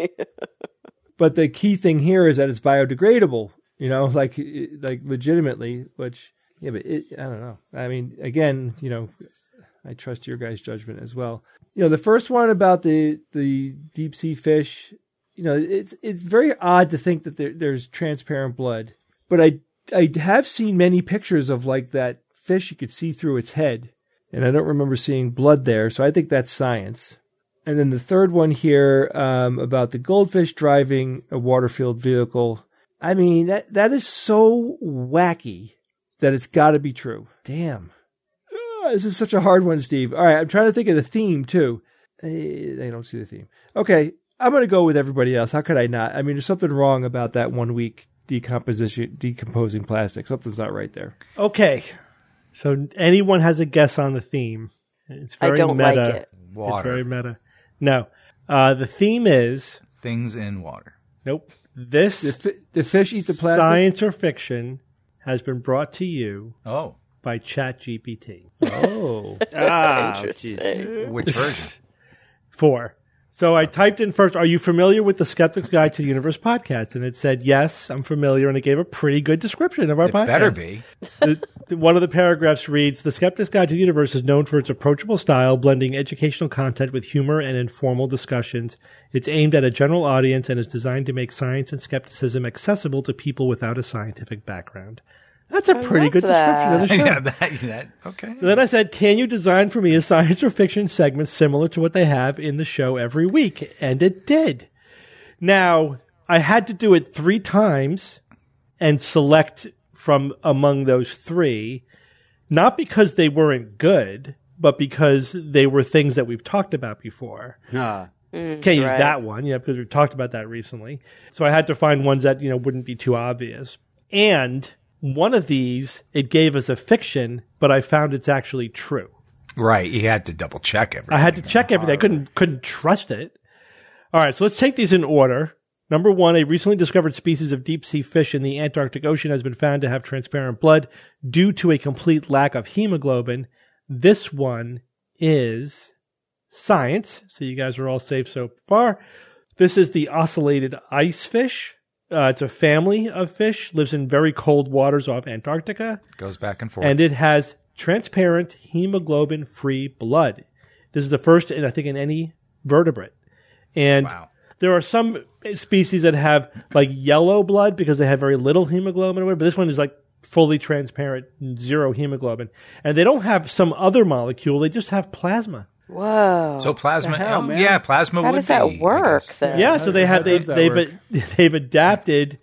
But the key thing here is that it's biodegradable. You know, like like legitimately. Which, yeah, but it, I don't know. I mean, again, you know, I trust your guys' judgment as well. You know, the first one about the the deep sea fish. You know, it's it's very odd to think that there, there's transparent blood, but I. I have seen many pictures of like that fish you could see through its head, and I don't remember seeing blood there, so I think that's science. And then the third one here um, about the goldfish driving a water-filled vehicle. I mean, that that is so wacky that it's got to be true. Damn. Oh, this is such a hard one, Steve. All right, I'm trying to think of the theme, too. I don't see the theme. Okay, I'm going to go with everybody else. How could I not? I mean, there's something wrong about that one week. Decomposition, decomposing plastic. Something's not right there. Okay, so anyone has a guess on the theme? It's very I don't meta. like it. Water. It's very meta. No, uh, the theme is things in water. Nope. This the, fi- the fish eat the plastic. Science or fiction has been brought to you. Oh, by ChatGPT. Oh, ah, interesting. Which version? Four. So I typed in first, are you familiar with the Skeptic's Guide to the Universe podcast? And it said, yes, I'm familiar. And it gave a pretty good description of our it podcast. It better be. the, the, one of the paragraphs reads, the Skeptic's Guide to the Universe is known for its approachable style, blending educational content with humor and informal discussions. It's aimed at a general audience and is designed to make science and skepticism accessible to people without a scientific background. That's a I pretty good that. description of the show. Yeah, that, that, okay. So then I said, can you design for me a science or fiction segment similar to what they have in the show every week? And it did. Now, I had to do it three times and select from among those three. not because they weren't good, but because they were things that we've talked about before. Ah. Mm, Can't use right. that one, yeah, because we've talked about that recently. So I had to find ones that, you know, wouldn't be too obvious. And one of these, it gave us a fiction, but I found it's actually true. Right. You had to double check everything. I had to check everything. I couldn't couldn't trust it. All right, so let's take these in order. Number one, a recently discovered species of deep-sea fish in the Antarctic Ocean has been found to have transparent blood due to a complete lack of hemoglobin. This one is science, so you guys are all safe so far. This is the ocellated ice fish. Uh, it's a family of fish, lives in very cold waters off Antarctica, Goes back and forth. and it has transparent hemoglobin-free blood. This is the first, in, I think, in any vertebrate. And Wow. there are some species that have like yellow blood because they have very little hemoglobin, or whatever, but this one is like fully transparent, zero hemoglobin. And they don't have some other molecule, they just have plasma. Whoa. So plasma, hell, oh, man? yeah, plasma How would does that be, I work guess. then? Yeah, so they how have they, does that they've work? they've adapted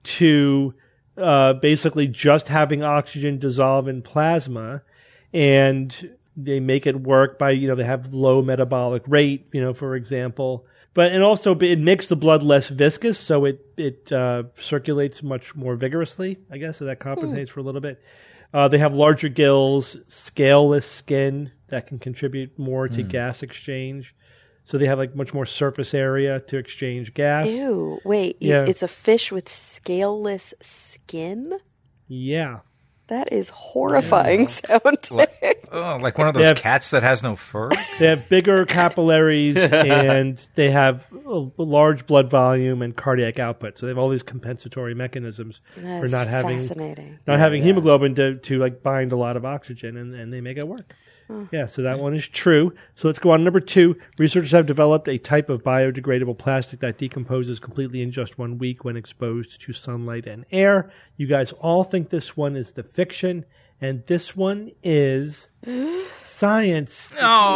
to uh, basically just having oxygen dissolve in plasma, and they make it work by, you know, they have low metabolic rate, you know, for example. But and also it makes the blood less viscous, so it it uh, circulates much more vigorously, I guess, so that compensates for a little bit. Uh, they have larger gills, scaleless skin that can contribute more to gas exchange. So they have like much more surface area to exchange gas. Ew. Wait, y- Yeah. it's a fish with scaleless skin? Yeah. That is horrifying sounding. Oh, like one of They those have- cats that has no fur? They have bigger capillaries and they have a large blood volume and cardiac output. So they have all these compensatory mechanisms That for is not having fascinating. not having hemoglobin to, to like bind a lot of oxygen, and, and they make it work. Yeah, so that one is true. So let's go on. Number two, researchers have developed a type of biodegradable plastic that decomposes completely in just one week when exposed to sunlight and air. You guys all think this one is the fiction, and this one is science.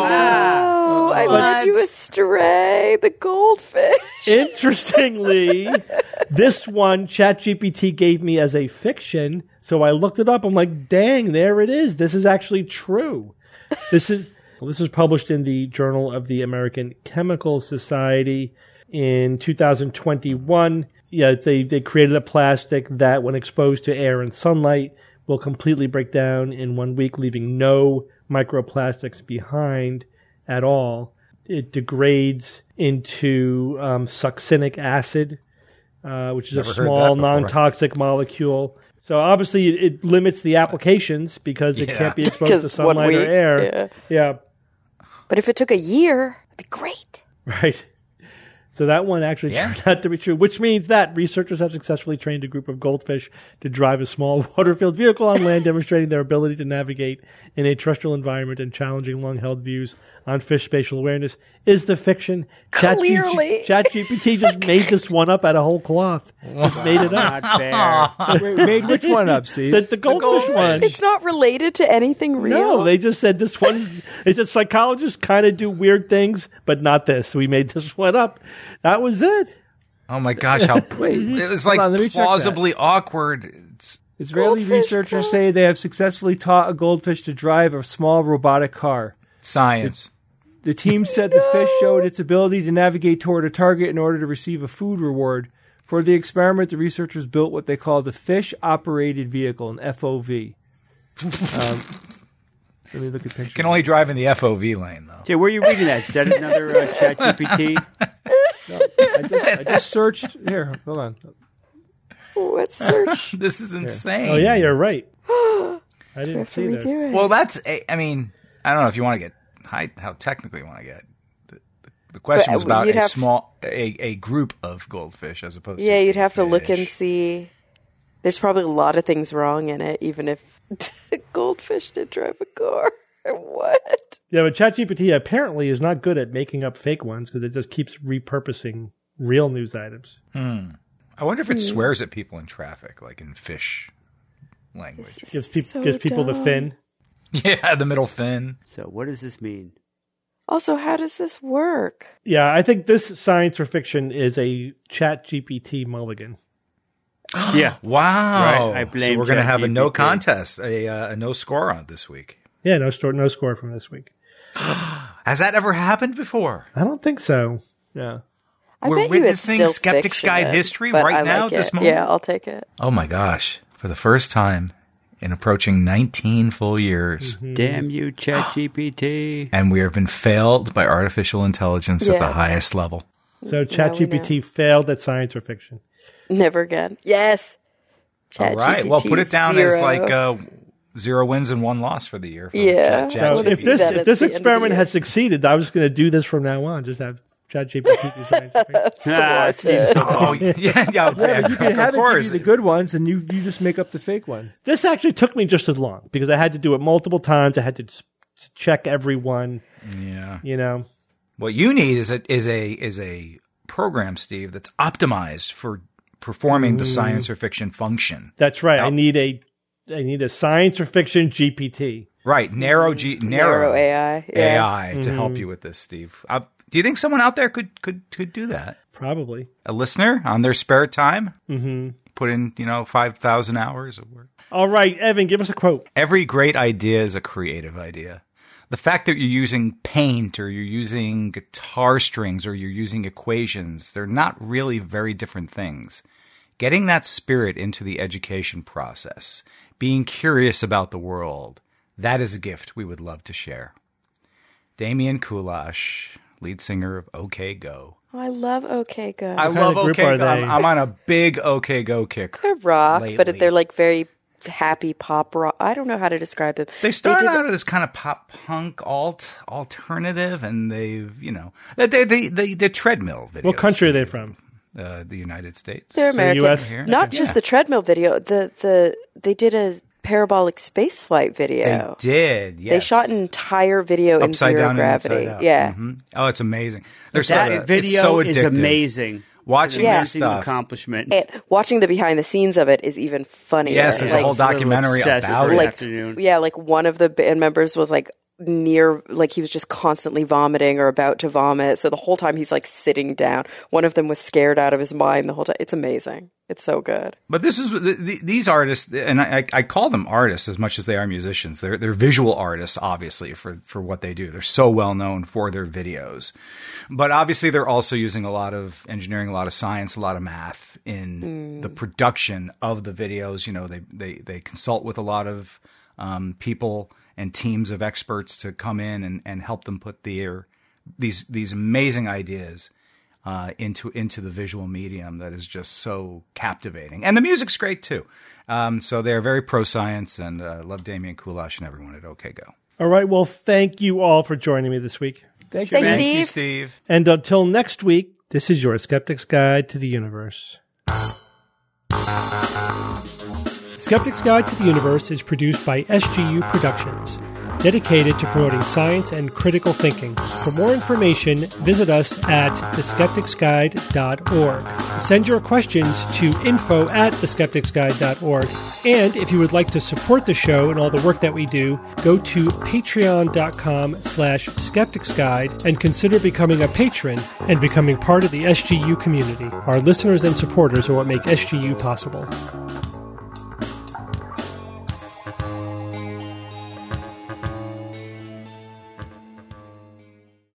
Oh, I led you astray. The goldfish. Interestingly, this one ChatGPT gave me as a fiction, so I looked it up. I'm like, dang, there it is. This is actually true. This is well, this was published in the Journal of the American Chemical Society in two thousand twenty-one. Yeah, they they created a plastic that, when exposed to air and sunlight, will completely break down in one week, leaving no microplastics behind at all. It degrades into um, succinic acid, uh, which is Never a heard that small, before. non-toxic molecule. So obviously, it, it limits the applications because it Yeah. can't be exposed to Because one sunlight or week, air. yeah. Yeah, But if it took a year, it'd be great. right. So that one actually Yeah. turned out to be true, which means that researchers have successfully trained a group of goldfish to drive a small water-filled vehicle on land, demonstrating their ability to navigate in a terrestrial environment and challenging long-held views on fish spatial awareness. Is the fiction. Clearly. ChatGPT just made this one up out of whole cloth. Just made it up. Not fair. Wait, made which one up, Steve? The, the goldfish goldfish. one. It's not related to anything real. No, they just said this one's. They said psychologists kind of do weird things, but not this. We made this one up. That was it. Oh my gosh, how Wait, it was hold like on, let me check that. plausibly awkward. It's, Israeli Goldfish researchers can- say they have successfully taught a goldfish to drive a small robotic car. science. The team said the fish showed its ability to navigate toward a target in order to receive a food reward. For the experiment, the researchers built what they called a fish-operated vehicle, an F O V. Um, let me look at pictures. Can only drive in the F O V lane though. Jay, where are you reading that? Is that another uh, Chat G P T? I just, I just searched. Here, hold on. What search? This is insane. Oh yeah, you're right. I didn't Have to see this. redo it. Well, that's. a- I mean, I don't know if you want to get high, how technically you want to get. The, the, the question But, was uh, about you'd a have- small, a, a group of goldfish as opposed. yeah, to you'd have to look and fish. see. There's probably a lot of things wrong in it, even if goldfish did drive a car. What? Yeah, but ChatGPT apparently is not good at making up fake ones because it just keeps repurposing real news items. I wonder if it swears at people in traffic, like in fish language. Gives, peop So gives people the dumb. fin. Yeah, the middle fin. So what does this mean? Also, how does this work? Yeah, I think this science or fiction is a ChatGPT mulligan. Yeah. Wow. Right, I blame so we're going to have a no ChatGPT. contest, a, uh, a no score on this week. Yeah, no score, no score from this week. Has that ever happened before? I don't think so. Yeah. I We're bet you it's witnessing still Skeptic's Guide fiction, history but right I now like at this it. moment? Yeah, I'll take it. Oh my gosh. For the first time in approaching nineteen full years. Damn you, ChatGPT. And we have been failed by artificial intelligence at Yeah. the highest level. So we ChatGPT failed at science or fiction. Never again. Yes. All right. Well, put it down zero. as like uh, zero wins and one loss for the year. For Yeah. Chat- I So wanna if see this that if at this the end of the experiment year. had succeeded, I was going to do this from now on. Just have ChatGPT do science or fiction. Ah, Steve's so Oh, yeah, yeah, yeah, But you can have of it course. give you the good ones, and you, you just make up the fake one. This actually took me just as long because I had to do it multiple times. I had to s- check every one. Yeah. You know, What you need is a is a is a program, Steve, that's optimized for performing the science or fiction function. that's right. I Now- need a I need a science or fiction G P T. Right, narrow G Narrow narrow, A I. Yeah. A I to help you with this, Steve. Uh, do you think someone out there could could could do that? Probably. A listener on their spare time, mm-hmm. put in you know five thousand hours of work. All right, Evan, give us a quote. Every great idea is a creative idea. The fact that you're using paint or you're using guitar strings or you're using equations, they're not really very different things. Getting that spirit into the education process, being curious about the world, that is a gift we would love to share. Damian Kulash, lead singer of OK Go. Oh, I love OK Go. I kind love of group OK are Go. I'm, they? I'm on a big OK Go kick. They're rock, lately. but they're like very happy pop rock. I don't know how to describe them. They started did- out as kind of pop punk alt alternative, and they've you know they they they, they the treadmill videos. What country are they from? Uh, the United States. They're American. U S? Here? Not Yeah. just the treadmill video. The the they did a parabolic space flight They video. did. Yes. They shot an entire video upside in zero down gravity. and inside out. Yeah. Mhm. Oh, it's amazing. There's That so, video it's so is addictive. amazing. Watching Yeah. their Amazing stuff. accomplishment. And watching the behind the scenes of it is even funnier. Yes, there's like, a whole documentary obsessed about for it. an like afternoon. yeah, like one of the band members was like near, like he was just constantly vomiting or about to vomit. So the whole time he's like sitting down. One of them was scared out of his mind the whole time. It's amazing. It's so good. But this is the, the, these artists, and I, I call them artists as much as they are musicians. They're they're visual artists, obviously, for for what they do. They're so well known for their videos, but obviously they're also using a lot of engineering, a lot of science, a lot of math in the production of the videos. You know, they they they consult with a lot of um, people and teams of experts to come in and, and help them put their these these amazing ideas Uh, into into the visual medium that is just so captivating, and the music's great too. Um, so they're very pro science, and uh, love Damian Kulash and everyone at OK Go. All right, well, thank you all for joining me this week. Thanks, Thanks, man. Thank you, Steve. Steve. And until next week, this is your Skeptic's Guide to the Universe. Skeptic's Guide to the Universe is produced by S G U Productions, dedicated to promoting science and critical thinking. For more information, visit us at the skeptics guide dot org. Send your questions to info at the skeptics guide dot org. And if you would like to support the show and all the work that we do, go to patreon.com slash skepticsguide and consider becoming a patron and becoming part of the S G U community. Our listeners and supporters are what make S G U possible.